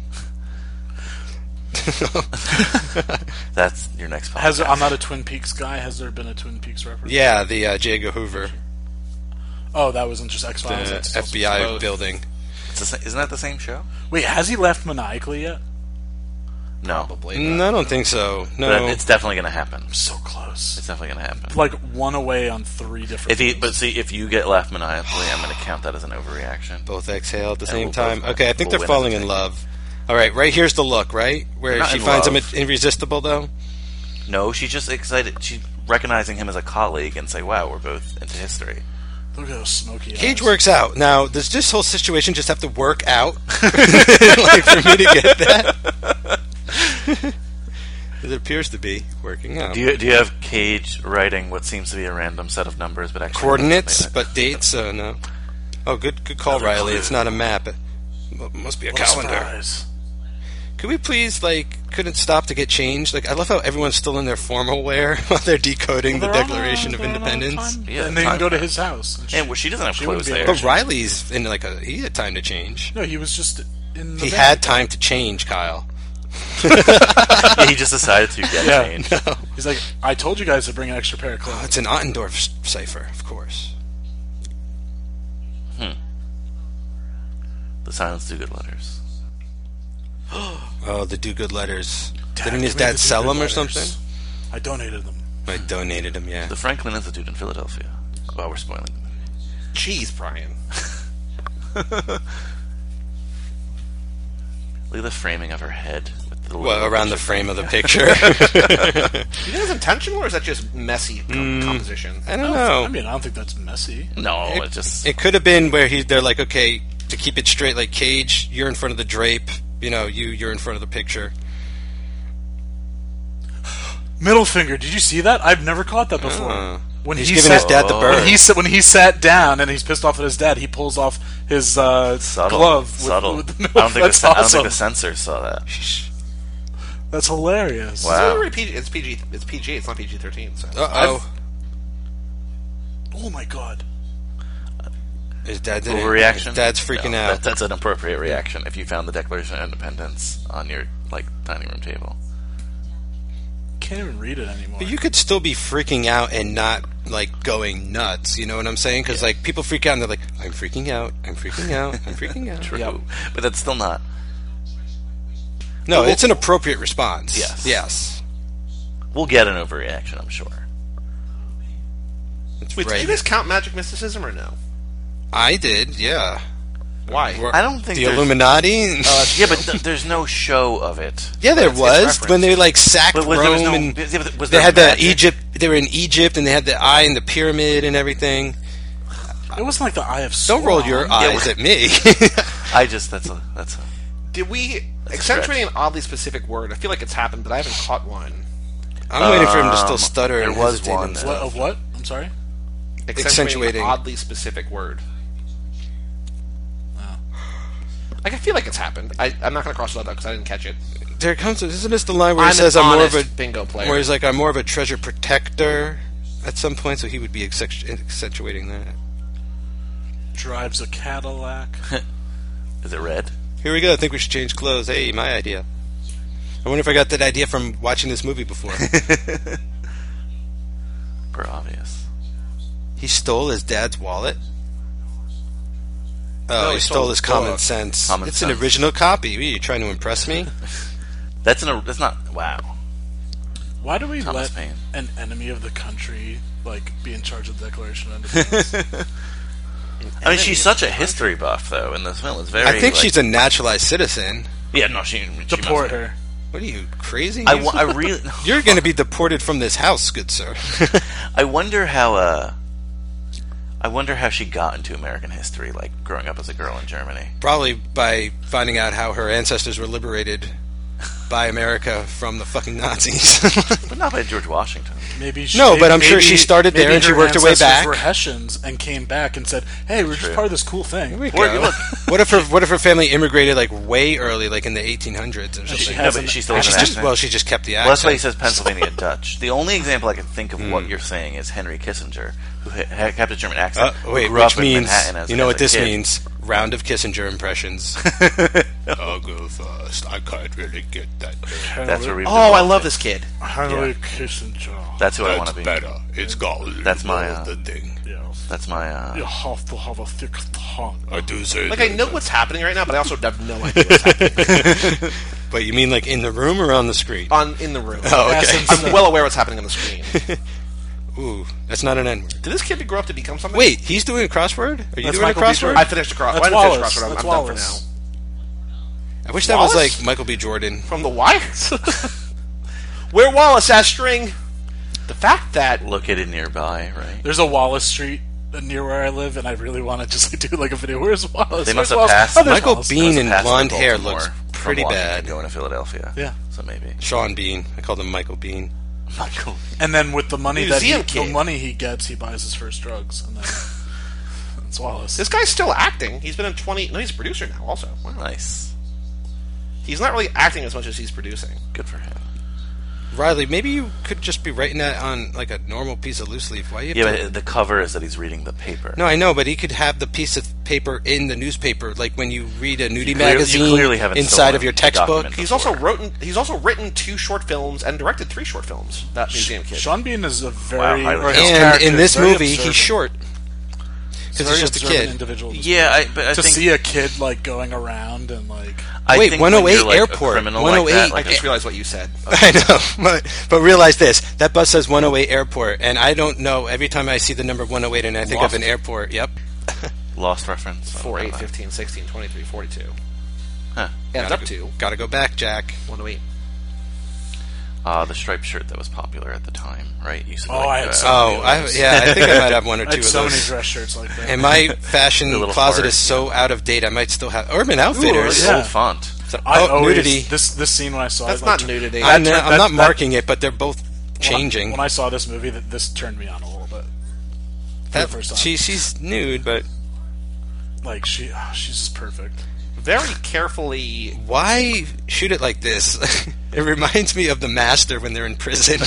S4: That's your next podcast.
S3: Has I'm not a Twin Peaks guy. Has there been a Twin Peaks reference?
S2: Yeah, the uh, J. Edgar Hoover,
S3: Oh, that wasn't just X
S2: the
S3: Files.
S2: F B I
S1: both.
S2: building.
S4: It's the sa- isn't that the same show?
S3: Wait, has he left maniacally yet?
S4: No.
S1: Probably.
S2: Mm, I don't think so. No.
S4: But it's definitely going to happen.
S3: So close.
S4: It's definitely going to happen.
S3: Like one away on three different.
S4: If he, but see, if you get laughed maniacally, I'm going to count that as an overreaction.
S2: Both exhale at the
S4: And
S2: same
S4: we'll
S2: time.
S4: both-
S2: Okay, I think
S4: we'll
S2: they're
S4: win
S2: falling
S4: as a
S2: in
S4: team.
S2: love. All right, right here's the look, right? Where
S4: They're not
S2: she
S4: in
S2: finds
S4: love.
S2: him irresistible, though?
S4: No, she's just excited. She's recognizing him as a colleague and say, "Wow, we're both into history."
S3: Look at those smoky eyes.
S2: Cage works out. Now, does this whole situation just have to work out? Like, for me to get that? It appears to be working out.
S4: Do you do you have Cage writing what seems to be a random set of numbers, but actually
S2: Coordinates, but dates? Uh, no. Oh, good good call,
S3: Another
S2: Riley.
S3: clue.
S2: It's not a map. It must be a
S3: What a
S2: calendar.
S3: surprise.
S2: Could we please, like, couldn't stop to get changed? Like, I love how everyone's still in their formal wear while they're decoding
S3: Well,
S2: the
S3: they're on
S2: Declaration
S3: a-
S2: of
S3: they're on a
S2: Independence.
S3: time-
S4: Yeah,
S3: and they
S4: time
S3: can go to
S4: frame.
S3: his house.
S4: And well, she doesn't have
S3: She
S4: clothes
S3: wouldn't be
S4: there.
S2: But Riley's in, like, a... He had time to change.
S3: No, he was just in the
S2: He
S3: van.
S2: had time to change, Kyle.
S4: Yeah, he just decided to get
S3: Yeah.
S4: changed.
S3: He's like, I told you guys to bring an extra pair of clothes.
S2: Oh, it's an Ottendorf cipher, of course.
S4: The Silence Do Good letters.
S2: Oh, the do good letters.
S3: Dad,
S2: Didn't his
S3: give me
S2: dad
S3: the
S2: sell
S3: do-good
S2: them or
S3: letters.
S2: something?
S3: I donated them.
S2: I donated them, yeah.
S4: The Franklin Institute in Philadelphia. Well, we're spoiling the movie.
S1: Jeez, Brian.
S4: Look at the framing of her head. With the
S2: Well,
S4: little
S2: around the
S4: picture
S2: frame
S4: thing.
S2: of the picture.
S1: Do you think it's intentional, or is that just messy com- composition?
S2: I don't
S3: I
S2: know.
S3: mean, I don't think that's messy.
S4: No, it, just
S2: It could have been where he, they're like, okay, to keep it straight, like, Cage, you're in front of the drape. You know, you, you're in front of the picture.
S3: Middle finger. Did you see that? I've never caught that before.
S2: Uh,
S3: when
S2: he's
S3: he
S2: giving
S3: sat,
S2: his dad the
S4: Oh.
S2: bird.
S3: When he sat when he sat down and he's pissed off at his dad, he pulls off his uh,
S4: subtle.
S3: glove with,
S4: subtle.
S3: with the
S4: I
S3: middle.
S4: don't think
S3: That's
S4: the, I don't
S3: awesome.
S4: think the censors saw that.
S3: That's hilarious.
S4: Wow.
S1: It's P G. It's P G. It's P G. It's not P G thirteen. So.
S2: Uh-oh.
S3: Oh my god.
S2: His dad didn't.
S4: Overreaction.
S2: His dad's freaking
S4: No,
S2: out.
S4: That, that's an appropriate reaction if you found the Declaration of Independence on your like dining room table.
S3: Can't even read it anymore.
S2: But you could still be freaking out and not, like, going nuts. You know what I'm saying? Because, like, people freak out and they're like, I'm freaking out, I'm freaking out, I'm freaking out.
S4: True,
S3: Yep.
S4: but that's still not.
S2: No, it's an appropriate response.
S4: Yes.
S2: Yes.
S4: We'll get an overreaction, I'm sure.
S2: It's
S1: Wait,
S2: right.
S1: did you guys count magic mysticism or no?
S2: I did, yeah.
S1: Why?
S2: We're-
S4: I don't think
S2: the
S4: there's-
S2: Illuminati.
S4: Yeah, but th- there's no show of it.
S2: yeah, there
S1: it's
S2: was
S1: referenced.
S2: when they like sacked
S4: But was-
S2: Rome
S4: there was no-
S2: and
S4: yeah, but was
S2: they
S4: there
S2: had
S4: magic?
S2: the Egypt. They were in Egypt and they had the eye and the pyramid and everything.
S3: It wasn't like the Eye of
S2: Don't roll your
S3: Sauron.
S2: eyes at me.
S4: I just that's a that's a.
S1: Did we
S4: a
S1: accentuate
S4: stretch.
S1: an oddly specific word? I feel like it's happened, but I haven't caught one.
S2: I'm waiting for him to
S4: Um,
S2: still stutter.
S4: there
S2: and
S4: was
S2: hesitate
S4: one
S2: and
S4: that-
S2: stuff.
S3: What, of what? I'm sorry?
S1: Accentuating,
S2: Accentuating.
S1: an oddly specific word. Like, I feel like it's happened. I, I'm not going to cross it out, though, because I didn't catch it.
S2: There comes. Isn't this the line where he
S1: I'm
S2: says,
S1: an
S2: "I'm more of
S1: honest
S2: a
S1: bingo player.
S2: Where he's like, "I'm more of a treasure protector." At some point, so he would be accentu- accentuating that.
S3: Drives a Cadillac.
S4: Is it red?
S2: Here we go. I think we should change clothes. Hey, my idea. I wonder if I got that idea from watching this movie before.
S4: For obvious.
S2: He stole his dad's wallet. Oh,
S1: No,
S2: he,
S1: he
S2: stole
S1: stole
S2: his
S1: the
S2: common
S1: book.
S2: sense.
S4: Common
S2: it's
S4: sense.
S2: an original copy. Are you trying to impress me?
S4: That's an. That's not. Wow.
S3: Why do we
S4: Thomas
S3: let
S4: Paine.
S3: an enemy of the country like be in charge of the Declaration of Independence?
S4: I mean, she's such a history buff, though. In this film, it's very.
S2: I think
S4: like-
S2: she's a naturalized citizen.
S4: Yeah, no, she. she
S3: Deport
S4: must be.
S3: her.
S2: What are you, crazy?
S4: I, wa- I really.
S2: You're going to be deported from this house, good sir.
S4: I wonder how. Uh, I wonder how she got into American history, like growing up as a girl in Germany.
S2: Probably by finding out how her ancestors were liberated by America from the fucking Nazis.
S4: But not by George Washington.
S3: Maybe she,
S2: No,
S3: maybe,
S2: but I'm sure she
S3: maybe-
S2: started there
S3: maybe
S2: and she
S3: her
S2: worked her way
S3: ancestors
S2: back.
S3: Were Hessians and came back and said, "Hey, we're just
S4: True.
S3: part of this cool thing."
S2: Here we
S4: Or-
S2: go.
S4: look.
S2: What if her What if her family immigrated like way early, like in the eighteen hundreds or
S3: she
S2: something?
S4: No,
S3: has
S4: but
S3: an
S4: she still
S2: And
S4: has
S2: she's
S4: an
S2: just
S4: accent.
S2: well, she just kept the
S4: Well, that's why he
S2: accent.
S4: says Pennsylvania Dutch. The only example I can think of what you're saying is Henry Kissinger, who ha- ha- kept a German accent.
S2: Uh,
S4: who
S2: wait,
S4: grew
S2: which
S4: up in
S2: means
S4: Manhattan as,
S2: you know
S4: as
S2: what
S4: a
S2: this
S4: kid.
S2: means? Round of Kissinger impressions. I'll go first. I can't really get that.
S4: That's where we.
S1: Oh, I love this kid.
S3: Henry Kissinger.
S4: That's who I want to be.
S2: better. It's got
S4: That's my, uh,
S2: the thing.
S3: Yes.
S4: That's my. Uh,
S3: You have to have a thick tongue.
S2: I do say
S1: Like, I know what's happening right now, but I also have no idea what's happening.
S2: but But you mean like in the room or on the screen?
S1: On in the room.
S2: Oh, okay.
S1: I'm well aware what's happening on the screen.
S2: Ooh, that's not an N-word.
S1: Did this kid grow up to become something?
S2: Wait, he's doing a crossword? Are you
S3: That's
S2: doing
S3: Michael
S2: a
S3: B.
S2: crossword?
S3: Jordan.
S1: I finished a crossword.
S3: That's
S1: I didn't finish a
S3: Wallace.
S1: crossword. I'm,
S3: That's
S1: I'm done for
S3: Wallace.
S1: now.
S2: I wish that
S1: Wallace?
S2: was like Michael B. Jordan.
S1: From The Wire? Where Wallace asked string. The fact that
S4: Located nearby, right?
S3: There's a Wallace Street near where I live, and I really want to just like, do like a video. Where's Wallace?
S4: They must
S3: Where's
S4: have
S3: Wallace?
S4: passed
S3: Oh, there's
S2: Michael
S3: Wallace.
S2: Bean
S4: Must
S2: and
S4: have passed
S2: blonde
S4: through
S2: hair
S4: Baltimore
S2: looks
S4: from
S2: pretty
S4: Washington
S2: bad.
S4: Going to Philadelphia.
S3: Yeah.
S4: So maybe.
S2: Sean Bean. I called him Michael Bean.
S4: Michael.
S3: And then with the money that he,
S1: Museum kid.
S3: the money he gets, he buys his first drugs, and then it's Wallace.
S1: this guy's still acting. He's been in twenty. No, he's a producer now. Also, wow.
S4: Nice.
S1: He's not really acting as much as he's producing.
S4: Good for him.
S2: Riley, maybe you could just be writing that on like a normal piece of loose leaf. Why you have
S4: Yeah,
S2: to...
S4: but the cover is that he's reading the paper.
S2: No, I know, but he could have the piece of paper in the newspaper, like when you read a nudie
S4: You clear- you
S2: magazine
S4: clearly haven't
S2: inside
S4: stolen
S2: of your
S4: the
S2: textbook.
S4: document.
S1: He's
S4: Before.
S1: also written. He's also written two short films and directed three short films. That museum kid.
S3: Sean Bean is a very
S4: Wow, highly
S3: or his
S2: And
S3: character
S2: in
S3: is
S2: this
S3: very
S2: movie,
S3: observant.
S2: he's short because
S3: Very
S2: he's just a
S3: observant
S2: kid.
S3: Individual.
S4: Yeah, I, but I
S3: to
S4: think
S3: see a kid like going around and like
S4: I
S2: Wait,
S4: think
S2: one oh eight
S4: when you're, like, a
S2: airport,
S4: criminal
S2: one oh eight.
S4: Like that,
S1: I
S4: like
S1: just
S4: a-
S1: realized what you said.
S2: I know, but, but realize this: that bus says one oh eight airport, and I don't know. Every time I see the number one oh eight, and I think
S1: Lost.
S2: of an airport. Yep.
S4: Lost reference. I don't
S1: four,
S4: know
S1: eight,
S4: that.
S1: fifteen, sixteen, twenty-three, forty-two.
S4: Huh.
S1: Adds up to
S2: Gotta go back, Jack.
S1: one oh eight.
S4: Uh, the striped shirt that was popular at the time, right? You said,
S3: Oh,
S4: like,
S3: I had
S4: uh,
S3: so
S2: Oh,
S3: many of
S2: I,
S3: those.
S2: yeah, I think I might have one or
S3: I
S2: two
S3: had
S2: of
S3: so many
S2: those.
S3: dress shirts like that.
S2: And my fashion
S4: The little
S2: closet
S4: heart,
S2: is so out of date. I might still have Urban Outfitters.
S3: yeah.
S4: old font.
S2: So-
S3: I
S2: oh,
S3: always,
S2: nudity.
S3: This this scene when I saw
S1: That's
S3: it,
S1: not
S3: like,
S1: nudity.
S2: I'm,
S3: that-
S2: not- I'm
S3: that-
S2: not
S3: that-
S2: marking it, but they're both
S3: when I-
S2: changing.
S3: When I saw this movie, that this turned me on a little bit. For
S2: That-
S3: the first time.
S2: she, she's nude, but
S3: like she, oh, she's just perfect.
S1: Very carefully.
S2: why shoot it like this? It reminds me of The Master when they're in prison.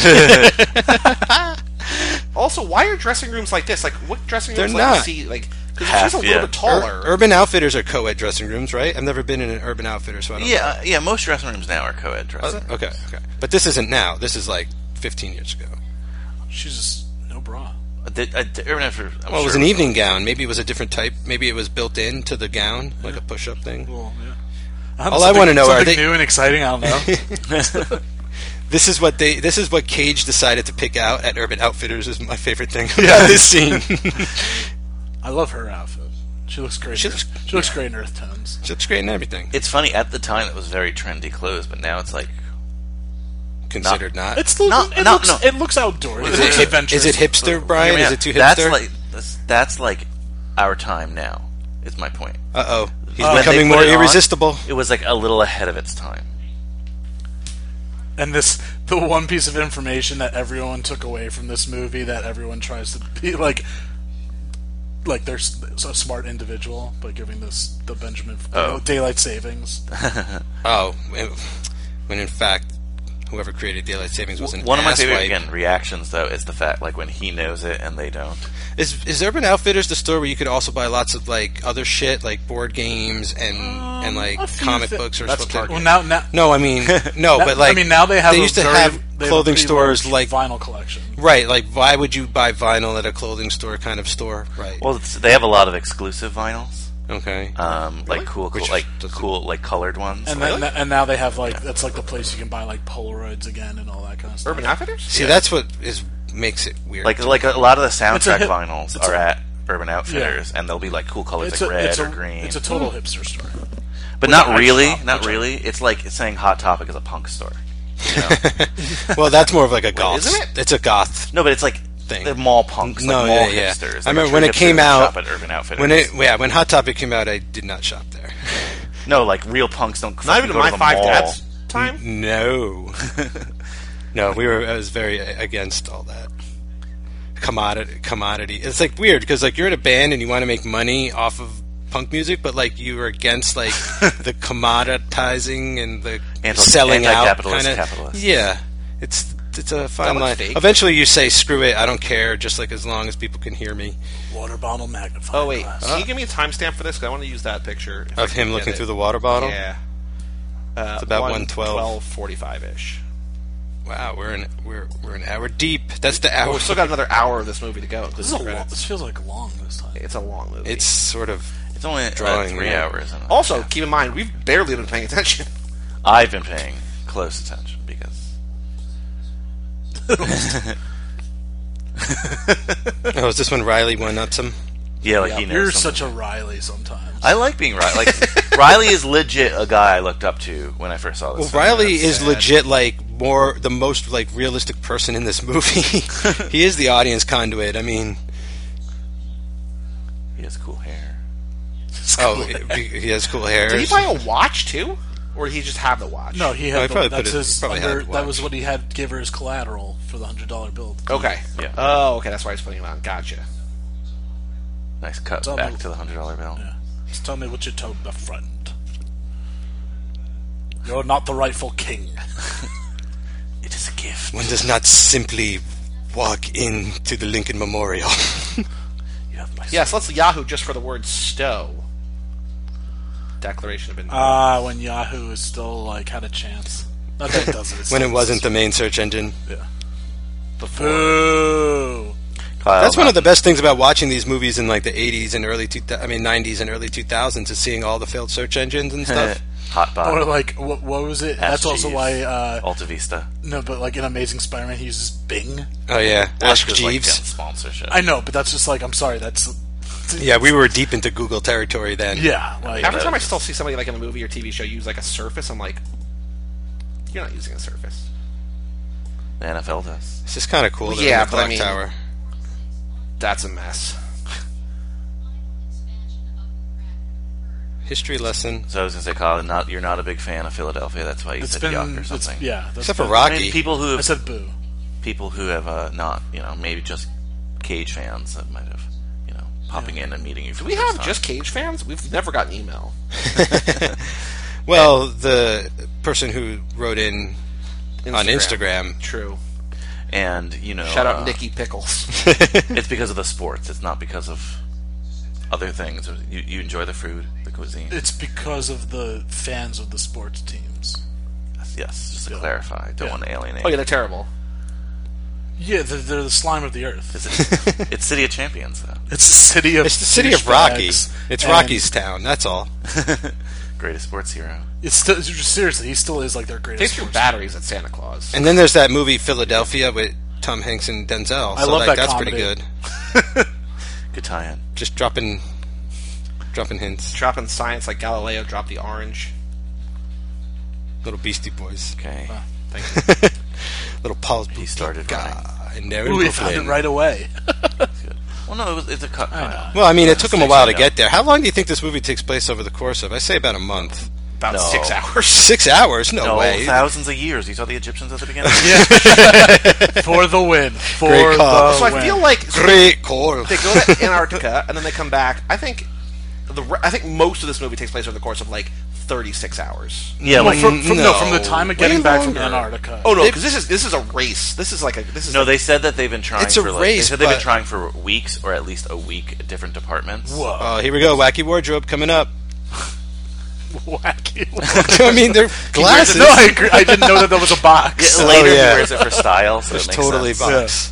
S1: Also, why are dressing rooms like this? Like, what dressing
S2: They're
S1: rooms like
S2: not.
S1: to see? Like, because
S4: Half,
S1: she's a little
S4: yeah.
S1: bit taller.
S2: Ur- Urban Outfitters are co-ed dressing rooms, right? I've never been in an Urban Outfitter, so I don't know.
S4: Yeah, uh, yeah. Most dressing rooms now are co-ed dressing. rooms.
S2: Okay, okay. But this isn't now. This is like fifteen years ago.
S3: She's just no bra.
S4: Uh, did- uh, did Urban Outfitters- I'm
S2: Well, it was
S4: sure
S2: an evening gown. Maybe it was a different type. Maybe it was built into the gown, like a push-up thing.
S3: Well, yeah.
S2: All I wanna know, are
S3: something
S2: they-
S3: new and exciting? I don't know.
S2: This is what they. This is what Cage decided to pick out at Urban Outfitters. Is my favorite thing about this scene.
S3: I love her outfit. She looks great.
S2: She
S3: in
S2: looks-
S3: Earth- she looks great in Earth Tones.
S2: She looks great and everything.
S4: It's funny, at the time it was very trendy clothes, but now it's like,
S2: Considered not.
S3: It's still,
S4: No,
S3: it
S4: no,
S3: looks
S4: no.
S3: it looks outdoors.
S2: Is
S3: It looks
S2: it,
S3: adventurous.
S2: is it hipster, Brian?
S4: Hear me
S2: Is
S4: out.
S2: it too
S4: That's
S2: hipster?
S4: like that's, that's like our time now. Is my point.
S2: Uh oh, he's
S3: Uh,
S4: When they
S2: becoming
S4: put
S2: more
S4: it on,
S2: irresistible.
S4: It was like a little ahead of its time.
S3: And this, the one piece of information that everyone took away from this movie, that everyone tries to be like, like they're s- a smart individual by giving this the Benjamin
S4: Oh.
S3: daylight savings.
S2: Oh, when- when in fact, whoever created daylight savings was an
S4: One of my favorite
S2: asswipe.
S4: again reactions though is the fact like when he knows it and they don't.
S2: Is is Urban Outfitters the store where you could also buy lots of like other shit, like board games and and like
S3: a few
S2: comic
S3: thi-
S2: books or
S1: that's
S2: something?
S1: Target.
S3: Well, now, now,
S2: No, I mean no,
S3: now-
S2: but like
S3: I mean, now they have.
S2: they
S3: a
S2: used to
S3: very-
S2: have
S3: they a
S2: clothing
S3: pretty
S2: stores
S3: large
S2: like
S3: vinyl collection.
S2: right. Like why would you buy vinyl at a clothing store kind of store? Right.
S4: Well, it's, they have a lot of exclusive vinyls,
S2: Okay.
S4: um, like cool, cool
S2: Which
S4: like
S2: does it-
S4: cool, like colored ones.
S3: And
S4: like,
S3: then, and now they have like that's like the place you can buy like Polaroids again and all that kind of stuff.
S1: Urban Outfitters?
S2: See, that's what is makes it weird.
S4: like like a lot of the
S3: It's a
S4: soundtrack
S3: hip-
S4: vinyls
S3: it's
S4: are
S3: a-
S4: at Urban Outfitters, and they'll be like cool colors
S3: It's
S4: like
S3: a,
S4: red
S3: it's
S4: or
S3: a,
S4: green.
S3: It's a total hipster store.
S4: but
S3: which
S4: not
S3: I
S4: really,
S3: shop,
S4: not
S3: which I-
S4: really. It's like it's saying Hot Topic is a punk store. You know?
S2: well, that's more of like a goth.
S1: isn't it?
S2: It's a goth.
S4: No, but it's like
S2: Thing.
S4: the mall punks,
S2: No,
S4: like mall
S2: yeah, yeah.
S4: hipsters.
S2: I
S4: Like,
S2: remember
S4: true
S2: when it
S4: hipsters
S2: came
S4: that
S2: out-
S4: shop at Urban Outfitters.
S2: When it yeah, when Hot Topic came out, I did not shop there.
S4: no, like real punks don't.
S1: Not
S4: fucking
S1: even
S4: go to
S1: my
S4: the
S1: five
S4: mall.
S1: dads time?
S2: No, no, we were. I was very against all that commodity. Commodity. It's like weird because like you're in a band and you want to make money off of punk music, but like you were against like the commoditizing and the
S4: Anti-
S2: selling out
S4: anti-capitalist
S2: kind of.
S4: capitalist.
S2: Yeah, it's it's a fine
S1: looks
S2: line.
S1: fake.
S2: Eventually, you say, "Screw it, I don't care." Just like as long as people can hear me.
S3: Water bottle magnifying
S1: Oh, wait.
S3: glass.
S1: Can you give me a timestamp for this? 'Cause I want to use that picture. if I
S2: Of
S1: can
S2: him
S1: get
S2: looking
S1: it.
S2: through the water bottle.
S1: Yeah. Uh,
S2: It's about one twelve.
S1: twelve forty-five-ish.
S2: Wow, we're in we're we're an hour deep. That's the hour.
S1: Oh, we still got another hour of this movie to go.
S3: This is a long, this feels like long this time.
S1: It's a long movie.
S2: It's sort of
S4: It's only uh,
S2: Drawing,
S4: three
S2: yeah.
S4: hours. Isn't it?
S1: Also, keep in mind, we've barely been paying attention.
S4: I've been paying close attention because.
S2: Oh, is this when Riley one-ups him?
S4: Yeah, like
S3: Yeah,
S4: he knows
S3: you're
S4: something.
S3: such a Riley sometimes.
S4: I like being Riley. Like Riley is legit a guy I looked up to when I first saw this.
S2: Well,
S4: film.
S2: Riley
S3: That's
S2: is
S3: sad.
S2: legit like more the most like realistic person in this movie. He is the audience conduit. I mean,
S4: He has cool hair.
S2: oh, he, he has cool hair.
S1: Did he buy a watch too, or did he just have the watch?
S3: No, he
S2: No, he
S3: had.
S2: probably
S3: the,
S2: put
S3: that's
S2: it-
S3: his.
S2: probably had
S3: Under,
S2: the
S3: that was
S2: watch.
S3: what he had. Gave her as collateral for the hundred dollar bill.
S1: Okay.
S4: Yeah.
S1: Oh, okay. That's why he's putting it on. Gotcha.
S4: Nice cut
S3: Tell
S4: back
S3: me-
S4: to the hundred dollar bill.
S3: Yeah. Just tell me what you told my friend. You're not the rightful king.
S4: It is a gift.
S2: One does not simply walk into the Lincoln Memorial.
S4: You have my
S1: Yes. Let's Yahoo just for the word stow. Declaration of Independence.
S3: Ah, when Yahoo is still like had a chance. Not that it doesn't. It's
S2: when it
S3: still-
S2: wasn't the main search engine.
S3: Yeah.
S1: Before.
S3: Boo.
S4: Kyle,
S2: That's one of the best things about watching these movies in like the eighties and early two, I mean nineties and early two thousands is seeing all the failed search engines and stuff.
S4: Hot bot.
S3: Or like, what, what was it? That's also
S4: Jeeves.
S3: why. Uh,
S4: Alta Vista.
S3: no, but like in Amazing Spider-Man, he uses Bing.
S2: Oh yeah,
S4: Well,
S2: Ask
S4: that's 'cause, like,
S2: Jeeves.
S4: getting sponsorship.
S3: I know, but that's just like, I'm sorry, that's.
S2: Yeah, we were deep into Google territory then.
S3: Yeah, like.
S1: Every time I still see somebody like in a movie or T V show use like a Surface, I'm like, you're not using a Surface.
S4: The N F L does.
S2: It's just kind of cool. That
S1: Yeah,
S2: in the
S1: but I
S2: clock
S1: mean-
S2: tower.
S1: That's a mess.
S2: History lesson.
S4: So I was gonna say, Kyle, not you're not a big fan of Philadelphia. That's why you
S3: It's
S4: said
S3: been.
S4: yuck or
S3: It's,
S4: something.
S3: yeah. That's
S2: Except for
S3: been-
S2: Rocky.
S4: I mean, people who
S3: I
S4: have,
S3: said boo.
S4: people who have uh, not, you know, maybe just Cage fans that might have, you know, popping in and meeting you. For
S1: Do we
S4: the first
S1: have
S4: time.
S1: just Cage fans? We've never gotten email.
S2: Well, the person who wrote in on Instagram.
S1: True.
S4: And you know,
S1: Shout out
S4: uh,
S1: Nikki Pickles.
S4: It's because of the sports. It's not because of other things. You, you enjoy the food, the cuisine.
S3: It's because of the fans of the sports teams.
S4: Yes, just to
S3: Yeah.
S4: clarify. Don't
S3: Yeah.
S4: want to alienate.
S1: Oh yeah, they're terrible.
S3: Yeah, they're, they're the slime of the earth.
S4: Is it, it's City of Champions, though.
S3: It's the city of.
S2: It's the city of
S3: douchebags,
S2: Rocky. It's
S3: and
S2: Rocky's town. That's all.
S4: Greatest sports hero.
S3: It's still, seriously, he still is like their
S1: They
S3: greatest.
S1: threw
S3: sports-
S1: batteries at Santa Claus.
S2: And then there's that movie Philadelphia with Tom Hanks and Denzel.
S3: I
S2: so
S3: love
S2: like,
S3: that
S2: that's
S3: comedy.
S2: pretty good.
S4: Good tie-in.
S2: Just dropping, dropping hints.
S1: Dropping science like Galileo dropped the orange.
S2: Little Beastie Boys.
S4: Okay.
S1: Thank you.
S2: Little Paul's
S4: He started running.
S2: And there in
S3: Ooh, we found
S2: Brooklyn.
S3: it right away.
S4: Good. Well, no, it was, it's a cut.
S3: I know.
S2: Well, I mean, it took him a
S4: Six,
S2: while
S4: I
S2: to
S4: know.
S2: get there. How long do you think this movie takes place over the course of? I say about a month.
S1: About
S4: No.
S1: six hours.
S2: Six hours? No,
S4: No,
S2: way.
S4: thousands of years. You saw the Egyptians at the beginning?
S3: For the win. For
S2: Great call.
S3: the
S1: So I
S3: win.
S1: feel like so
S2: Great call.
S1: they go to Antarctica and then they come back. I think the re- I think most of this movie takes place over the course of like thirty-six hours.
S4: Yeah,
S3: Well,
S4: like,
S3: from, from, no.
S2: no,
S3: from the time of
S2: way
S3: getting back from
S2: longer.
S3: Antarctica.
S1: Oh no,
S2: They-
S1: because this is this is a race. This is like a this is
S4: no,
S1: like,
S4: they said that they've been trying
S2: It's a
S4: for like,
S2: race,
S4: they said they've been
S2: but-
S4: trying for weeks or at least a week at different departments.
S3: Whoa.
S2: Oh, here we go. Wacky wardrobe coming up.
S3: Wacky.
S2: I mean, they're glasses.
S3: No, I, agree. I didn't know that that was a box.
S4: Yeah,
S2: Oh,
S4: later
S2: yeah.
S4: he wears it for style, so
S2: It's
S4: it makes
S2: totally
S4: sense.
S2: box.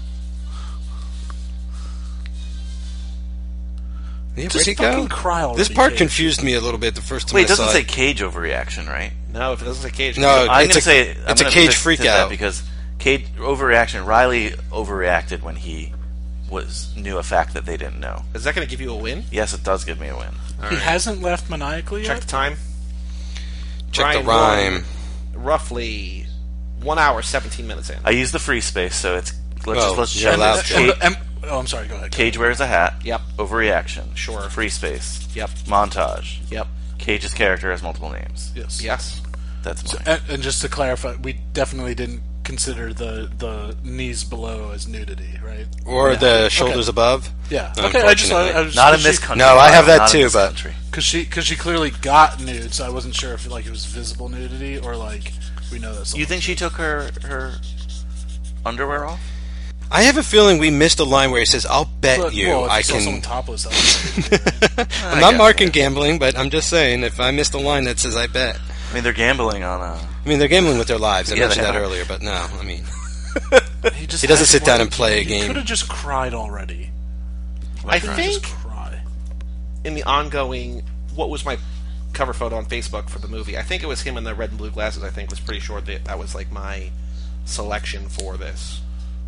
S2: Yeah, where'd
S3: Just
S2: he
S3: fucking
S2: go?
S3: cry already.
S2: This part
S3: Cage.
S2: confused me a little bit the first time
S4: Wait,
S2: I
S4: it doesn't
S2: saw
S4: say
S2: it.
S4: Cage overreaction, right?
S1: no. If it doesn't say Cage,
S2: No,
S1: it's-
S4: I'm
S2: It's
S4: going to
S2: a-
S4: say I'm
S2: it's a
S4: gonna
S2: Cage
S4: put
S2: freak
S4: that
S2: out.
S4: because Cage overreaction. Riley overreacted when he was knew a fact that they didn't know.
S1: is that going to give you a win?
S4: Yes, it does give me a win.
S1: All
S3: He
S1: right.
S3: hasn't left maniacally
S1: Check
S3: yet.
S1: the time.
S2: Check the
S1: Brian
S2: rhyme.
S1: won Roughly one hour seventeen minutes in.
S4: I use the free space, so it's let's
S2: Well,
S4: just let's
S2: you're
S4: check
S2: allowed
S4: this.
S2: to.
S3: And
S4: Cage,
S3: the- and- oh, I'm sorry. Go ahead.
S4: Cage wears a hat.
S1: Yep.
S4: Overreaction.
S1: Sure.
S4: Free space.
S1: Yep.
S4: Montage.
S1: Yep.
S4: Cage's character has multiple names.
S3: Yes.
S1: Yes.
S4: That's mine.
S3: And, and just to clarify, we definitely didn't consider the the knees below as nudity, right?
S2: Or
S3: Yeah.
S2: the shoulders
S3: Okay.
S2: above.
S3: Yeah. Okay. I just, I, I was,
S4: Not in
S3: cause
S4: this
S3: she-
S4: country.
S2: No, I have that
S4: Not in
S2: too,
S4: this
S2: but-
S4: country.
S3: Because she, cause she clearly got nude, so I wasn't sure if like it was visible nudity or like we know that.
S4: You think she took her her underwear off?
S2: I have a feeling we missed a line where he says, "I'll bet
S3: But,
S2: you
S3: well, if
S2: I
S3: you saw someone
S2: can."
S3: topless, that was nudity, right?
S2: I'm
S4: I
S2: not
S4: guess,
S2: marking
S4: yeah.
S2: gambling, but I'm just saying if I missed a line that says "I bet."
S4: I mean, they're gambling on a.
S2: I mean, they're gambling with their lives. I
S4: Yeah,
S2: mentioned
S4: they
S2: that
S4: are.
S2: earlier, but no. I mean,
S3: He, just
S2: He doesn't
S3: had
S2: sit
S3: one-
S2: down and play a
S3: he
S2: game.
S3: Could have just cried already.
S1: I
S3: Just
S1: think
S3: cry.
S1: in the ongoing, what was my cover photo on Facebook for the movie. I think it was him in the red and blue glasses. I think was pretty sure that that was like my selection for this.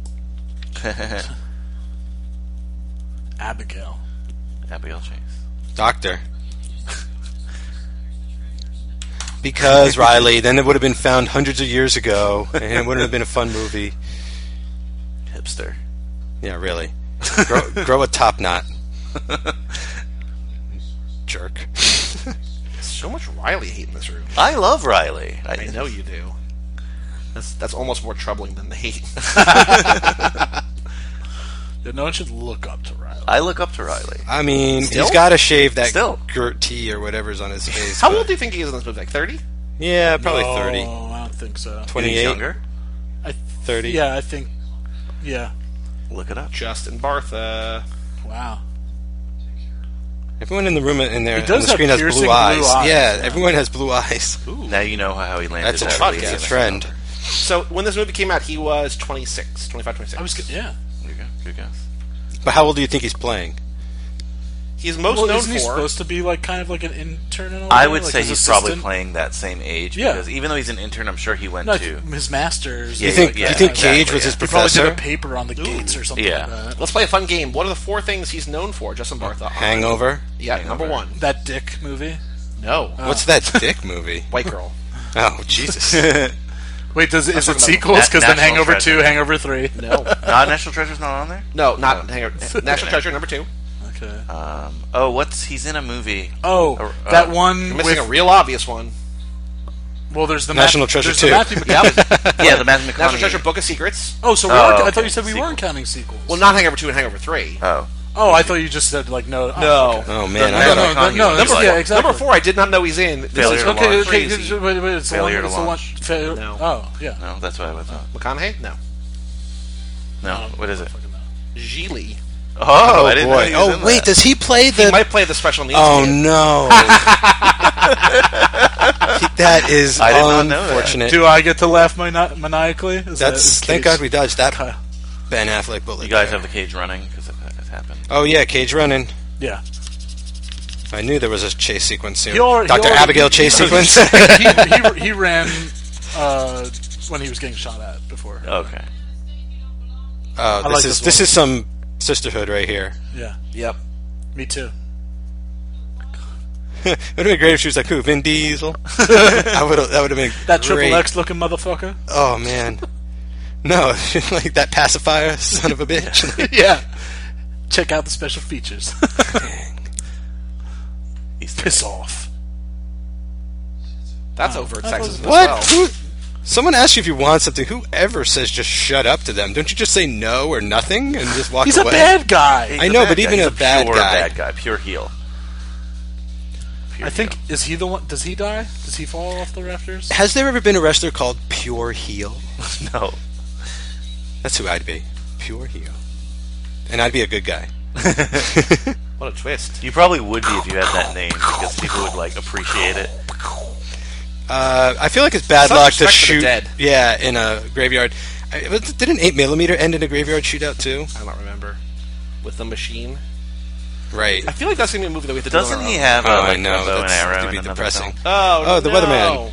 S3: Abigail.
S4: Abigail Chase.
S2: Doctor. Because, Riley, then it would have been found hundreds of years ago, and it wouldn't have been a fun movie.
S4: Hipster.
S2: Yeah, really. Grow, grow a top knot. Jerk.
S1: So much Riley hate in this room.
S4: I love Riley.
S1: I know you do. That's that's almost more troubling than the hate.
S3: Yeah, no one should look up to Riley.
S4: I look up to Riley.
S2: I mean,
S1: Still?
S2: he's got to shave that
S4: Still.
S2: goatee or whatever's on his face.
S1: How
S2: but-
S1: old do you think he is in this movie? Like thirty?
S2: Yeah, probably
S3: no,
S2: thirty.
S3: I don't think so.
S4: He's
S2: twenty-eight?
S4: younger.
S3: I
S2: thirty?
S3: Yeah, I think. Yeah.
S4: Look it up.
S1: Justin Bartha.
S3: Wow.
S2: Everyone in the room in there
S3: He
S2: on
S3: does
S2: the screen
S3: have
S2: has
S3: piercing
S2: blue
S3: blue
S2: eyes.
S3: eyes,
S2: Yeah,
S3: yeah.
S2: everyone has blue eyes.
S4: Now you know how he landed.
S2: That's a,
S4: that
S2: tr-
S4: Louisiana
S2: that's a trend.
S4: number.
S1: So when this movie came out, he was twenty-six, twenty-five, twenty-six.
S3: I was good. Yeah.
S4: There you go. Good guess.
S2: But how old do you think he's playing?
S1: He's most
S3: Well,
S1: known
S3: isn't he
S1: for.
S3: supposed to be like kind of like an intern? In a
S4: I
S3: way?
S4: would
S3: like
S4: say
S3: his
S4: he's
S3: assistant?
S4: probably playing that same age
S3: Yeah.
S4: because even though he's an intern, I'm sure he went
S3: No,
S4: to.
S3: his master's.
S4: Yeah,
S2: You think?
S4: yeah,
S2: do you think
S4: exactly,
S2: Cage was
S4: yeah.
S2: his
S3: He probably did
S2: professor?
S3: a paper on the gates or something
S4: Yeah.
S3: like that.
S1: Let's play a fun game. What are the four things he's known for, Justin Bartha?
S2: Hangover.
S1: Yeah,
S4: Hangover.
S1: number one.
S3: That Dick movie.
S1: No.
S2: What's that dick movie?
S1: White Girl.
S2: Oh, Jesus.
S3: Wait, does it, is it
S1: talking about
S3: sequels? Because
S4: Na-
S3: then
S4: National
S3: Hangover
S4: Treasure.
S3: two, Hangover three.
S1: No.
S4: Not National Treasure's not on there.
S1: No, not Hangover. National Treasure, number two.
S3: Okay.
S4: Um, oh, what's he's in a movie?
S3: Oh,
S4: uh,
S3: that
S4: uh,
S3: one
S1: You're missing
S3: with.
S1: a real obvious one.
S3: Well, there's the
S2: National
S3: Math-
S2: Treasure
S3: there's
S2: two.
S3: The Matthew
S1: Yep.
S3: McConaughey.
S4: Yeah, the Matthew
S1: National
S4: McConaughey.
S1: Treasure, Book of Secrets.
S3: Oh, so we
S4: Oh,
S3: weren't, I
S4: okay.
S3: thought you said we
S4: Sequel.
S3: weren't counting sequels.
S1: Well, not Hangover two and Hangover three.
S4: Oh,
S3: Oh, I thought you just said like no. Oh,
S1: No.
S3: okay.
S2: Oh, man.
S4: The
S2: I
S3: No,
S2: got
S3: no,
S2: a-
S3: no,
S4: McConaughey
S3: no,
S4: was
S3: number,
S4: like-
S3: yeah, exactly.
S1: Number four, I did not know he's in. This
S4: Failure
S1: is
S4: to
S3: Okay,
S4: launch.
S3: okay,
S1: crazy.
S3: it's, wait, wait, it's the
S4: Failure
S3: one,
S4: to
S3: it's the one,
S4: launch.
S3: fa-
S1: No.
S3: Oh, yeah.
S4: no, that's what I would thought.
S1: McConaughey? No.
S4: No, what is it?
S1: Gigli.
S4: Oh,
S2: Oh,
S4: I didn't know
S2: boy.
S4: he was
S2: Oh,
S4: in
S2: wait,
S4: that.
S2: does he play the...
S1: He might play the special needs
S2: Oh,
S1: kid.
S2: no. That is
S4: I did not know that.
S2: unfortunate.
S3: Do I get to laugh mani- maniacally? Is that-
S2: That's
S3: is
S2: Thank
S3: Cage-
S2: God we dodged that
S3: Kyle.
S2: Ben Affleck bullet.
S4: You guys
S2: there.
S4: have the cage running because it, it happened.
S2: Oh, yeah, Cage running.
S3: Yeah.
S2: I knew there was a chase sequence soon.
S3: He already- he
S2: Doctor
S3: already-
S2: Abigail chase sequence.
S3: he, he, he ran uh, when he was getting shot at before.
S4: Okay.
S2: Oh,
S3: I
S2: this
S3: like
S2: is
S3: this
S2: this
S3: one.
S2: is some sisterhood right here.
S3: Yeah.
S1: Yep.
S3: Me too.
S2: It would have been great if she was like, who, Vin Diesel? I would have. That would have been
S3: That
S2: great.
S3: triple X looking motherfucker.
S2: Oh man, no, like that pacifier, son of a bitch.
S3: Yeah. Check out the special features.
S4: Easter
S3: Piss
S4: egg.
S3: off.
S1: That's
S3: Oh,
S1: overt
S3: I thought-
S1: sexism
S2: What?
S1: as well.
S2: Who? Someone asks you if you want something. Whoever says just shut up to them? Don't you just say no or nothing and just walk
S3: He's
S2: away?
S3: a bad guy.
S4: He's
S2: I
S4: a
S2: know,
S4: bad
S2: but
S4: guy.
S2: even
S4: He's
S2: a bad
S4: pure
S2: guy.
S4: bad guy, pure heel. Pure
S3: I think
S4: heel.
S3: is he the one? Does he die? Does he fall off the rafters?
S2: Has there ever been a wrestler called Pure Heel?
S4: no.
S2: That's who I'd be. Pure Heel, and I'd be a good guy.
S1: What a twist.
S4: You probably would be if you had that name because people would like appreciate it.
S2: Uh, I feel like it's bad
S1: Such
S2: luck to
S1: respect for the
S2: shoot.
S1: dead.
S2: Yeah, in a graveyard. I, was- did an eight millimeter end in a graveyard shootout too?
S1: I don't remember. With the machine.
S2: Right.
S1: I feel like that's going to be a movie that we have to do on
S4: Doesn't
S1: our
S4: he
S1: own.
S4: have a,
S2: Oh,
S4: like,
S2: I know.
S4: a bow and
S2: That's
S4: arrow
S2: to be
S4: in another
S2: depressing.
S4: film?
S1: Oh,
S2: Oh, the
S1: no.
S2: Weatherman.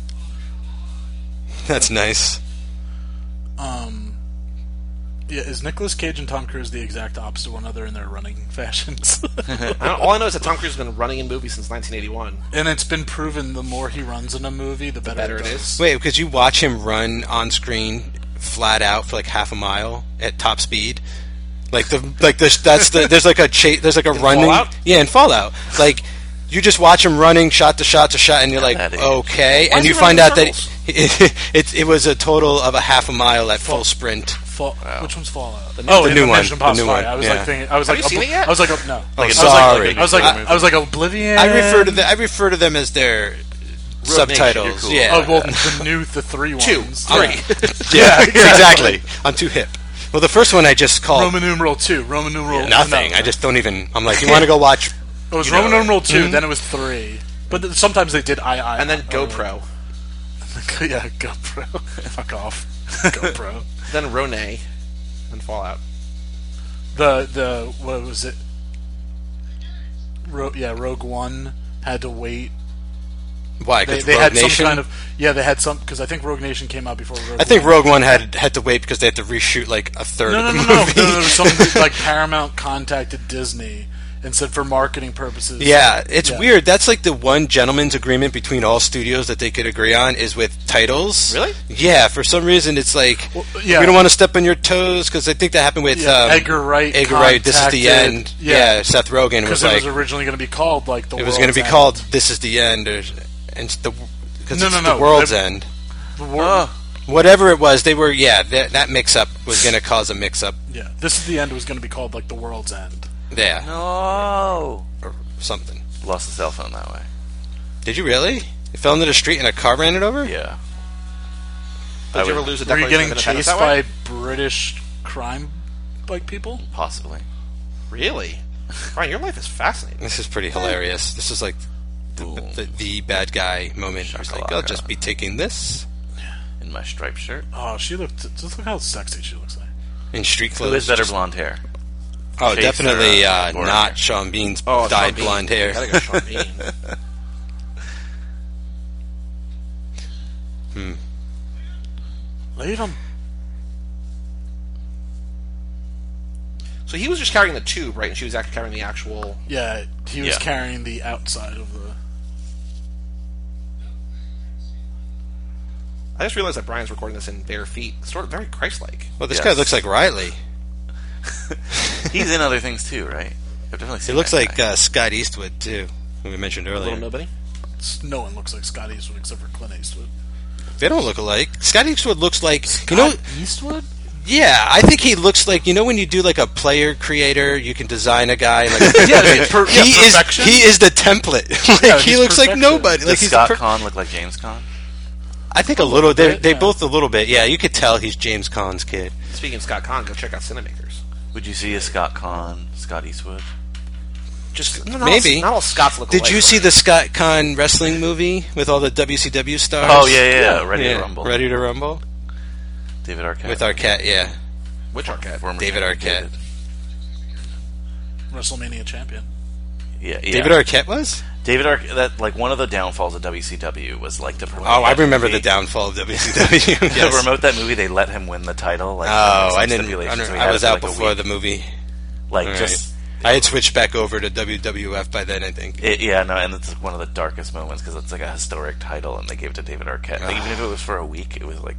S2: That's nice.
S3: Um, yeah, is Nicolas Cage and Tom Cruise the exact opposite of one another in their running fashions?
S1: I don't, all I know is that Tom Cruise has been running in movies since nineteen eighty-one.
S3: and it's been proven the more he runs in a movie, the better,
S1: Better
S3: it
S1: it
S3: does.
S1: is.
S2: Wait, because you watch him run on screen flat out for like half a mile at top speed. Like the like the that's the there's like a cha- there's like a running
S1: Fallout?
S2: yeah in Fallout like you just watch him running shot to shot to shot and you're like
S4: that is-
S2: okay
S1: Why
S2: and
S1: is
S2: you
S1: he
S2: find
S1: running
S2: out
S1: in
S2: that it, it it was a total of a half a mile at full sprint.
S3: Fall, Which one's Fallout?
S1: The
S3: oh,
S2: the
S3: in
S2: new
S3: the
S2: one,
S3: Mission
S2: the
S3: Impossible.
S2: new one,
S3: I was
S2: yeah.
S3: like thinking. I was
S1: Have
S3: like,
S1: you seen
S3: Obl-
S1: it yet?
S3: I was like, oh, no.
S2: Oh,
S4: Like a-
S2: sorry.
S3: I was like,
S4: Like a
S3: I was like Oblivion.
S2: I refer to the I refer to them as their subtitles.
S4: You're cool.
S2: Yeah.
S3: Oh well, the new, the three ones.
S1: Two.
S3: Yeah.
S1: Three.
S2: yeah, exactly. I'm too hip. Well, the first one I just called
S3: Roman numeral two. Roman numeral
S2: nothing.
S3: no.
S2: I just don't even. I'm like, you want to go watch?
S3: It was
S2: you know,
S3: Roman numeral two.
S2: mhm.
S3: Then it was three. But th- sometimes they did I I
S1: And then
S3: or-
S1: GoPro.
S3: yeah, GoPro. Fuck off. GoPro.
S1: Then Rone. And Fallout.
S3: The the what was it? Ro- yeah, Rogue One had to wait
S2: Why?
S3: They,
S2: Because
S3: they
S2: Rogue
S3: had
S2: Nation?
S3: some kind of yeah. They had some because I think Rogue Nation came out before Rogue.
S2: I think
S3: One.
S2: Rogue One had had to wait because they had to reshoot like a third
S3: No,
S2: of
S3: no,
S2: the
S3: no, no.
S2: movie.
S3: no, no, no some, like Paramount contacted Disney and said for marketing purposes.
S2: Yeah, it's
S3: Yeah.
S2: weird. That's like the one gentleman's agreement between all studios that they could agree on is with titles.
S1: Really?
S2: Yeah. For some reason, it's like
S3: Well, yeah.
S2: we don't want to step on your toes because I think that happened with
S3: Yeah,
S2: um,
S3: Edgar Wright.
S2: Edgar Wright. This is the
S3: contacted-
S2: end. Yeah, Seth Rogen was
S3: because it
S2: like
S3: was originally going to be called like the.
S2: it was going to be called "This Is the End" or and the because
S3: No,
S2: it's
S3: no,
S2: the
S3: no.
S2: world's
S3: They-
S2: end.
S3: The war-
S4: Oh,
S2: Whatever it was, they were yeah. That, that mix up was going to cause a mix up.
S3: Yeah, this is the end was going to be called like the world's end.
S2: Yeah,
S4: no.
S2: or something.
S4: Lost the cell phone that way.
S2: Did you really? It fell into the street and a car ran it over?
S4: Yeah.
S1: Did
S4: I
S1: you ever
S4: would-
S1: lose a
S3: Were you
S1: Declaration
S3: getting
S1: of Independence
S3: chased
S1: that way?
S3: by British crime like people?
S4: Possibly.
S1: Really? Brian, your life is fascinating.
S2: This is pretty hilarious. This is like the,
S4: Ooh.
S2: the, the bad guy moment. I was like, I'll
S4: Shakalaka.
S2: just be taking this
S4: In my striped shirt.
S3: Oh, she looked. Just look how sexy she looks like.
S2: in street clothes.
S4: Who has better
S2: Just-
S4: blonde hair?
S2: Oh,
S4: Chase
S2: definitely
S4: or, uh,
S2: uh,
S4: or-
S2: not Sean Bean's
S1: Oh,
S2: dyed
S1: Sean Bean.
S2: blonde hair.
S1: Gotta go Sean Bean.
S2: Hmm.
S3: Leave him.
S1: So he was just carrying the tube, right? And she was actually carrying the actual.
S3: Yeah, he was
S4: Yeah.
S3: carrying the outside of the.
S1: I just realized that Brian's recording this in bare feet, sort of very Christ-like.
S2: Well, this
S4: Yes.
S2: guy looks like Riley.
S4: He's in other things too, right? I've definitely
S2: He
S4: seen
S2: looks
S4: that
S2: like
S4: guy.
S2: uh, Scott Eastwood too, who we mentioned
S1: Little
S2: earlier.
S1: nobody.
S3: No one looks like Scott Eastwood except for Clint Eastwood.
S2: They don't look alike. Scott Eastwood looks like you know.
S3: Eastwood?
S2: Yeah, I think he looks like you know when you do like a player creator, you can design a guy. Like,
S3: Yeah, per-
S2: he
S3: yeah,
S2: is
S3: perfection.
S2: he is the template. like
S3: Yeah,
S2: he
S3: he's
S2: looks like
S3: perfection.
S2: nobody.
S4: Does
S2: Like he's
S4: Scott
S2: per-
S4: Conn look like James Conn?
S2: I think a little. They
S3: bit,
S2: they
S3: yeah.
S2: both a little bit. Yeah, you could tell he's James Caan's kid.
S1: Speaking of Scott Conn, go check out Cinemakers.
S4: Would you see a Scott Conn, Scott Eastwood?
S1: Just not
S2: Maybe.
S1: All, not all Scots look
S2: Did
S1: alike,
S2: you see
S1: right?
S2: the Scott Conn wrestling movie with all the W C W stars?
S4: Oh yeah, yeah, yeah. Ready
S2: Yeah,
S4: to Rumble.
S2: Ready to Rumble
S4: David Arquette.
S2: with Arquette. Yeah,
S1: Which Arquette?
S4: Former
S2: David
S4: champion
S2: Arquette.
S3: WrestleMania champion.
S4: Yeah, yeah.
S2: David Arquette was.
S4: David Arquette. That like one of the downfalls of W C W was like to promote.
S2: Oh, I
S4: that
S2: remember
S4: movie.
S2: the downfall of W C W.
S4: To
S2: Yes.
S4: promote that movie, they let him win the title. Like,
S2: Oh,
S4: some
S2: I didn't.
S4: stipulations,
S2: I,
S4: so he
S2: I
S4: had
S2: was
S4: it for,
S2: out
S4: like, a
S2: before
S4: week.
S2: the movie.
S4: Like
S2: All
S4: just.
S2: right. I had switched back over to W W F by then. I think.
S4: It, yeah, no, and it's one of the darkest moments because it's like a historic title, and they gave it to David Arquette. Like, even if it was for a week, it was like,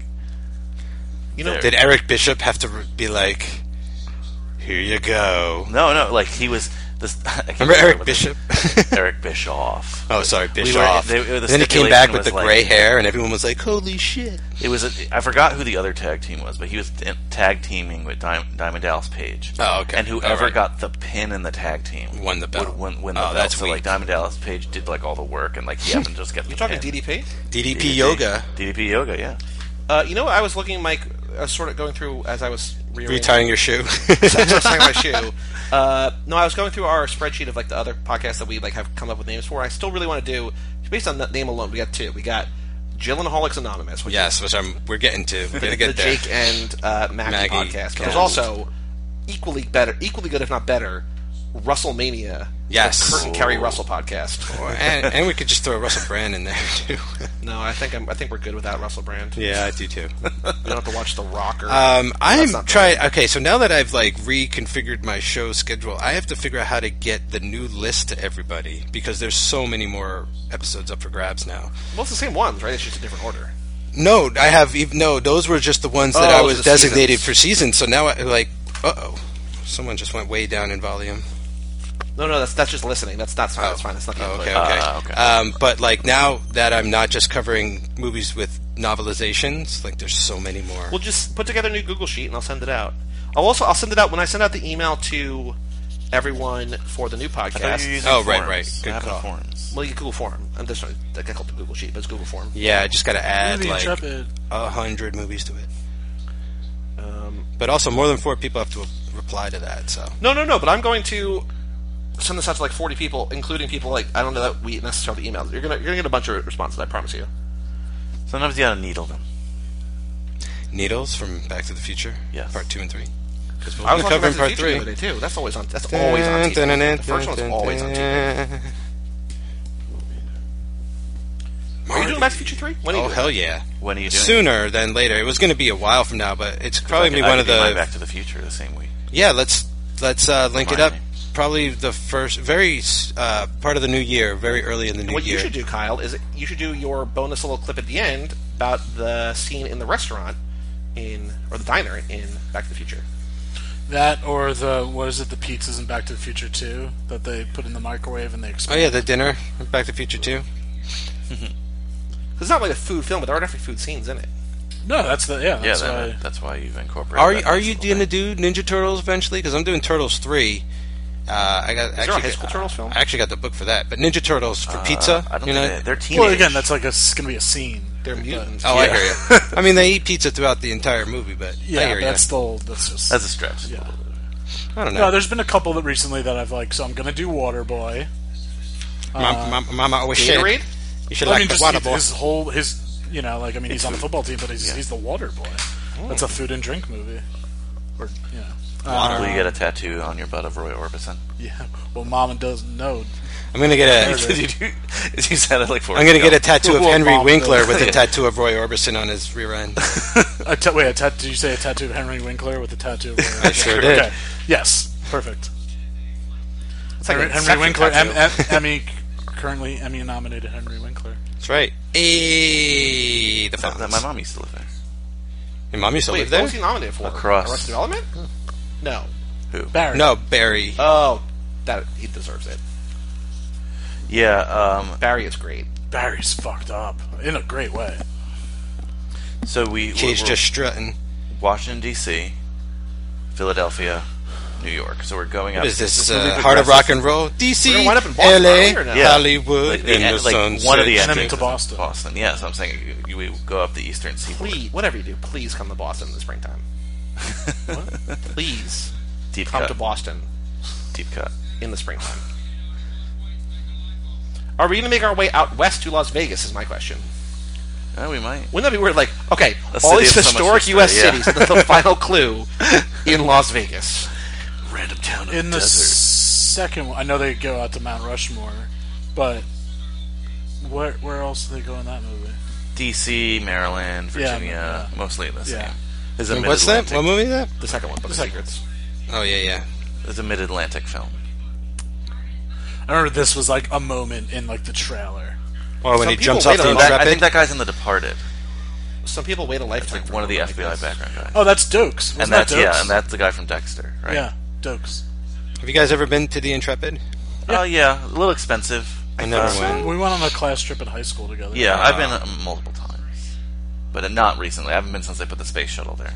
S1: You know,
S4: there.
S2: Did Eric Bishop have to re- be like, "Here you go"?
S4: no, no, like he was this. I can't
S2: Remember Eric
S4: what
S2: Bishop?
S4: the- Eric Bischoff.
S2: Oh, sorry,
S4: We were-
S2: Bischoff.
S4: they- the
S2: then he came back
S4: stipulation
S2: with the
S4: was, like-
S2: gray hair, and everyone was like, "Holy shit!"
S4: It was. A, I forgot who the other tag team was, but he was t- tag teaming with Di- Diamond Dallas Page.
S2: Oh, okay.
S4: And whoever
S2: Alright.
S4: got the pin in the tag team
S2: Won the belt.
S4: Would win, win the
S2: Oh,
S4: belt.
S2: that's
S4: so like
S2: weak.
S4: Diamond Dallas Page did like all the work, and like he happened to just get the
S1: you talking
S4: pin.
S1: D D P?
S2: D D P
S4: D D P
S2: yoga,
S4: D D P yoga, yeah.
S1: Uh, you know, I was looking, Mike, uh, sort of going through as I was rearranging.
S2: retying your shoe.
S1: Just tying my shoe. Uh, no, I was going through our spreadsheet of like the other podcasts that we like have come up with names for. I still really want to do, based on that name alone. We got two. We got Gyllenhaalics Anonymous, which
S2: Yes, which I'm. We're getting to. We're
S1: is
S2: gonna
S1: the,
S2: get
S1: the
S2: there.
S1: Jake and uh, Maggie,
S2: Maggie
S1: podcast. But there's
S2: cast.
S1: also equally better, equally good if not better, WrestleMania.
S2: Yes.
S1: the Kurt and Kerry Russell podcast.
S2: and, and we could just throw Russell Brand in there too.
S1: No, I think I'm, I think we're good without Russell Brand.
S2: Yeah, I do too.
S1: We don't have to watch The Rock or.
S2: Um, I'm
S1: that's not
S2: trying. Okay, so now that I've like reconfigured my show schedule, I have to figure out how to get the new list to everybody because there's so many more episodes up for grabs now.
S1: well, it's the same ones, right? It's just a different order.
S2: No, I have even no. Those were just the ones that
S1: Oh,
S2: I
S1: those
S2: was
S1: are the
S2: designated
S1: seasons.
S2: for seasons. So now, I like, uh oh, someone just went way down in volume.
S1: No, no, that's that's just listening. That's that's fine. That's fine. That's not the
S2: Oh,
S1: input.
S2: okay, okay.
S4: Ah, okay.
S2: Um, but like now that I'm not just covering movies with novelizations, like there's so many more.
S1: We'll just put together a new Google sheet and I'll send it out. I'll also I'll send it out when I send out the email to everyone for the new
S4: I thought you
S1: podcast.
S4: were using
S2: Oh, right,
S4: forms.
S2: right. Good
S4: I have
S2: call.
S4: Forms.
S1: Well, you get Google Form. I'm just sorry, I call it the Google sheet, but it's Google Form.
S2: Yeah, I just got to add
S3: Movie
S2: like
S3: Intrepid.
S2: a hundred movies to it.
S1: Um,
S2: But also, more than four people have to reply to that. So
S1: no, no, no. But I'm going to send this out to like forty people, including people like I don't know that we necessarily emailed. You're gonna you're gonna get a bunch of responses. I promise you.
S4: Sometimes you gotta needle them.
S2: Needles from Back to the Future,
S4: Yes.
S2: part two and three. Because we'll
S1: I was
S2: be
S1: watching
S2: covering
S1: Back to the
S2: part
S1: Future
S2: three.
S1: the other day too. That's always on. That's always on T V. The first one's always on T V. you doing Back to the Future three? When are you
S2: Oh
S1: doing
S2: hell
S1: that?
S2: yeah!
S4: When are you doing?
S2: Sooner than later. It was going to be a while from now, but it's probably
S4: I
S2: be
S4: could- I
S2: one
S4: could
S2: of
S4: do my
S2: the.
S4: Back to the Future the same week.
S2: Yeah, let's let's uh, link it up.
S4: Remind me.
S2: Probably the first, very uh, part of the new year, very early in the new
S1: What
S2: year.
S1: you should do, Kyle, is you should do your bonus little clip at the end about the scene in the restaurant in or the diner in Back to the Future.
S3: That or the what is it? The pizzas in Back to the Future two that they put in the microwave and they
S2: Oh
S3: explode.
S2: yeah, the dinner, Back to the Future two.
S1: It's not like a food film, but there are definitely food scenes in it.
S3: No, that's the yeah.
S4: Yeah,
S3: That's
S4: that,
S3: why.
S4: that's why you've incorporated.
S2: Are
S4: that
S2: you are
S4: nice
S2: you
S4: little
S2: going to
S4: thing.
S2: do Ninja Turtles eventually? Because I'm doing Turtles three. Uh, I got
S1: there a
S2: actually
S1: high school Turtles film?
S2: I actually got the book for that. But Ninja Turtles for
S4: Uh,
S2: pizza.
S4: I don't
S2: you
S4: think
S2: know?
S4: they, they're teenage.
S3: Well, again, that's like a, it's going to be a scene.
S1: They're
S3: But-
S1: mutants.
S2: Oh,
S4: Yeah.
S2: I hear you. I mean, they eat pizza throughout the entire movie, but I
S3: Yeah,
S2: hear
S3: but
S2: you.
S3: that's still that's just.
S4: That's a stretch.
S3: Yeah.
S2: I don't know.
S3: No, there's been a couple that recently that I've like. So I'm going to do Waterboy.
S2: Mama, Mama, Mama always
S1: Gatorade?
S2: said you should
S3: I
S2: like
S3: mean,
S2: the
S3: just
S2: water
S3: his,
S2: boy.
S3: his whole his you know like I mean he's on the football team, but he's
S4: Yeah.
S3: he's the Water Boy. That's a food and drink movie. Or you know.
S2: Water.
S4: Will you
S3: Uh,
S4: get a tattoo on your butt of Roy Orbison?
S3: Yeah. Well, Mom doesn't know.
S2: I'm gonna get a.
S3: There
S4: Did you, you said it like four
S2: I'm gonna
S4: years
S2: get a
S4: ago.
S2: tattoo of
S3: Well,
S2: Henry
S3: Mom
S2: Winkler
S3: does.
S2: with a
S4: Yeah.
S2: tattoo of Roy Orbison on his rear end.
S3: A ta- wait, a tat- did you say a tattoo of Henry Winkler with a tattoo of Roy?
S2: I sure did.
S3: Okay. Yes. Perfect.
S1: It's like
S3: Henry,
S1: a
S3: Henry
S1: section
S3: Winkler,
S1: tattoo.
S3: em, em, Emmy, currently Emmy nominated Henry Winkler.
S2: That's right. Hey, the
S4: That- that-
S2: Fonz.
S4: my mom used to live there.
S2: Your mom used to
S1: Wait,
S2: live
S1: what
S2: there?
S1: was he nominated for?
S4: Across.
S1: Arrested Development? No.
S4: Who?
S3: Barry.
S2: No, Barry.
S1: Oh, that he deserves it.
S4: Yeah. Um,
S1: Barry is great.
S3: Barry's fucked up in a great way.
S4: so we
S2: Cage
S4: we're,
S2: just strutting.
S4: Washington D C, Philadelphia, New York. So we're going up.
S2: What is this?
S4: movie
S2: Uh, Heart of
S4: progresses-
S2: Rock and Roll? D
S1: We're
S2: C,
S1: gonna wind up in Boston,
S2: L
S1: aren't we,
S2: A,
S1: or no?
S4: Yeah.
S2: Hollywood,
S4: Like, the
S2: in
S4: en-
S2: the
S4: like
S2: sunset.
S4: one of the
S3: And then
S4: entrances
S3: into Boston.
S4: Boston. Yeah, so I'm saying you, you go up the eastern seaboard.
S1: Please, whatever you do, please come to Boston in the springtime. Please
S4: Deep
S1: come
S4: cut.
S1: to Boston
S4: Deep cut.
S1: in the springtime. Are we going to make our way out west to Las Vegas? Is my question.
S4: Oh, we might.
S1: Wouldn't that be weird? Like, okay,
S4: A
S1: all
S4: city
S1: these
S4: of so much
S1: historic
S4: history,
S1: U S
S4: yeah.
S1: cities, and then the final clue in Las Vegas.
S4: Random town of
S3: In the
S4: desert.
S3: second one, I know they go out to Mount Rushmore, but where where else do they go in that movie?
S4: D C, Maryland,
S3: Yeah,
S4: Virginia,
S3: yeah.
S4: mostly the same.
S3: Yeah.
S4: It's a
S2: And what's that?
S4: mid-Atlantic-
S2: What movie is that?
S1: The second one, but the,
S3: The second
S1: secrets.
S2: Oh, yeah, yeah.
S4: It's a mid-Atlantic film.
S3: I remember this was like a moment in like the trailer.
S2: Or when
S1: Some
S2: he
S1: people
S2: jumps
S1: wait
S2: off
S1: a
S2: the
S1: lot.
S4: That, I
S2: Intrepid?
S4: think that guy's in The Departed.
S1: Some people wait a
S4: It's
S1: lifetime
S4: like
S1: for
S4: one of the
S1: a movie
S4: F B I
S1: like this.
S4: background guys.
S3: Oh, that's Dokes. Wasn't
S4: and
S3: that
S4: that's
S3: Dokes?
S4: yeah, and that's the guy from Dexter, right?
S3: Yeah, Dokes.
S2: Have you guys ever been to the Intrepid?
S4: Oh yeah, a little expensive.
S2: I never
S4: Uh,
S2: went.
S3: We went on a class trip in high school together.
S4: Yeah, I've been uh, multiple times, but not recently. I haven't been since they put the space shuttle there.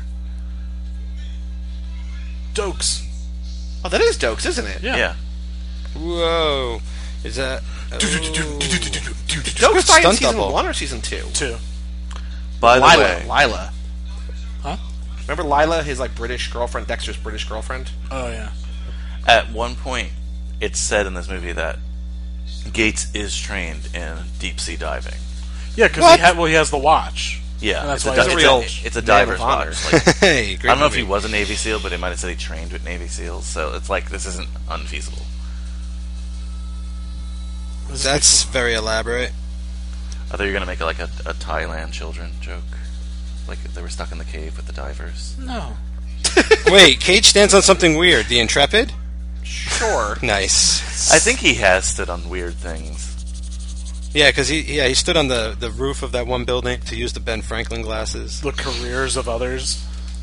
S3: Dokes.
S1: Oh, that is Dokes, isn't it?
S3: Yeah.
S4: Yeah.
S2: Whoa. Is that...
S1: Dokes
S2: Good
S1: died in
S2: stunt
S1: season
S2: double.
S1: one or season two?
S3: Two.
S4: By the
S1: Lila.
S4: way,
S1: Lila.
S3: Huh?
S1: Remember Lila, his like British girlfriend, Dexter's British girlfriend?
S3: Oh yeah.
S4: at one point, it's said in this movie that Gates is trained in deep sea diving.
S3: Yeah, because
S2: What?
S3: he had well, he has the watch.
S4: Yeah,
S3: And that's
S4: it's,
S3: why
S4: a,
S3: he's
S4: di-
S3: a
S4: it's,
S1: real
S4: a, it's a
S1: man
S4: diver's
S1: of honor.
S4: watch. Like,
S2: Hey,
S4: I
S2: great
S4: don't know if he
S2: movie.
S4: was a Navy SEAL, but they might have said he trained with Navy SEAls. So it's like this isn't unfeasible.
S3: This is
S2: That's very elaborate.
S4: I thought you were gonna make like a, a Thailand children joke, like they were stuck in the cave with the divers.
S3: no.
S2: Wait, Cage stands on something weird. The Intrepid?
S1: Sure.
S2: Nice.
S4: I think he has stood on weird things.
S2: Yeah, because he yeah he stood on the, the roof of that one building to use the Ben Franklin glasses.
S3: The careers of others.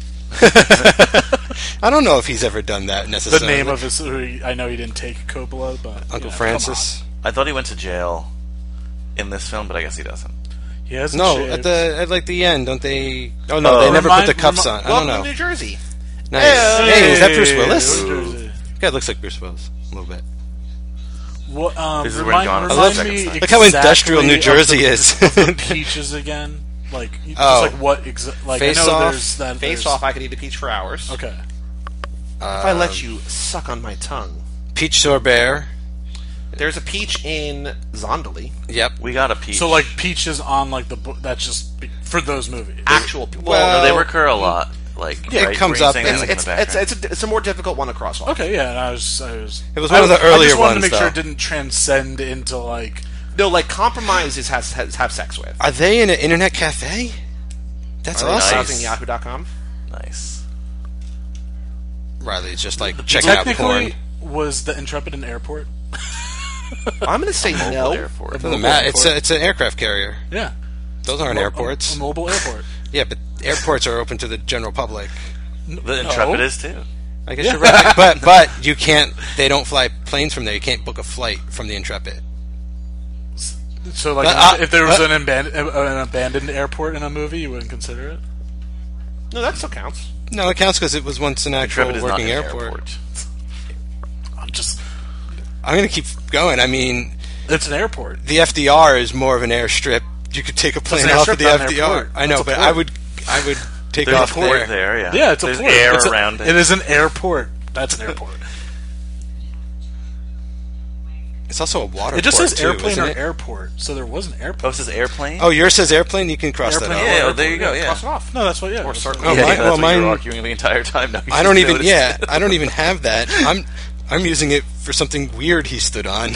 S2: I don't know if he's ever done that
S3: The
S2: necessarily.
S3: name of his. I know he didn't take Coppola, but
S2: Uncle
S3: yeah,
S2: Francis.
S4: I thought he went to jail in this film, but I guess he doesn't.
S3: come on. He hasn't
S2: No,
S3: shaved.
S2: at the at like the end, don't they? Oh no,
S4: Oh.
S2: they never
S3: Remind-
S2: put the cuffs
S3: remi-
S2: on. I
S1: Welcome
S2: don't
S1: to
S2: know.
S1: New Jersey.
S2: Nice.
S1: Hey!
S2: Hey, is that Bruce Willis?
S3: New Jersey.
S2: Guy looks like Bruce Willis a little bit.
S3: What, um,
S4: This is where
S3: remind,
S4: John- I
S3: remind
S4: love-
S3: me
S2: Look how industrial
S3: exactly
S2: New
S3: of
S2: Jersey
S3: the,
S2: is.
S3: of the peaches again. Like, just
S2: Oh.
S3: like what? Exa- like
S2: Face
S3: I know
S2: Off?
S3: there's that.
S1: Face
S3: there's-
S1: off, I could eat a peach for hours.
S3: Okay.
S1: If I let you suck on my tongue.
S2: Peach sorbet.
S1: There's a peach in Zondali.
S2: Yep.
S4: We got a peach.
S3: So like peaches on like the book. That's just be- for those movies.
S1: Actual.
S2: Well,
S4: no, they recur a lot. Like
S2: Yeah, it
S4: right,
S2: comes
S4: green
S2: up
S4: things
S2: in-
S4: in the
S1: It's, it's,
S4: background.
S1: it's, a, it's a more difficult one to crosswalk.
S3: Okay, yeah. And I was, I was.
S2: It was
S3: I,
S2: one of the
S3: I
S2: earlier
S3: just wanted
S2: ones,
S3: to make sure
S2: though.
S3: it didn't transcend into like
S1: No, like compromise is has, has have sex with.
S2: Are they in an internet cafe? That's
S1: Are they
S2: awesome.
S1: browsing yahoo dot com?
S4: Nice.
S2: Riley's just like checking out porn.
S3: Technically, was the Intrepid an airport?
S1: I'm going to say
S4: Mobile
S1: no.
S4: airport.
S2: Doesn't matter. It's a, it's an aircraft carrier.
S3: Yeah.
S2: Those aren't
S3: A-
S2: airports.
S3: A, a mobile airport.
S2: Yeah, but airports are open to the general public.
S4: The Intrepid is too.
S2: I guess you're right. But but you can't. They don't fly planes from there. You can't book a flight from the Intrepid.
S3: So, like,
S2: Uh,
S3: if there was
S2: uh,
S3: an, abandoned, an abandoned airport in a movie, you wouldn't consider it?
S1: No, that still counts.
S2: No, it counts because it was once an actual
S4: Intrepid is not
S2: working
S4: an
S2: airport.
S4: airport.
S3: I'm just...
S2: I'm going to keep going. I mean,
S3: It's an airport.
S2: the F D R is more of an airstrip. You could take a plane
S3: an
S2: off
S3: airstrip,
S2: of the
S3: not an
S2: F D R.
S3: airport.
S2: I know,
S3: It's a
S2: but
S3: port.
S2: I would I would take
S4: There's
S2: off
S4: a port
S2: there.
S4: there. Yeah,
S3: Yeah, it's a
S4: There's
S3: port.
S4: air
S3: It's a-
S4: around it.
S3: It is an airport. That's an airport.
S2: It's also a water.
S3: It just
S2: port
S3: says
S2: too,
S3: airplane
S2: isn't
S3: or
S2: it?
S3: airport, so there was an
S4: Oh,
S3: airport.
S4: it says airplane.
S2: Oh, yours says airplane. You can cross
S3: Airplane,
S2: that out.
S4: yeah,
S3: airport,
S4: there you go. Yeah.
S1: Cross it off.
S3: No, that's what, yeah.
S1: Or
S3: that's
S1: circle.
S3: what-
S2: Oh,
S4: yeah,
S2: mine-
S4: yeah, that's
S2: well,
S4: what
S2: mine-
S4: you were arguing the entire time. No, you
S2: I don't
S4: just
S2: even.
S4: noticed
S2: Yeah,
S4: it.
S2: I don't even have that. I'm I'm using it for something weird he stood on.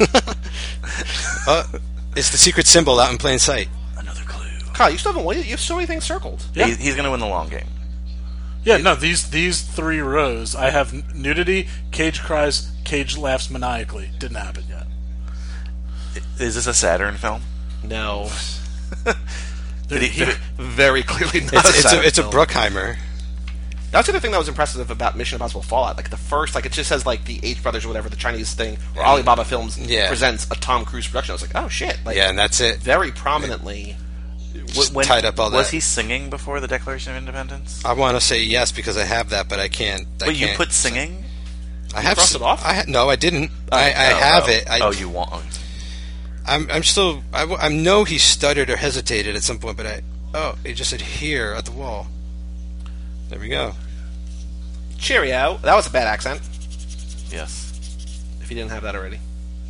S2: uh, it's the secret symbol out in plain sight.
S4: Another clue.
S1: Kyle, you still haven't waited. You have so many things circled.
S3: Yeah.
S4: He, he's going to win the long game.
S3: Yeah, no, these these three rows, I have n- nudity, Cage cries, Cage laughs maniacally. Didn't happen yet.
S4: Is this a Saturn film?
S1: No.
S4: Did he, did it-
S1: Very clearly not.
S2: It's, it's
S1: Saturn
S2: a it's a
S1: film.
S2: Bruckheimer.
S1: That's the other thing that was impressive about Mission Impossible Fallout. Like the first, like it just says like the H Brothers or whatever, the Chinese thing, or Alibaba Films
S2: Yeah.
S1: presents a Tom Cruise production. I was like, oh shit! Like,
S2: Yeah, and that's it.
S1: very prominently.
S2: Just
S4: when-
S2: tied up all
S4: was
S2: that.
S4: he singing before the Declaration of Independence?
S2: I want to say yes because I have that, but I can't. I
S4: Wait, you
S2: can't.
S4: put singing?
S2: I have
S1: crossed
S2: s-
S1: it off?
S2: I ha- no, I didn't. I, I
S4: Oh,
S2: have
S4: oh.
S2: it. I,
S4: oh, you want?
S2: I'm I'm still. I, w- I know he stuttered or hesitated at some point, but I. Oh, it just said here at the wall. There we go.
S1: Cheerio. That was a bad accent.
S4: Yes.
S1: If you didn't have that already.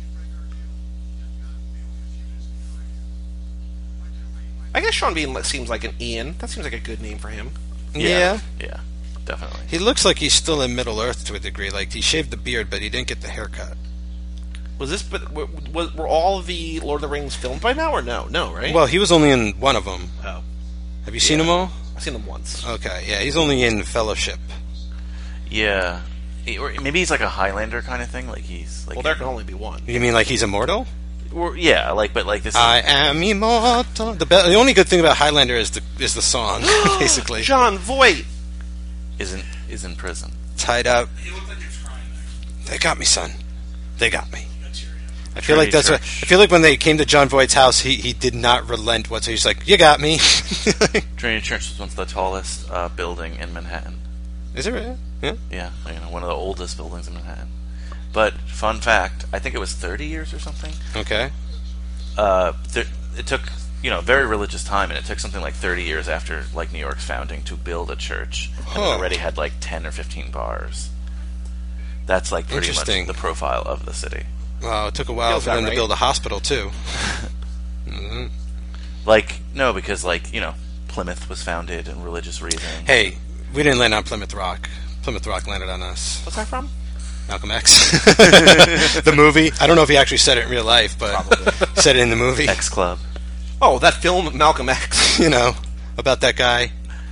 S1: I guess Sean Bean seems like an Ian. That seems like a good name for him.
S2: Yeah.
S4: Yeah, definitely.
S2: He looks like he's still in Middle Earth to a degree. Like he shaved the beard, but he didn't get the haircut.
S1: Was this? But were, were were all of the Lord of the Rings filmed by now, or no? No, right?
S2: Well, he was only in one of them.
S1: oh,
S2: Have you seen them all?
S1: I've seen them once.
S2: Okay, yeah, he's only in Fellowship.
S4: Yeah. He- Or maybe he's like a Highlander kind of thing. Like he's like.
S1: Well, there can only be one.
S2: You mean like he's immortal?
S4: or, yeah, like but like this. Is,
S2: I am immortal. The, be- the only good thing about Highlander is the is the song, basically.
S1: John Voight.
S4: isn't is in prison.
S2: Tied up.
S3: He looked like he was crying there.
S2: They got me, son. They got me.
S3: That's your,
S2: I feel like that's what.
S4: Church.
S2: I feel like when they came to John Voight's house, he, he did not relent whatsoever. He's like, "You got me."
S4: Trinity Church was once the tallest uh, building in Manhattan.
S2: Is it really? Yeah.
S4: Yeah, you know, one of the oldest buildings in Manhattan. But fun fact, I think it was thirty years or something.
S2: Okay.
S4: Uh, there, it took you know very religious time, and it took something like thirty years after like New York's founding to build a church, and
S2: Huh.
S4: it already had like ten or fifteen bars. That's like pretty much
S2: Interesting.
S4: the profile of the city.
S2: Well, it took a while
S1: Feels
S2: for
S1: about
S2: them
S1: right.
S2: to build a hospital too. Mhm.
S4: Like no, because like you know Plymouth was founded in religious reasons.
S2: Hey, we didn't land on Plymouth Rock. Plymouth Rock landed on us.
S1: What's that from?
S2: Malcolm X. The movie. I don't know if he actually said it in real life, but he said it in the movie.
S4: X Club.
S1: Oh, that film Malcolm X.
S2: You know, about that guy.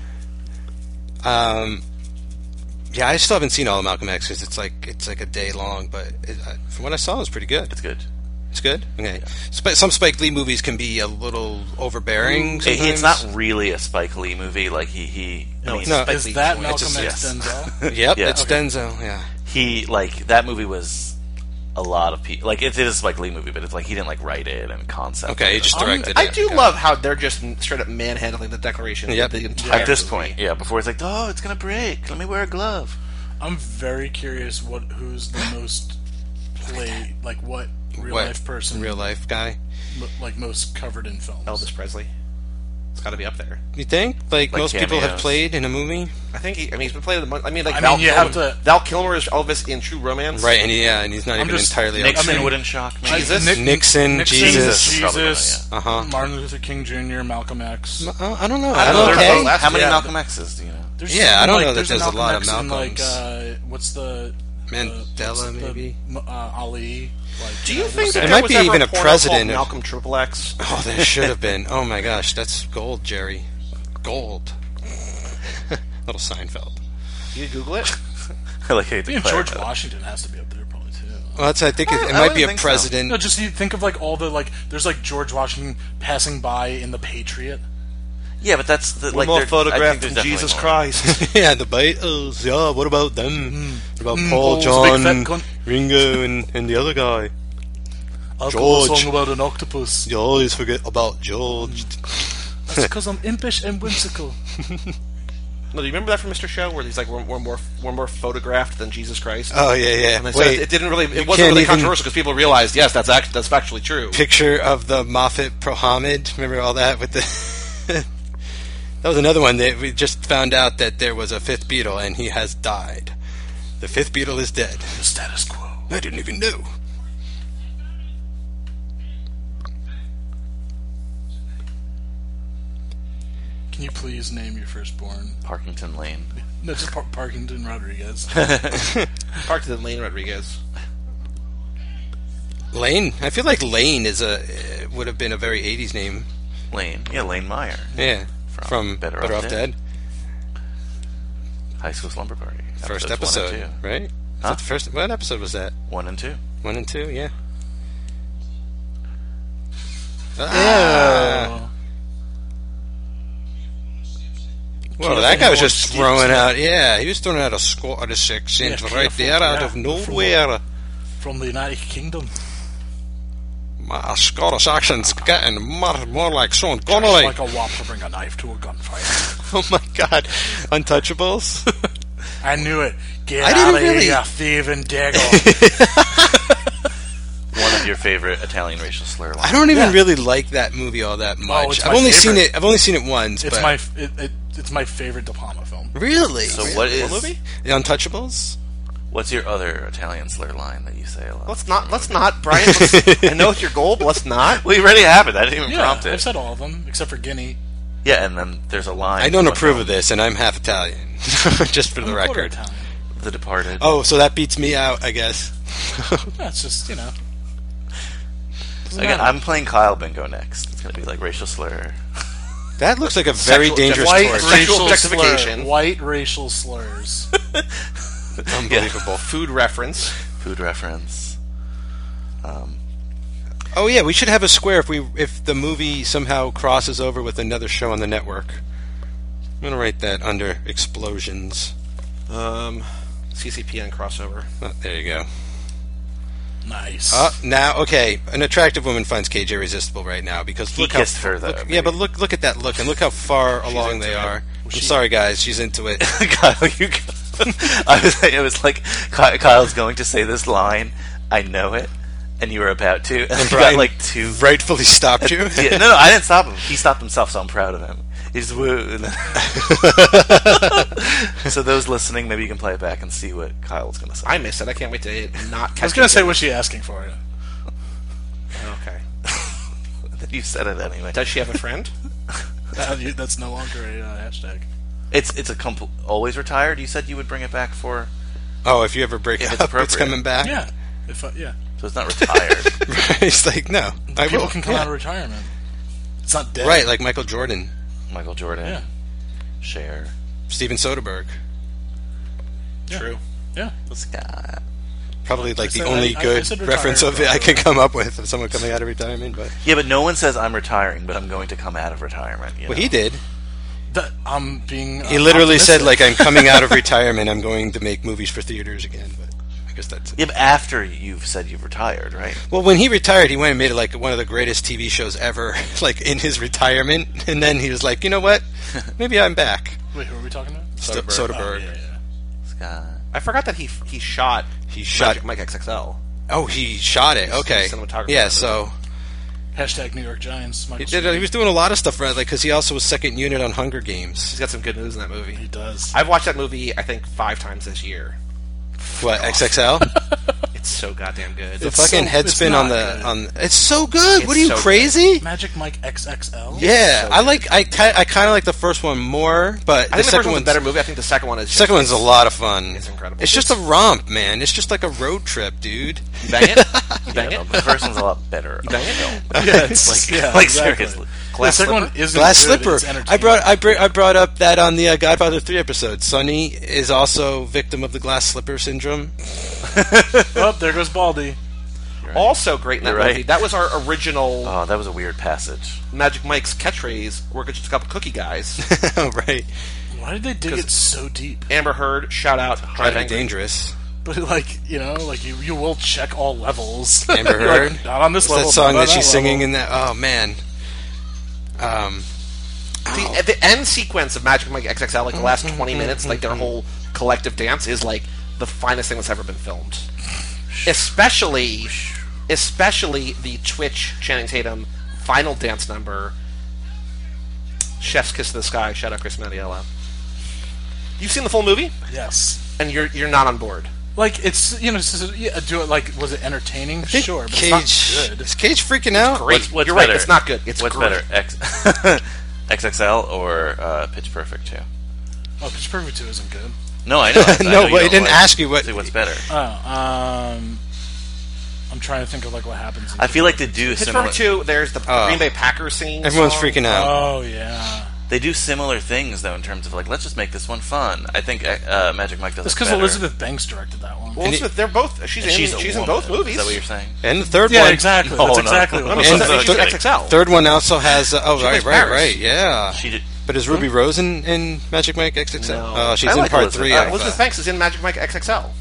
S2: Um, yeah, I still haven't seen all of Malcolm X because it's like it's like a day long, but it, uh, from what I saw, it was pretty good.
S4: It's good.
S2: It's good. Okay, Sp- some Spike Lee movies can be a little overbearing.
S4: It-
S2: Sometimes.
S4: it's not really a Spike Lee movie. Like he he. I
S1: No,
S4: mean,
S1: it's
S2: No.
S1: Spike
S3: is
S1: Lee
S3: that
S1: joint.
S3: Malcolm
S2: It's
S3: X
S2: just-
S3: Denzel?
S2: Yep,
S4: Yeah.
S2: it's
S3: Okay.
S2: Denzel. Yeah.
S4: he like that movie was a lot of people. Like it is a Spike Lee movie, but it's like he didn't like write it and concept.
S2: Okay,
S4: it.
S2: he just
S3: Um,
S2: directed.
S1: I
S2: it.
S1: do
S2: Okay.
S1: love how they're just straight up manhandling the Declaration.
S2: Yep.
S1: The entire
S4: At this
S1: movie.
S4: point, yeah. Before it's like, oh, it's gonna break. Let me wear a glove.
S3: I'm very curious what who's the most play like what real
S2: What?
S3: life person
S2: Real life guy.
S3: mo- like most covered in films.
S1: Elvis Presley. It's got to be up there.
S2: You think? Like,
S4: Like
S2: most people have
S4: cameos.
S2: played in a movie,
S1: I think. He, I mean, he's been played. in the mon- I mean, like
S3: I
S1: Val
S3: mean, you
S1: Kilmer.
S3: have to-
S1: Val Kilmer is Elvis in True Romance.
S2: right? And yeah, and he's not
S3: I'm
S2: even
S3: just-
S2: entirely.
S4: Nixon
S3: I mean-
S4: wouldn't shock me.
S3: I-
S1: Jesus?
S3: Nick-
S2: Nixon,
S3: Nixon,
S2: Jesus.
S4: is probably gonna,
S3: Jesus,
S2: Uh huh.
S3: Martin Luther King Junior, Malcolm X.
S2: Uh, I don't know.
S1: I
S2: I
S1: don't
S2: don't
S1: know.
S2: okay.
S1: Last-
S4: How many
S1: yeah.
S4: Malcolm X's do you know?
S3: There's
S2: Yeah,
S3: some,
S2: I don't
S3: like,
S2: know that
S3: there's
S2: there's a lot of
S3: X in, like
S2: Malcolms.
S3: uh, what's the
S2: Mandela,
S3: uh,
S2: maybe.
S3: the, uh, Ali. Like,
S1: Do you
S3: know,
S1: think
S3: the-
S1: that
S2: It
S1: there
S2: might
S1: was
S2: be
S1: ever
S2: even
S1: a
S2: a
S1: porno
S2: president
S1: called
S2: of-
S1: Malcolm Triple X?
S2: Oh, there should have been. Oh my gosh, that's gold, Jerry. Gold. Little Seinfeld.
S1: You Google it.
S4: I like how you
S3: I think
S4: declare
S3: George
S4: that.
S3: Washington has to be up there probably too.
S2: Well, that's. I think it,
S4: I-
S2: it
S4: I
S2: might
S4: wouldn't
S2: be a
S4: think so.
S2: president.
S3: No, just you think of like all the like. There's like George Washington passing by in the Patriot.
S4: Yeah, but that's the,
S1: One
S4: like
S1: more
S4: there- I
S1: photograph
S4: think
S1: from
S4: there's
S1: Jesus
S4: definitely more.
S1: Christ.
S2: Yeah, the Beatles. Yeah, what about them? What about Paul,
S3: Paul's
S2: John,
S3: big fat cunt.
S2: Ringo, and, and the other guy?
S3: I'll
S2: George.
S3: a song about an octopus.
S2: You always forget about George.
S3: That's because I'm impish and whimsical.
S1: No, do you remember that from Mister Show where he's like, we're, we're more we're more photographed than Jesus Christ?
S2: Oh yeah, yeah.
S1: And they said
S2: Wait,
S1: it didn't really, it
S2: you
S1: wasn't
S2: can't
S1: really
S2: even-
S1: controversial because people realized, yes, that's act, that's factually true.
S2: picture of the Moffat Prohamid. Remember all that with the. That was another one that we just found out that there was a fifth Beatle and he has died. The fifth Beatle is dead.
S3: The status quo.
S2: I didn't even know.
S3: Can you please name your firstborn?
S4: Parkington Lane.
S3: No, just Par- Parkington Rodriguez.
S1: Parkington Lane Rodriguez.
S2: Lane. I feel like Lane is a uh, would have been a very eighties name.
S4: Lane. Yeah, Lane Meyer.
S2: Yeah,
S4: From
S2: from,
S4: Better
S2: Better,
S4: Off
S2: Off
S4: Dead.
S2: Dead.
S4: High School Slumber Party.
S2: First
S4: Episodes one
S2: episode,
S4: and two.
S2: right? Is
S4: Huh?
S2: that the first? What episode was that?
S4: One and two.
S2: One and two. Yeah.
S3: Oh.
S2: Ah. Well, that guy was just
S3: Steve
S2: throwing
S3: Steve.
S2: out. Yeah, he was throwing out a Scottish accent
S3: Yeah,
S2: right
S3: careful,
S2: there out
S3: yeah.
S2: of nowhere.
S3: From the United Kingdom.
S2: My Scottish accent's getting more, more like Sean Connery.
S3: Like a wop to bring a knife to a gunfight.
S2: Oh my God, Untouchables.
S3: I knew it. Get
S2: I
S3: out
S2: didn't
S3: of
S2: really-
S3: here, you thieving dagger.
S4: One of your favorite Italian racial slur lines.
S2: I don't even
S3: Yeah.
S2: really like that movie all that much.
S3: it's
S2: I've
S3: my
S2: only seen
S3: favorite.
S2: it. I've only seen it once.
S3: It's
S2: but
S3: my it, it, it's my favorite De Palma film.
S2: really.
S4: So what is
S1: movie?
S2: The Untouchables?
S4: What's your other Italian slur line that you say a lot?
S1: Let's not, let's not, Brian. Let's, I know it's your goal, but let's not.
S4: Well, you already have it. I didn't even
S3: Yeah,
S4: prompt it.
S3: I've said all of them except for Guinea.
S4: Yeah, and then there's a line.
S2: I don't
S4: from a
S2: approve
S4: film,
S2: of this, and I'm half Italian. Just for the
S3: I'm a quarter
S2: record.
S3: Italian.
S4: The Departed.
S2: Oh, so that beats me out, I guess.
S3: Yeah, it's just you know. doesn't
S4: Again,
S3: matter.
S4: I'm playing Kyle Bingo next. It's gonna be like racial slur.
S2: That looks like a very
S1: Sexual-
S2: dangerous
S3: white
S2: torch.
S1: Sexual
S3: racial
S1: objectification.
S3: slur, white racial slurs.
S2: Unbelievable.
S1: Food reference.
S4: Food reference. Um,
S2: Oh yeah, we should have a square if we if the movie somehow crosses over with another show on the network. I'm gonna write that under explosions.
S1: Um, C C P N crossover.
S2: Oh, there you go.
S3: Nice.
S2: Uh, now, okay, an attractive woman finds K J irresistible right now because
S4: He
S2: look
S4: kissed
S2: how,
S4: her, though,
S2: look-
S4: maybe.
S2: yeah, but look look at that look and look how far along
S1: into
S2: they
S1: it.
S2: are. I'm
S3: she-
S2: sorry, guys, she's into it.
S4: Kyle, you. I was. It was like Ky- Kyle's going to say this line. I know it, and you were about to. And you got
S2: Brian
S4: like two.
S2: rightfully stopped you.
S4: Yeah, no, no, I didn't stop him. He stopped himself, so I'm proud of him. He just woo. and then- so those listening, maybe you can play it back and see what Kyle's going to say.
S1: I missed it. I can't wait to not catch
S3: I was gonna
S1: it.
S3: say, what's she asking for?
S1: Okay.
S4: You said it anyway.
S1: Does she have a friend?
S3: That, you- that's no longer a uh, hashtag.
S4: It's it's a compl- always retired. You said you would bring it back for,
S2: Oh, if you ever break
S4: If
S2: up,
S4: it's
S2: it's,
S4: appropriate.
S2: coming back.
S3: Yeah. If I, yeah.
S4: so it's not retired.
S2: He's like, no, I
S3: People
S2: will.
S3: can come
S2: Yeah.
S3: out of retirement. It's not dead.
S2: Right, like Michael Jordan,
S4: Michael Jordan,
S3: Yeah.
S4: Cher,
S2: Steven Soderbergh.
S3: Yeah.
S1: True.
S3: Yeah.
S4: Scott.
S2: Probably like the
S3: said-
S2: only
S3: I- I
S2: good
S3: said
S2: reference
S3: retired,
S2: of it I
S3: but-
S2: can come up with of someone coming out of retirement. But
S4: Yeah, but no one says I'm retiring, but I'm going to come out of retirement. You
S2: well,
S4: know?
S2: he did.
S3: That I'm being. Uh,
S2: He literally said,
S3: optimistic.
S2: like, I'm coming out of retirement. I'm going to make movies for theaters again. But I guess that's it.
S4: Yeah, but after you've said you've retired, right?
S2: Well, when he retired, he went and made it like one of the greatest T V shows ever, like in his retirement. And then he was like, you know what? Maybe I'm back.
S3: Wait, who are we talking about?
S2: St-
S1: Soderbergh.
S2: Soderbergh.
S3: Oh, yeah, yeah.
S4: Scott.
S1: I forgot that he he shot
S2: He shot.
S1: Magic Mike X X L.
S2: Oh, he shot it.
S1: He's-
S2: Okay.
S1: he's cinematographer
S2: Yeah.
S1: of it.
S2: So
S3: Hashtag New York Giants. Michael
S2: he did.
S3: Strahan.
S2: He was doing a lot of stuff, right? Like, because he also was second unit on Hunger Games.
S1: He's got some good news in that movie.
S3: He does.
S1: I've watched that movie I think five times this year.
S2: What X X L?
S1: It's It's so goddamn good.
S2: The
S3: It's
S2: fucking
S3: so-
S2: head
S3: it's
S2: spin
S3: not
S2: on the
S3: good.
S2: on. It's so good.
S1: It's
S2: what are you
S1: so good.
S2: crazy?
S3: Magic Mike X X L.
S2: Yeah,
S1: so
S2: I
S1: good.
S2: like. I ki- I kind of like the first one more, but
S1: I
S2: the
S1: think the first
S2: second
S1: one's a
S2: one's
S1: better movie. I think the second one is.
S2: The second one's a lot of fun.
S1: It's incredible.
S2: It's just a romp, man. It's just like a road trip, dude.
S1: You bang it. You bang
S4: Yeah, no,
S1: it.
S4: the first one's a lot better.
S1: You bang it.
S3: Yeah, it's
S4: Like,
S3: yeah,
S4: like
S3: exactly.
S4: seriously.
S3: The
S1: Glass
S3: second
S1: slipper.
S3: one isn't
S2: Glass
S3: good,
S2: slipper.
S3: it's
S2: I
S3: entertaining.
S2: brought I, br- I brought up that on the uh, Godfather three episode. Sonny is also victim of the glass slipper syndrome.
S3: Oh, there goes Baldy.
S1: Also great in that
S4: You're right.
S1: movie. That was our original
S4: Oh, that was a weird passage.
S1: Magic Mike's catchphrase. We're just a couple cookie guys.
S2: Right.
S3: Why did they dig
S1: 'Cause-
S3: it so deep?
S1: Amber Heard, shout out. Drive
S2: Highly
S1: Angry.
S2: dangerous.
S3: But like you know, like you, you will check all levels.
S2: Amber
S3: You're like,
S2: Heard.
S3: not on this
S2: What's
S3: level.
S2: that song
S3: not on
S2: that she's singing
S3: level.
S2: in that? Oh man. Um.
S1: The, the end sequence of Magic Mike X X L, like the last twenty minutes, like their whole collective dance, is like the finest thing that's ever been filmed. Especially, especially the Twitch Channing Tatum final dance number, Chef's Kiss to the Sky. Shout out Chris Mattiello. You've seen the full movie,
S3: Yes.
S1: and you're you're not on board.
S3: Like it's you know it's just, yeah, do it like was it entertaining?
S2: I think
S3: Sure, but
S2: Cage.
S3: it's not good.
S2: Is Cage freaking out?
S1: Great.
S4: What's, what's
S1: you're
S4: better?
S1: right. It's not good. It's
S4: what's
S1: great.
S4: better, X X X L or uh, Pitch Perfect two?
S3: Oh, Pitch Perfect two isn't good.
S4: No, I know. I
S2: No,
S4: know
S2: but
S4: you
S2: he
S4: don't
S2: didn't
S4: like-
S2: ask you what-
S4: See what's better.
S3: Oh, um, I'm trying to think of like what happens. In
S4: I feel like they do similar.
S1: Pittsburgh two. There's the
S2: Oh.
S1: Green Bay Packers scene.
S2: Everyone's
S1: song.
S2: freaking out.
S3: Oh yeah,
S4: They do similar things though in terms of like let's just make this one fun. I think uh, Magic Mike does.
S3: it's
S4: it
S3: because
S4: better.
S3: Elizabeth Banks directed that one.
S1: Well, Elizabeth, they're both. She's in.
S4: She's,
S1: She's,
S4: a
S1: in
S4: woman.
S1: both movies.
S4: Is that what you're saying?
S2: And the third
S3: yeah,
S2: one.
S3: exactly.
S4: No,
S3: That's
S4: no.
S3: exactly
S1: I
S3: what
S1: mean,
S3: I'm
S1: she's,
S2: And
S3: saying.
S1: she's in
S2: the-
S1: X X L.
S2: Third one also has. Uh, oh,
S1: She
S2: right,
S1: plays
S2: right,
S1: Paris.
S2: right. Yeah.
S4: She did.
S2: But is Ruby Rose in, in Magic Mike X X L?
S1: No.
S2: Oh, she's
S4: I
S2: in
S4: like
S2: part
S4: Elizabeth.
S2: three.
S4: Uh,
S2: of,
S1: Elizabeth
S2: uh,
S1: Banks is in Magic Mike X X L.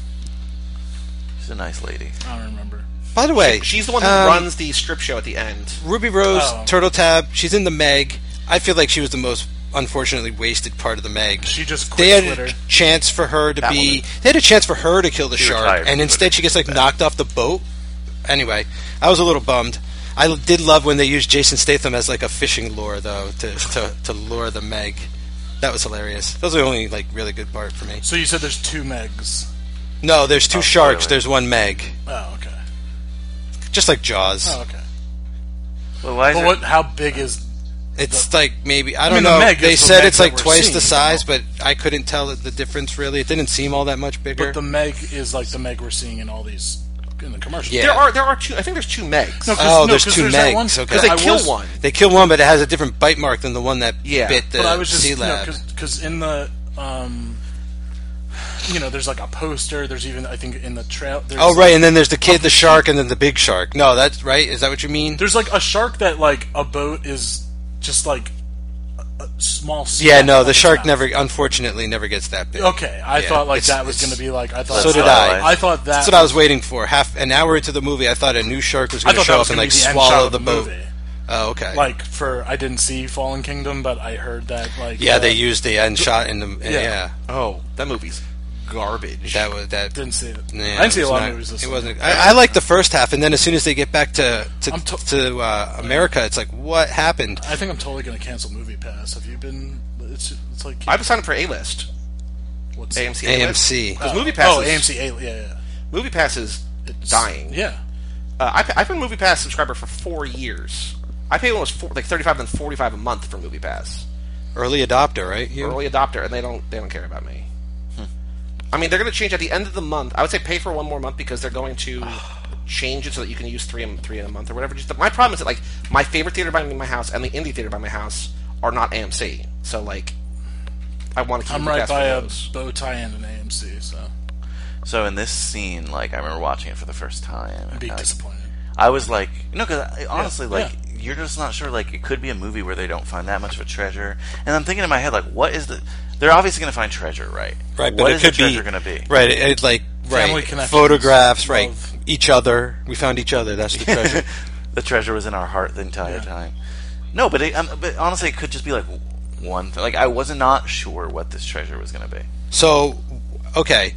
S4: She's a nice lady.
S3: I don't remember.
S2: By the way,
S1: She's the one that
S2: um,
S1: runs the strip show at the end.
S2: Ruby Rose,
S3: Oh.
S2: Turtle Tab. She's in the Meg. I feel like she was the most unfortunately wasted part of the Meg.
S3: She just
S2: They
S3: quit
S2: had
S3: Twitter.
S2: a chance for her to
S1: That
S2: be.
S1: woman.
S2: They had a chance for her to kill the
S4: She
S2: shark,
S4: retired
S2: and
S4: from
S2: instead
S4: Twitter.
S2: she gets like knocked off the boat. Anyway, I was a little bummed. I l- did love when they used Jason Statham as like a fishing lure, though, to to, to lure the Meg. That was hilarious. That was the only like really good part for me.
S3: So you said there's two Megs.
S2: No, there's two
S4: Oh,
S2: sharks.
S4: really?
S2: There's one Meg,
S3: Oh, okay.
S2: just like Jaws.
S3: Oh, okay.
S4: Well, why is
S3: But
S4: there-
S3: what? How big is?
S2: It's like maybe I don't
S3: mean, the
S2: know.
S3: Meg
S2: They
S3: is the
S2: said
S3: Meg
S2: it's
S3: that
S2: like
S3: we're
S2: twice
S3: seeing,
S2: the size,
S3: you know?
S2: but I couldn't tell the difference really. It didn't seem all that much bigger.
S3: But the Meg is like the Meg we're seeing in all these in the commercials.
S2: Yeah.
S1: There are there are two. I think there's two Megs.
S3: No, 'cause-
S2: oh,
S3: no,
S2: there's
S3: 'cause
S2: two
S3: there's that
S2: Megs.
S3: one-
S2: Okay.
S1: Because they
S3: I
S1: kill
S3: was-
S1: one.
S2: They kill one, but it has a different bite mark than the one that
S1: Yeah.
S2: bit the
S3: But I was just
S2: sea
S3: you know,
S2: lab.
S3: because in the um, you know, there's like a poster. There's even I think in the trail. There's,
S2: Oh, right, and then there's the kid, the shark, and then the big shark. No, that's right. Is that what you mean?
S3: There's like a shark that like a boat is just like a, a small.
S2: Yeah,
S3: speck
S2: no,
S3: of
S2: the
S3: its
S2: shark
S3: mouth.
S2: never, unfortunately, never gets that big.
S3: Okay, I
S2: Yeah,
S3: thought like
S2: it's-
S3: that was
S2: it's-
S3: going to be like I thought.
S2: So did
S4: I.
S3: I thought that.
S2: That's what I was waiting for. Half an hour into the movie, I thought a new shark was
S3: I
S2: going to
S3: thought that
S2: show
S3: was
S2: up and
S3: gonna
S2: like
S3: be the end
S2: swallow
S3: shot of
S2: the
S3: the
S2: boat.
S3: movie.
S2: Oh, okay.
S3: Like for I didn't see Fallen Kingdom, but I heard that like
S2: yeah,
S3: uh,
S2: they used the end shot in the yeah.
S3: Yeah.
S1: Oh, that movie's garbage.
S2: That was that.
S3: didn't see it.
S2: Yeah,
S3: I didn't see
S2: it
S3: a
S2: was
S3: lot
S2: not-
S3: of movies this
S2: It
S3: summer.
S2: wasn't. I, I like the first half, and then as soon as they get back to to,
S3: I'm to-
S2: to uh, America, it's like, what happened?
S3: I think I'm totally going to cancel Movie Pass. Have you been? It's it's like
S1: I've signed up for A List,
S3: what's
S1: A M C,
S2: A M C.
S1: because
S3: Oh,
S1: Movie Pass.
S3: Oh,
S1: is,
S3: A M C. A, yeah, yeah.
S1: Movie Pass is
S3: It's
S1: dying.
S3: Yeah.
S1: Uh, I, I've been a Movie Pass subscriber for four years. I pay almost four, like thirty-five and forty-five a month for Movie Pass.
S2: Early adopter, right? You?
S1: Early adopter, and they don't they don't care about me. I mean, they're going to change at the end of the month. I would say pay for one more month because they're going to change it so that you can use three in, three in a month or whatever. Just the, my problem is that like my favorite theater by my house and the indie theater by my house are not A M C. So like, I want to keep
S3: I'm
S1: Movie
S3: right
S1: Pass
S3: by
S1: for
S3: a
S1: those.
S3: bow tie and an A M C, so
S4: So in this scene, like I remember watching it for the first time.
S3: I'd
S4: and
S3: be
S4: I,
S3: disappointed.
S4: I was like, you know, because honestly, like
S3: yeah.
S4: you're just not sure. Like it could be a movie where they don't find that much of a treasure, and I'm thinking in my head, like, what is the? They're obviously going to find treasure, right?
S2: Right, but
S4: What
S2: it
S4: is
S2: could
S4: the treasure
S2: be
S4: going to be?
S2: right. It, it, like
S3: Family
S2: right,
S3: connections,
S2: photographs, right?
S3: love.
S2: Each other. We found each other. That's the treasure.
S4: The treasure was in our heart the entire
S3: Yeah.
S4: time. No, but it, um, but honestly, it could just be like one thing. Like I was not sure what this treasure was going to be.
S2: So, okay,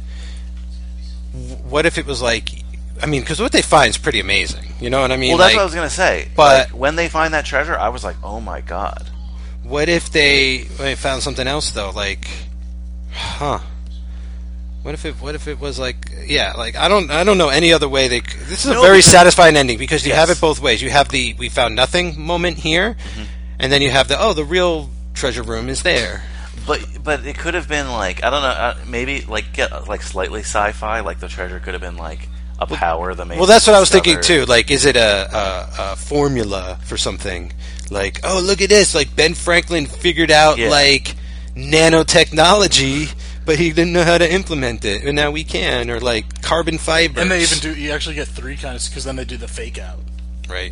S2: W- what if it was like? I mean, because what they find is pretty amazing. You know what I mean?
S4: Well, that's
S2: like,
S4: what I was going to say.
S2: but-
S4: Like, when they find that treasure, I was like, oh my god.
S2: what if they, they found something else though? Like, huh? What if it? What if it was like? Yeah, like I don't. I don't know any other way they. c- This is
S4: No,
S2: a very
S4: because-
S2: satisfying ending because you have
S4: Yes.
S2: it both ways. You have the we found nothing moment here,
S4: Mm-hmm.
S2: and then you have the oh the real treasure room is there.
S4: But but it could have been like I don't know uh, maybe like get like slightly sci-fi like the treasure could have been like a power the main.
S2: Well, that's what I was thinking too. Like, is it a, a, a formula for something? Like, oh, look at this! Like Ben Franklin figured out
S4: Yeah.
S2: like nanotechnology, but he didn't know how to implement it, and now we can. Or like carbon fibers.
S3: And they even do. You actually get three kinds because then they do the fake out.
S2: right.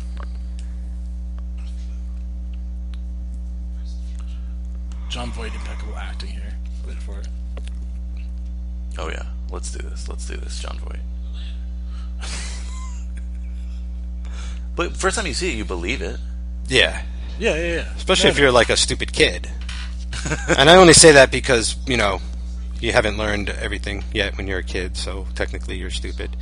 S3: John Voight, impeccable acting here. Wait for it.
S4: Oh yeah, let's do this. Let's do this, John Voight. But first time you see it, you believe it.
S2: Yeah.
S3: Yeah, yeah, yeah.
S2: Especially
S3: No,
S2: if you're like a stupid kid. And I only say that because, you know, you haven't learned everything yet when you're a kid, so technically you're stupid.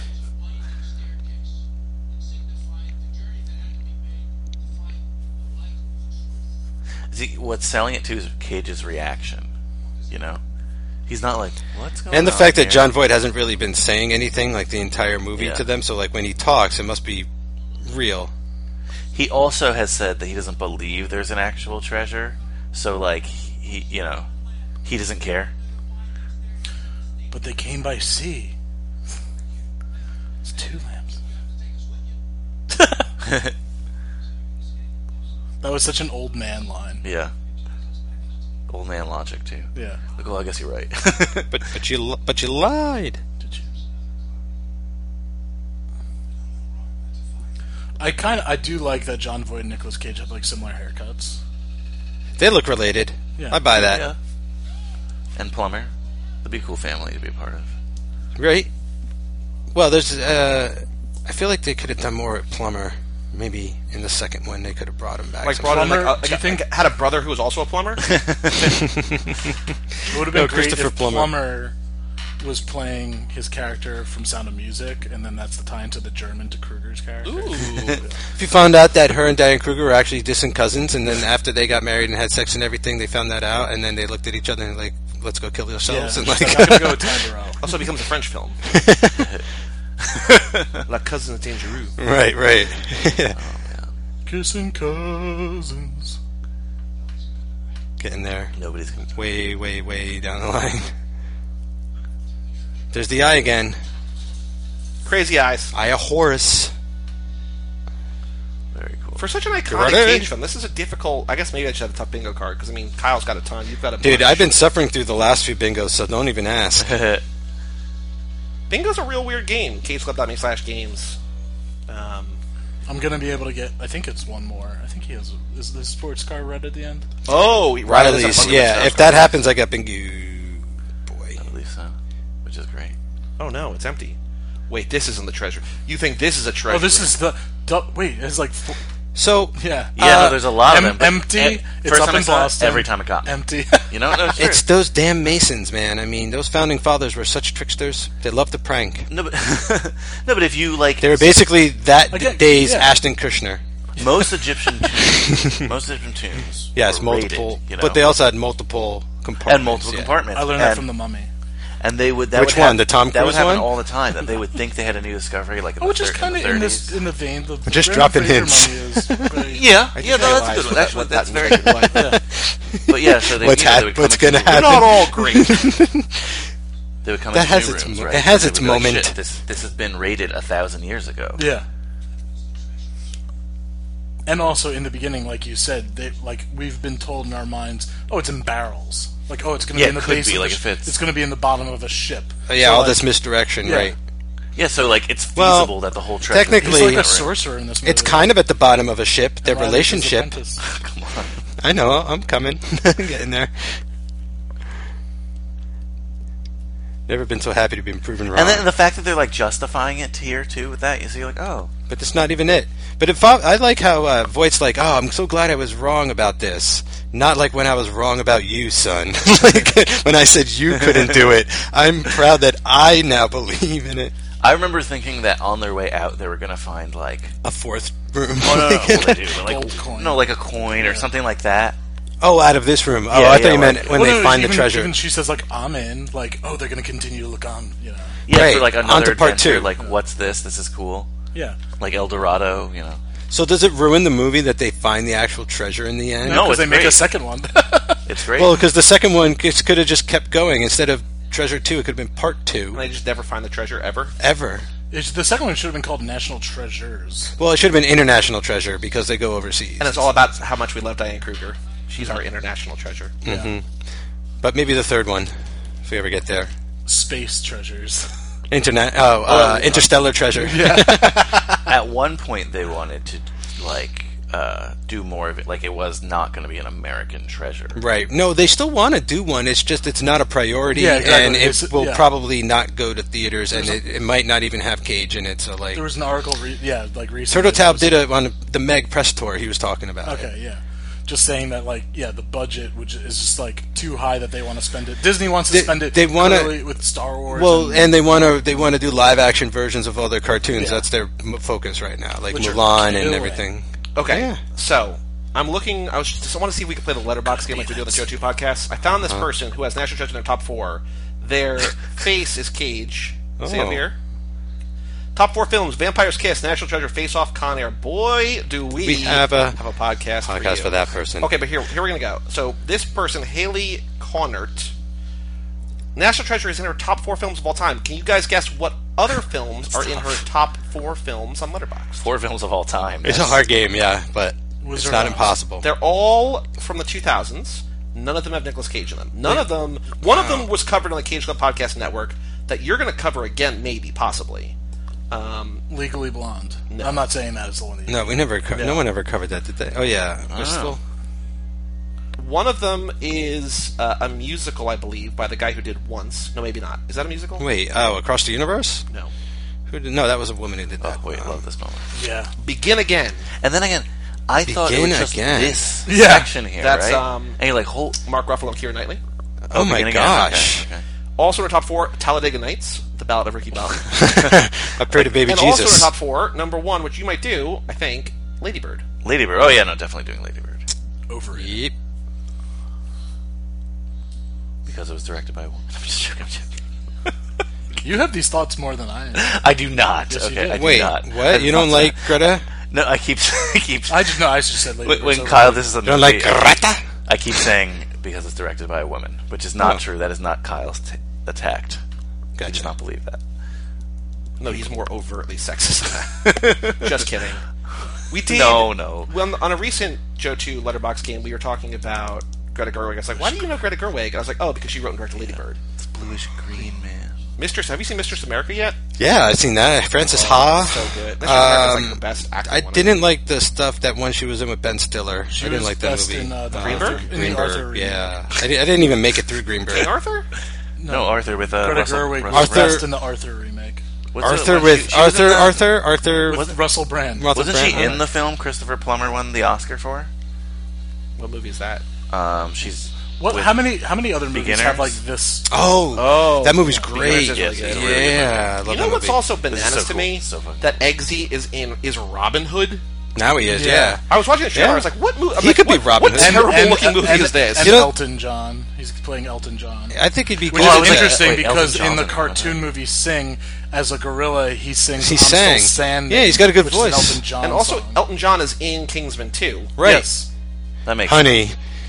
S4: See, what's selling it too is Cage's reaction. You know, he's not like what's going on.
S2: And the fact that
S4: here?"
S2: John Voight hasn't really been saying anything like the entire movie
S4: Yeah.
S2: to them, so like when he talks, it must be real.
S4: He also has said that he doesn't believe there's an actual treasure. So like he, you know, he doesn't care.
S3: But they came by sea. It's two lamps. That was such an old man line.
S4: Yeah. Old man logic too.
S3: Yeah.
S4: Like, well, I guess you're right.
S2: But but you li- but you lied.
S3: Did you? I kind of I do like that John Voight and Nicolas Cage have like similar haircuts.
S2: They look related.
S3: Yeah.
S2: I buy that.
S4: Yeah. And Plumber. That'd be a cool family to be a part of.
S2: Right? Well, there's. Uh, I feel like they could have done more at Plumber. Maybe in the second one they could have brought him back.
S1: Like
S2: sometime.
S1: brought in like,
S3: Plumber,
S1: a,
S3: do you
S1: like,
S3: think-
S1: like, had a brother who was also a plumber.
S3: It would have been
S2: No,
S3: great
S2: Christopher
S3: if
S2: Plummer.
S3: Plummer was playing his character from Sound of Music, and then that's the tie into the German to Kruger's character.
S2: If you found out that her and Diane Kruger were actually distant cousins, and then after they got married and had sex and everything, they found that out, and then they looked at each other and like, let's go kill
S3: Yeah,
S2: ourselves. And
S3: she's
S2: like,
S3: like, I'm gonna go with Ty Burrell.
S1: Also becomes a French film. La Cousin Dangereux.
S2: right, right.
S3: Kissing cousins.
S2: Getting there.
S4: Nobody's gonna.
S2: Way, way, way down the line. There's the eye again.
S1: Crazy Eyes.
S2: Eye of Horus.
S4: Very cool.
S1: For such an iconic
S2: ready?
S1: Cage film, this is a difficult. I guess maybe I should have a tough bingo card because I mean Kyle's got a ton. You've got a
S2: Dude,
S1: bunch.
S2: I've been suffering through the last few bingos, so don't even ask.
S1: Bingo's a real weird game. CageClub.me slash games. Um,
S3: I'm gonna be able to get. I think it's one more. I think he has. A, is the sports car red at the end?
S1: oh, Riley's.
S2: Riley's, yeah. If that happens, I got bingo. Boy.
S4: I believe so. Which is great.
S1: Oh no, it's empty. Wait, this isn't the treasure. You think this is a treasure?
S3: Oh, this
S1: room.
S3: is the. du- Wait, it's like. Four,
S2: So,
S3: yeah.
S4: Yeah,
S3: Uh,
S4: no, there's a lot of
S3: em-
S4: them. but
S3: Empty.
S4: e-
S3: it's
S4: first
S3: up
S4: time I
S3: in
S4: saw it,
S3: Boston.
S4: every time it got me.
S3: Empty.
S4: You know, no, sure.
S2: it's those damn Masons, man. I mean, those founding fathers were such tricksters. They loved to prank.
S4: no, but no, but if you like,
S2: They were basically that
S3: Again,
S2: day's
S3: yeah.
S2: Ashton Kutcher.
S4: most Egyptian tombs, most Egyptian tombs,
S2: Yes,
S4: were
S2: multiple.
S4: rated, you know,
S2: But they also had multiple compartments.
S4: and multiple
S2: yeah.
S4: compartments.
S3: I learned
S4: and,
S3: that from the Mummy.
S4: And they would. That
S2: Which
S4: would
S2: one?
S4: hap-
S2: The Tom
S4: That would
S2: Cruise
S4: happen
S2: one?
S4: all the time. That they would think they had a new discovery, like in
S3: Oh,
S4: the
S3: which is
S4: thir-
S3: kind
S4: in
S3: of
S4: the
S3: in
S4: thirties.
S3: this in the vein of
S2: We're just
S3: Brendan
S2: dropping
S3: Fraser
S2: hints.
S3: Mummy is very-
S4: Yeah,
S1: I
S4: yeah,
S1: just
S4: no, that's a
S1: realized
S4: good one.
S1: what
S4: That's
S1: that-
S4: what that's
S1: that
S4: very
S1: means.
S4: good.
S1: Yeah.
S4: But yeah, so they,
S2: What's
S4: you know,
S2: hap-
S4: they would come
S2: what's
S4: into
S2: gonna
S4: new
S1: They're
S2: happen?
S1: not all great.
S4: They would come
S2: That
S4: into
S2: has
S4: new
S2: its
S4: rooms,
S2: mo-
S4: right?
S2: it has
S4: They
S2: its
S4: would be like,
S2: moment.
S4: "Shit, this this has been rated a thousand years ago.
S3: Yeah. And also in the beginning, like you said, they like we've been told in our minds, oh, it's in barrels. Like, oh, it's going to
S4: Yeah,
S3: be in the
S4: it could
S3: base
S4: be,
S3: of
S4: like,
S3: the
S4: if
S3: sh-
S4: it's-
S3: it's going to be in the bottom of a ship.
S2: Oh, yeah,
S3: So,
S2: all
S3: like,
S2: this misdirection,
S3: yeah.
S2: right?
S4: Yeah, so like it's
S2: Well,
S4: feasible that the whole treasure
S2: technically-
S3: He's like a
S2: Right.
S3: sorcerer in this movie.
S2: It's kind of at the bottom of a ship, their
S3: And Riley's his
S2: relationship.
S3: apprentice.
S4: Come on.
S2: I know, I'm coming. Getting there. Never been so happy to be proven wrong.
S4: And then the fact that they're like justifying it here too with that, you see, like, oh,
S2: But that's not even it. But if I, I like how uh, Voight's like, oh, I'm so glad I was wrong about this. Not like when I was wrong about you, son. Like when I said you couldn't do it. I'm proud that I now believe in it.
S4: I remember thinking that on their way out they were gonna find like,
S2: A fourth room.
S4: oh no, no, no well, they do, but
S3: Gold
S4: like
S3: coin.
S4: no, like a coin or something like that.
S2: Oh, out of this room. Oh,
S4: Yeah,
S2: I thought
S4: yeah,
S2: you meant
S4: like-
S2: when
S3: Well,
S2: they
S3: no,
S2: find
S3: even,
S2: the treasure.
S3: Even she says like, "I'm in." Like, oh, they're going to continue to look on. You know.
S4: Yeah,
S2: Right,
S4: for like
S2: on
S4: another
S2: to part
S4: adventure,
S2: two.
S4: like what's this? This is cool.
S3: Yeah.
S4: Like El Dorado, you know.
S2: So does it ruin the movie that they find the actual treasure in the end?
S4: No,
S3: because
S4: it's
S3: they make
S4: great.
S3: a second one.
S4: It's great.
S2: Well, because the second one could have just kept going. Instead of Treasure two, it could have been Part two.
S1: And they just never find the treasure ever.
S2: Ever.
S3: It's, the second one should have been called National Treasures.
S2: Well, it should have been International Treasure because they go overseas.
S1: And it's all about how much we love Diane Kruger. She's our international treasure.
S3: Yeah.
S2: But maybe the third one, if we ever get there.
S3: Space Treasures.
S2: Internet. Oh, uh, Interstellar Treasure. Yeah.
S4: At one point, they wanted to like uh, do more of it. Like it was not going to be an American treasure.
S2: Right. No, they still want to do one. It's just it's not a priority,
S3: Yeah, exactly.
S2: and it
S3: It's-
S2: will
S3: yeah.
S2: probably not go to theaters, and
S3: There's
S2: it, it might not even have Cage in it. So like,
S3: There was an article, re- yeah, like recently.
S2: Turtle
S3: that
S2: Taub
S3: was-
S2: did it on the Meg press tour. He was talking about. it.
S3: Okay, yeah. Just saying that, like, yeah, the budget which is just like too high that they want to spend it. Disney wants to
S2: They-
S3: spend it.
S2: they wanna-
S3: clearly with Star Wars.
S2: Well,
S3: and,
S2: and they want to they want to do live action versions of all their cartoons.
S3: Yeah.
S2: That's their m- focus right now, like
S3: Which are
S2: Mulan and
S3: killing.
S2: everything.
S1: Okay,
S2: Yeah.
S1: so I'm looking. I was just I want to see if we can play the letterbox game like we do on the Joe two podcast. I found this
S2: Uh-huh.
S1: person who has National Treasure in their top four. Their face is Cage. See up
S2: Oh.
S1: here. Top four films: Vampire's Kiss, National Treasure, Face Off, Con Air. Boy, do we,
S2: We have a
S1: have a podcast, for,
S2: Podcast
S1: you.
S2: for that person.
S1: Okay, but here here we're gonna go. So this person, Haley Connert, National Treasure is in her top four films of all time. Can you guys guess what other films are in her top four films on Letterboxd?
S4: Four films of all time.
S2: It's a hard game, yeah, but
S3: Was
S2: it's
S3: there
S2: not
S3: not-
S2: impossible.
S1: They're all from the two thousands. None of them have Nicolas Cage in them. None of them. One of them was covered on the Cage Club Podcast Network that you're going to cover again, maybe, possibly. Um,
S3: Legally Blonde.
S1: No.
S3: I'm not saying that is the one that you
S2: No, we never. Co- no.
S1: No.
S2: one ever covered that, did they? Oh yeah,
S4: I don't
S2: Bristol.
S1: one of them is uh, a musical, I believe, by the guy who did Once. No, maybe not. Is that a musical?
S2: Wait, oh, Across the Universe?
S1: No.
S2: Who did? No, that was a woman who did
S4: Oh
S2: that.
S4: wait, I
S2: Um,
S4: love this moment.
S3: Yeah.
S1: Begin Again.
S4: And then again, I thought it
S2: Begin
S4: was just
S2: again.
S4: this
S3: Yeah.
S4: section here,
S1: That's,
S4: right?
S1: um,
S4: and you're like, hold.
S1: Mark Ruffalo and Keira Knightley.
S2: Oh my
S4: Begin Again?
S2: gosh!
S4: Okay, okay.
S1: Also in her top four, Talladega Nights, The Ballad of Ricky Bobby.
S2: I pray to baby
S1: and also in
S2: Jesus.
S1: her top four, number one, which you might do, I think, Lady Bird.
S4: Lady Bird. Oh yeah, no, definitely doing Lady Bird
S3: Over it.
S2: Yep.
S4: because it was directed by a woman. I'm just joking. I'm joking.
S3: You have these thoughts more than I am.
S4: I do not.
S3: Yes, you
S4: okay,
S3: do.
S4: I do
S2: Wait,
S4: not.
S2: what? You don't like Greta?
S4: No, I keep. I keep.
S3: I just know. I just said Lady
S4: when,
S3: Bird,
S4: when
S3: so-
S4: Kyle, this is a
S2: You don't
S4: movie,
S2: like Greta?
S4: I keep saying because it's directed by a woman, which is not
S2: Oh.
S4: true. That is not Kyle's t- attacked. I
S2: Gotcha.
S4: does not believe that.
S1: No, he's more overtly sexist than that. Just kidding. We did.
S4: No, no.
S1: Well, on a recent Joe two Letterbox game, we were talking about Greta Gerwig. I was like, why do you know Greta Gerwig? And I was like, oh, because she wrote and directed Lady Bird.
S4: It's bluish green, man.
S1: Mistress, have you seen Mistress America yet?
S2: Yeah, I've seen that. Frances Ha.
S1: So good. Mistress America's like
S2: Um,
S1: the best acting
S2: I
S1: one.
S2: didn't like the stuff that one she was in with Ben Stiller.
S3: She
S2: I didn't
S3: was
S2: like that
S3: best
S2: movie.
S3: in, uh, the
S1: Greenberg?
S3: Arthur, in the
S2: Greenberg,
S3: Arthur remake.
S2: yeah. I, di- I didn't even make it through Greenberg.
S1: King Arthur?
S4: No, Arthur with uh,
S3: Greta
S4: Russell.
S3: Gerwig
S4: Russell
S3: was
S2: Arthur-
S3: best in the Arthur remake.
S4: What's
S2: Arthur
S4: it-
S2: with
S4: she- she was
S2: Arthur,
S4: in the-
S2: Arthur, Arthur.
S3: With Russell Brand.
S2: Russell
S4: Wasn't she
S2: Brand?
S4: in the film Christopher Plummer won the Oscar for?
S1: What movie is that?
S4: Um, she's
S3: What?
S4: with-
S3: How many? How many other movies
S4: Beginners?
S3: have like this?
S2: Oh,
S1: Oh,
S2: that movie's
S1: yeah.
S2: great.
S1: Beginners is
S4: Yes,
S1: really
S4: it's
S1: good.
S4: really
S2: Yeah, I love
S1: You know
S2: that
S1: what's
S2: movie.
S1: also
S4: This
S1: bananas
S4: is so
S1: to
S4: cool.
S1: me?
S4: So fucking
S1: that Eggsy is in is Robin Hood.
S2: Now he is, yeah.
S1: I was watching the trailer.
S2: Yeah.
S1: I was like, "What movie?
S2: He could be
S1: what,
S2: Robin
S1: What
S2: Hood.
S1: terrible looking movie
S3: and,
S1: is this?"
S3: And
S2: You know-
S3: Elton John. He's playing Elton John.
S2: I think he'd be
S3: Which
S2: cool
S3: is
S2: with that.
S3: interesting
S4: Wait,
S3: because
S4: Elton
S3: in the
S4: John's in
S3: cartoon movie Sing, as a gorilla, he sings
S2: He
S3: I'm
S2: sang.
S3: Still Standing,
S2: Yeah, he's got a good
S3: which is an
S2: voice.
S3: Elton John
S1: and also,
S3: song.
S1: Elton John is in Kingsman too.
S2: Right.
S3: Yes.
S4: that makes
S2: Honey,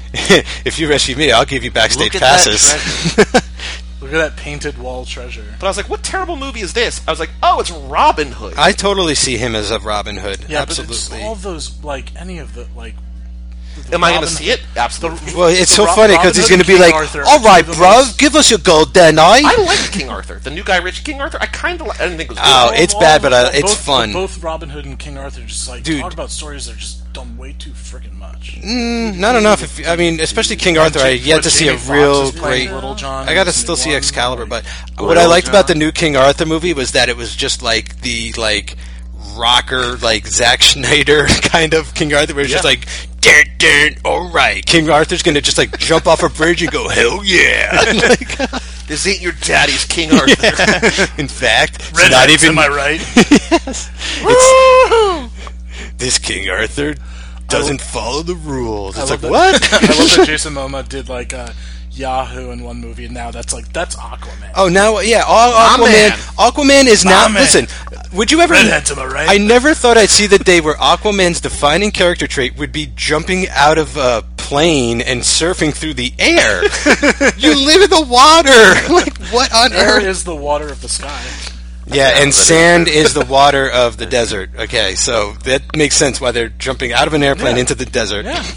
S2: if you rescue me, I'll give you backstage
S4: Look at that
S2: passes.
S3: Look at that painted wall treasure.
S1: But I was like, "What terrible movie is this?" I was like, "Oh, it's Robin Hood."
S2: I totally see him as a Robin Hood.
S3: Yeah, but it's
S2: Absolutely.
S3: all those, like, any of the, like... the
S1: Am I going to
S3: Robin
S1: see it? Absolutely.
S2: Well, it's
S3: The
S2: so
S3: Ro-
S2: funny
S3: Robin
S2: because he's
S3: Hood
S2: going to
S3: and
S2: be
S3: King
S2: like,
S3: Arthur
S2: "All
S3: are
S2: right,
S3: two of the
S2: bruv,
S3: most-
S2: give us your golden eye."
S1: I like King Arthur, the new Guy Ritchie King Arthur. I kind of, I didn't think it was good.
S2: Oh,
S3: All-
S2: it's
S3: all
S2: bad,
S3: of
S2: but
S3: them-
S2: uh, it's
S3: both,
S2: fun.
S3: Both Robin Hood and King Arthur just, like,
S2: Dude.
S3: talk about stories that are just done way too freaking much.
S2: Mm, not enough. If, I mean, especially King Arthur, I yet to see a
S3: Jamie Foxx
S2: real
S3: is playing
S2: great.
S3: Little John
S2: I got to
S3: in
S2: still see
S3: season one,
S2: Excalibur,
S3: like-
S2: but what I
S4: Little
S2: liked about the
S4: John.
S2: new King Arthur movie was that it was just like the like rocker, like Zack Schneider kind of King Arthur, where it's just
S1: Yeah.
S2: like, dun, dun, all right, King Arthur's gonna just like jump off a bridge and go, hell yeah! Like,
S1: This ain't your daddy's King Arthur.
S2: in fact, it's
S3: Red
S2: not
S3: Hats,
S2: even.
S3: am I right?
S2: Yes. It's, this King Arthur doesn't follow the rules.
S3: I
S2: It's like,
S3: love
S2: what?
S3: that- I love that Jason Momoa did like uh, Yahoo in one movie, and now that's like that's Aquaman.
S2: Oh, now, yeah, all
S1: My
S2: Aquaman.
S1: man.
S2: Aquaman is now.
S3: man.
S2: Listen, would you ever?
S3: Redhead to my right.
S2: I never thought I'd see the day where Aquaman's defining character trait would be jumping out of a plane and surfing through the air. You live in the water. Like, what on
S3: Air
S2: earth?
S3: is the water of the sky.
S2: Yeah,
S4: Yeah,
S2: and
S4: that is
S2: sand
S4: true.
S2: is the water of the desert. Okay, so that makes sense why they're jumping out of an airplane
S3: Yeah.
S2: into the desert.
S3: Yeah.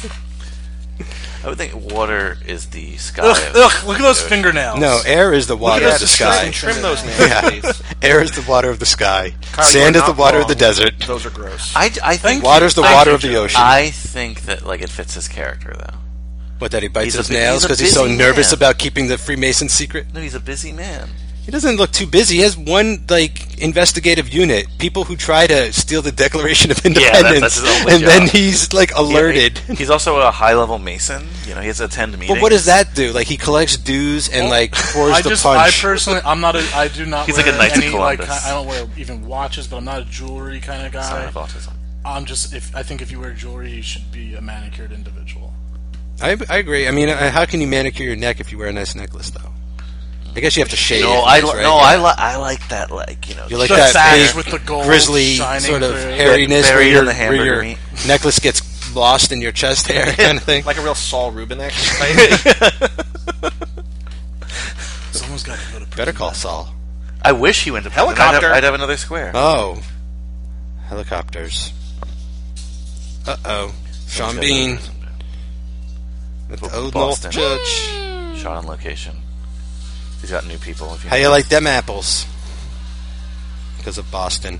S4: I would think water is the sky.
S3: Ugh,
S4: of-
S3: ugh, look at those fingernails.
S2: No, air is the water
S1: Yeah,
S2: of the
S1: just
S2: sky.
S1: Trim, trim those nails,
S2: Yeah.
S1: please.
S2: Air is the water of the sky.
S1: Kyle, you
S2: Sand
S1: are
S2: is the
S1: not
S2: water of the
S1: wrong.
S2: desert.
S1: Those are gross.
S4: I, I think
S2: Water's the
S4: I-
S2: water of the ocean.
S4: I think that like it fits his character though.
S2: What, that he bites
S4: He's a
S2: his
S4: bu-
S2: nails
S4: he's a
S2: because he's so
S4: busy
S2: nervous
S4: man.
S2: about keeping the Freemason secret?
S4: No, he's a busy man.
S2: He doesn't look too busy. He has one, like, investigative unit. People who try to steal the Declaration of Independence.
S4: that's his only
S2: and
S4: job.
S2: then he's, like, alerted.
S4: He- he's also a high-level Mason. You know, he has to attend meetings.
S2: But what does that do? Like, he collects dues and, like, pours
S3: I
S2: the
S3: just,
S2: punch.
S3: I personally, I'm not a, I do not
S4: He's
S3: wear
S4: like a Knights of
S3: any, like,
S4: Columbus.
S3: I don't wear even watches, but I'm not a jewelry kind of
S4: Sign
S3: guy.
S4: of autism.
S3: I'm just, if I think if you wear jewelry, you should be a manicured individual.
S2: I, I agree. I mean, uh, how can you manicure your neck if you wear a nice necklace, though? I guess you have to shave.
S4: No,
S2: your
S4: I
S2: face,
S4: li-
S2: right?
S4: no,
S2: Yeah.
S4: I li- I like that, like you know,
S2: You like
S3: The
S2: that
S3: sash
S2: big,
S3: with the gold
S2: grizzly
S3: shining
S2: sort of
S3: through.
S2: hairiness
S4: Buried
S2: where,
S4: in
S2: your,
S4: the
S2: where
S4: hamburger
S2: your
S4: meat.
S2: necklace gets lost in your chest hair kind of thing.
S1: Like a real Saul Rubinek type.
S3: Someone's got to go to prison.
S2: Better call Saul.
S4: I wish he went to prison. I'd
S1: Helicopter.
S4: have, I'd have another square.
S2: Oh. Helicopters. Uh-oh. Sean Bean with the Old North
S4: Boston.
S2: Church.
S4: Shot on location. He's got new people. If you
S2: How you like them apples? Because of Boston.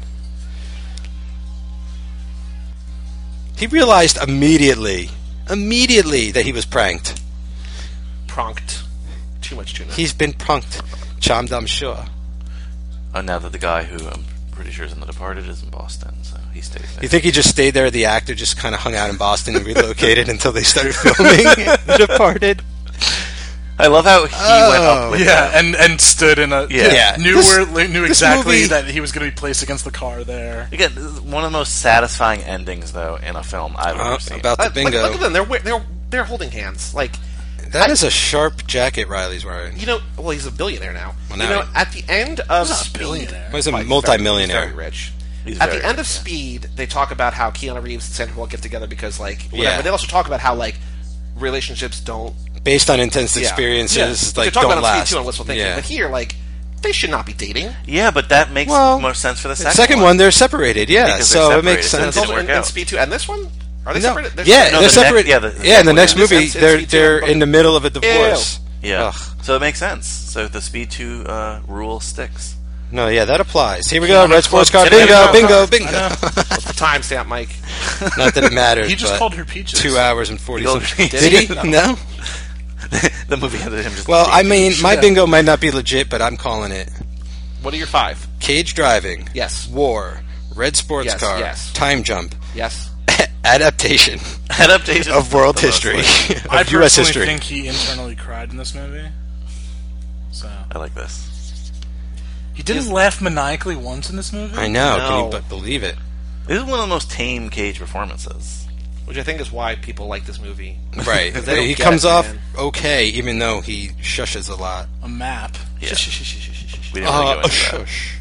S2: He realized immediately, immediately that he was pranked.
S1: Pronked. Too much tuna.
S2: He's been pranked. Charmed, I'm sure.
S4: Oh, now that the guy who I'm pretty sure is in The Departed is in Boston, so he stays there.
S2: You think he just stayed there? The actor just kind of hung out in Boston and relocated until they started filming The Departed.
S4: I love how he went up with
S3: Yeah,
S4: them.
S3: and and stood in a
S4: Yeah.
S2: Yeah,
S3: knew
S2: this-
S3: where knew
S2: this
S3: exactly
S2: movie-
S3: that he was going to be placed against the car there.
S4: Again, this is one of the most satisfying endings, though, in a film I've
S2: Uh,
S4: ever seen.
S2: about the
S1: Uh, look,
S2: bingo.
S1: look at them. They're wi- they're they're holding hands. Like,
S2: That is a sharp jacket Riley's wearing.
S1: you know, well, he's a billionaire now.
S2: Well,
S1: you
S2: now
S1: know,
S2: he-
S1: at the end of
S3: He's not a
S1: Speed,
S3: billionaire.
S2: He's a
S1: Like, he's
S2: multi-millionaire.
S1: Very, very rich.
S4: He's
S1: At
S4: very
S1: the end
S4: rich,
S1: of
S4: yeah.
S1: Speed, they talk about how Keanu Reeves and Sandra Bullock get together because, like, whatever.
S2: Yeah.
S1: But they also talk about how, like, relationships don't.
S2: Based on intense
S1: Yeah.
S2: experiences,
S1: Yeah.
S2: like,
S1: But they talk
S2: don't
S1: about it on
S2: last.
S1: Speed too and wistful thinking.
S2: Yeah.
S1: But here, like, they should not be dating.
S4: Yeah, but that makes
S2: Well,
S4: more sense for the
S2: The
S4: second,
S2: second one, they're separated, yeah,
S4: Because
S2: so
S4: they're
S2: it makes
S4: separated,
S1: And
S2: sense.
S1: it's
S4: didn't
S1: also in,
S4: work
S1: in
S4: out.
S1: Speed two. And this one? Are they
S2: No.
S1: separated? They're
S2: Yeah,
S1: separated.
S4: No,
S2: they're
S4: the next-
S2: separated.
S4: yeah, the-
S2: yeah, in the
S4: the
S2: next
S1: next
S2: movie,
S1: one's-
S2: they're
S1: it's Speed two,
S2: they're
S1: but-
S2: in the middle of a divorce.
S4: Yeah.
S2: Ugh.
S4: So it makes sense. So the Speed two uh, rule sticks.
S2: No, yeah, that applies. Here we go, Red Sports Car,
S1: Club-
S2: bingo,
S1: Bingo.
S2: bingo,
S1: I
S2: bingo.
S1: What's the timestamp, Mike?
S2: Not that it matters.
S3: He just
S2: but
S3: called her Peaches.
S2: two hours and forty.
S4: He called
S2: something.
S4: her
S2: Did
S1: Peaches.
S2: he? No.
S4: The movie ended him just.
S2: Well, I mean, my
S3: Yeah.
S2: bingo might not be legit, but I'm calling it.
S1: What are your five?
S2: Cage driving.
S1: Yes.
S2: War. Red sports
S1: Yes,
S2: car.
S1: yes.
S2: Time jump.
S1: Yes.
S2: Adaptation
S4: adaptation
S2: of world
S4: the most,
S2: history.
S4: like-
S3: I
S2: of U S
S3: personally
S2: history.
S3: think he internally cried in this movie. So
S4: I like this.
S3: he didn't laugh maniacally once in this movie.
S2: I know. Can
S1: No.
S2: you but believe it?
S4: This is one of the most tame Cage performances.
S1: Which I think is why people like this movie.
S2: Right.
S1: 'Cause they don't
S2: He
S1: get
S2: comes
S1: it,
S2: off
S1: man.
S2: okay, even though he shushes a lot.
S3: A map.
S4: Yeah.
S1: Shh, shh, shh, shh, shh, shh, shh.
S4: We didn't really
S2: Uh,
S4: go into that.
S2: shush.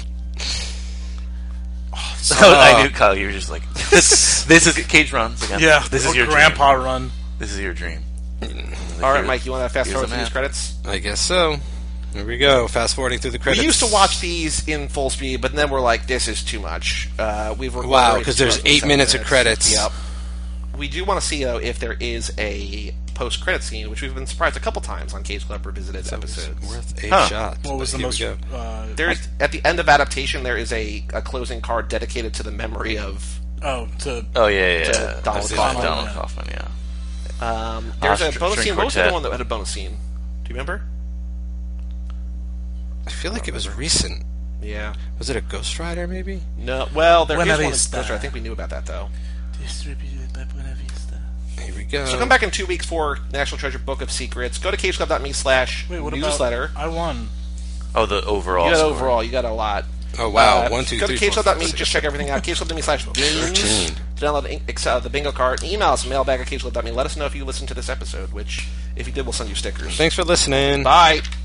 S4: So I knew, Kyle, you were just like, this, this is Cage runs again.
S3: Yeah,
S4: this is
S3: or
S4: your
S3: grandpa
S4: dream.
S3: run.
S4: This is your dream.
S1: All right, Mike, you want to fast
S4: here's
S1: forward
S4: the
S1: through these
S4: map.
S1: credits?
S2: I guess so. Here we go. Fast forwarding through the credits.
S1: We used to watch these in full speed, but then we're like, this is too much. Uh, we've recorded
S2: Wow,
S1: already
S2: 'cause
S1: two
S2: there's
S1: hours and
S2: eight
S1: seven
S2: minutes of credits.
S1: Yep. We do want to see, though, if there is a post-credit scene, which we've been surprised a couple times on Cage Club Revisited
S2: It's
S1: episodes.
S2: worth a
S4: Huh.
S2: shot.
S3: What was
S2: but
S3: the
S2: here
S3: most?
S2: we go.
S3: Uh,
S1: There's at the end of adaptation, there is a, a closing card dedicated to the memory of.
S3: oh, to
S4: Oh, yeah, yeah,
S1: To
S4: yeah.
S1: Donald
S4: I've seen
S1: Kaufman.
S4: Donald
S3: Yeah.
S4: Kaufman, yeah.
S1: Um, there's
S4: Ah,
S1: a
S4: Str-
S1: bonus
S4: String
S1: scene. What was the
S4: Quartet.
S1: other one that had a bonus scene? Do you remember?
S2: I feel like it was recent.
S1: Yeah.
S2: Was it a Ghost Rider, maybe?
S1: No. Well, there is
S3: Buena
S1: one. in
S3: Vista.
S1: Ghost Rider. I think we knew about that though.
S3: distributed by Buena Vista.
S2: Here we go.
S1: So come back in two weeks for National Treasure Book of Secrets. Go to cageclub.me slash
S3: Wait, what
S1: newsletter.
S3: about? I won.
S4: Oh, the overall
S1: You got
S4: score.
S1: overall. You got a lot.
S2: Oh, wow.
S1: Uh,
S2: One, two,
S1: go
S2: three,
S1: to
S2: four, five,
S1: cageclub.me.
S2: six,
S1: Just check everything out. Cageclub.me slash games.
S2: thirteen.
S1: to download uh, the bingo card. Email us, mailbag at cageclub dot me. Let us know if you listened to this episode, which, if you did, we'll send you stickers.
S2: Thanks for listening.
S1: Bye.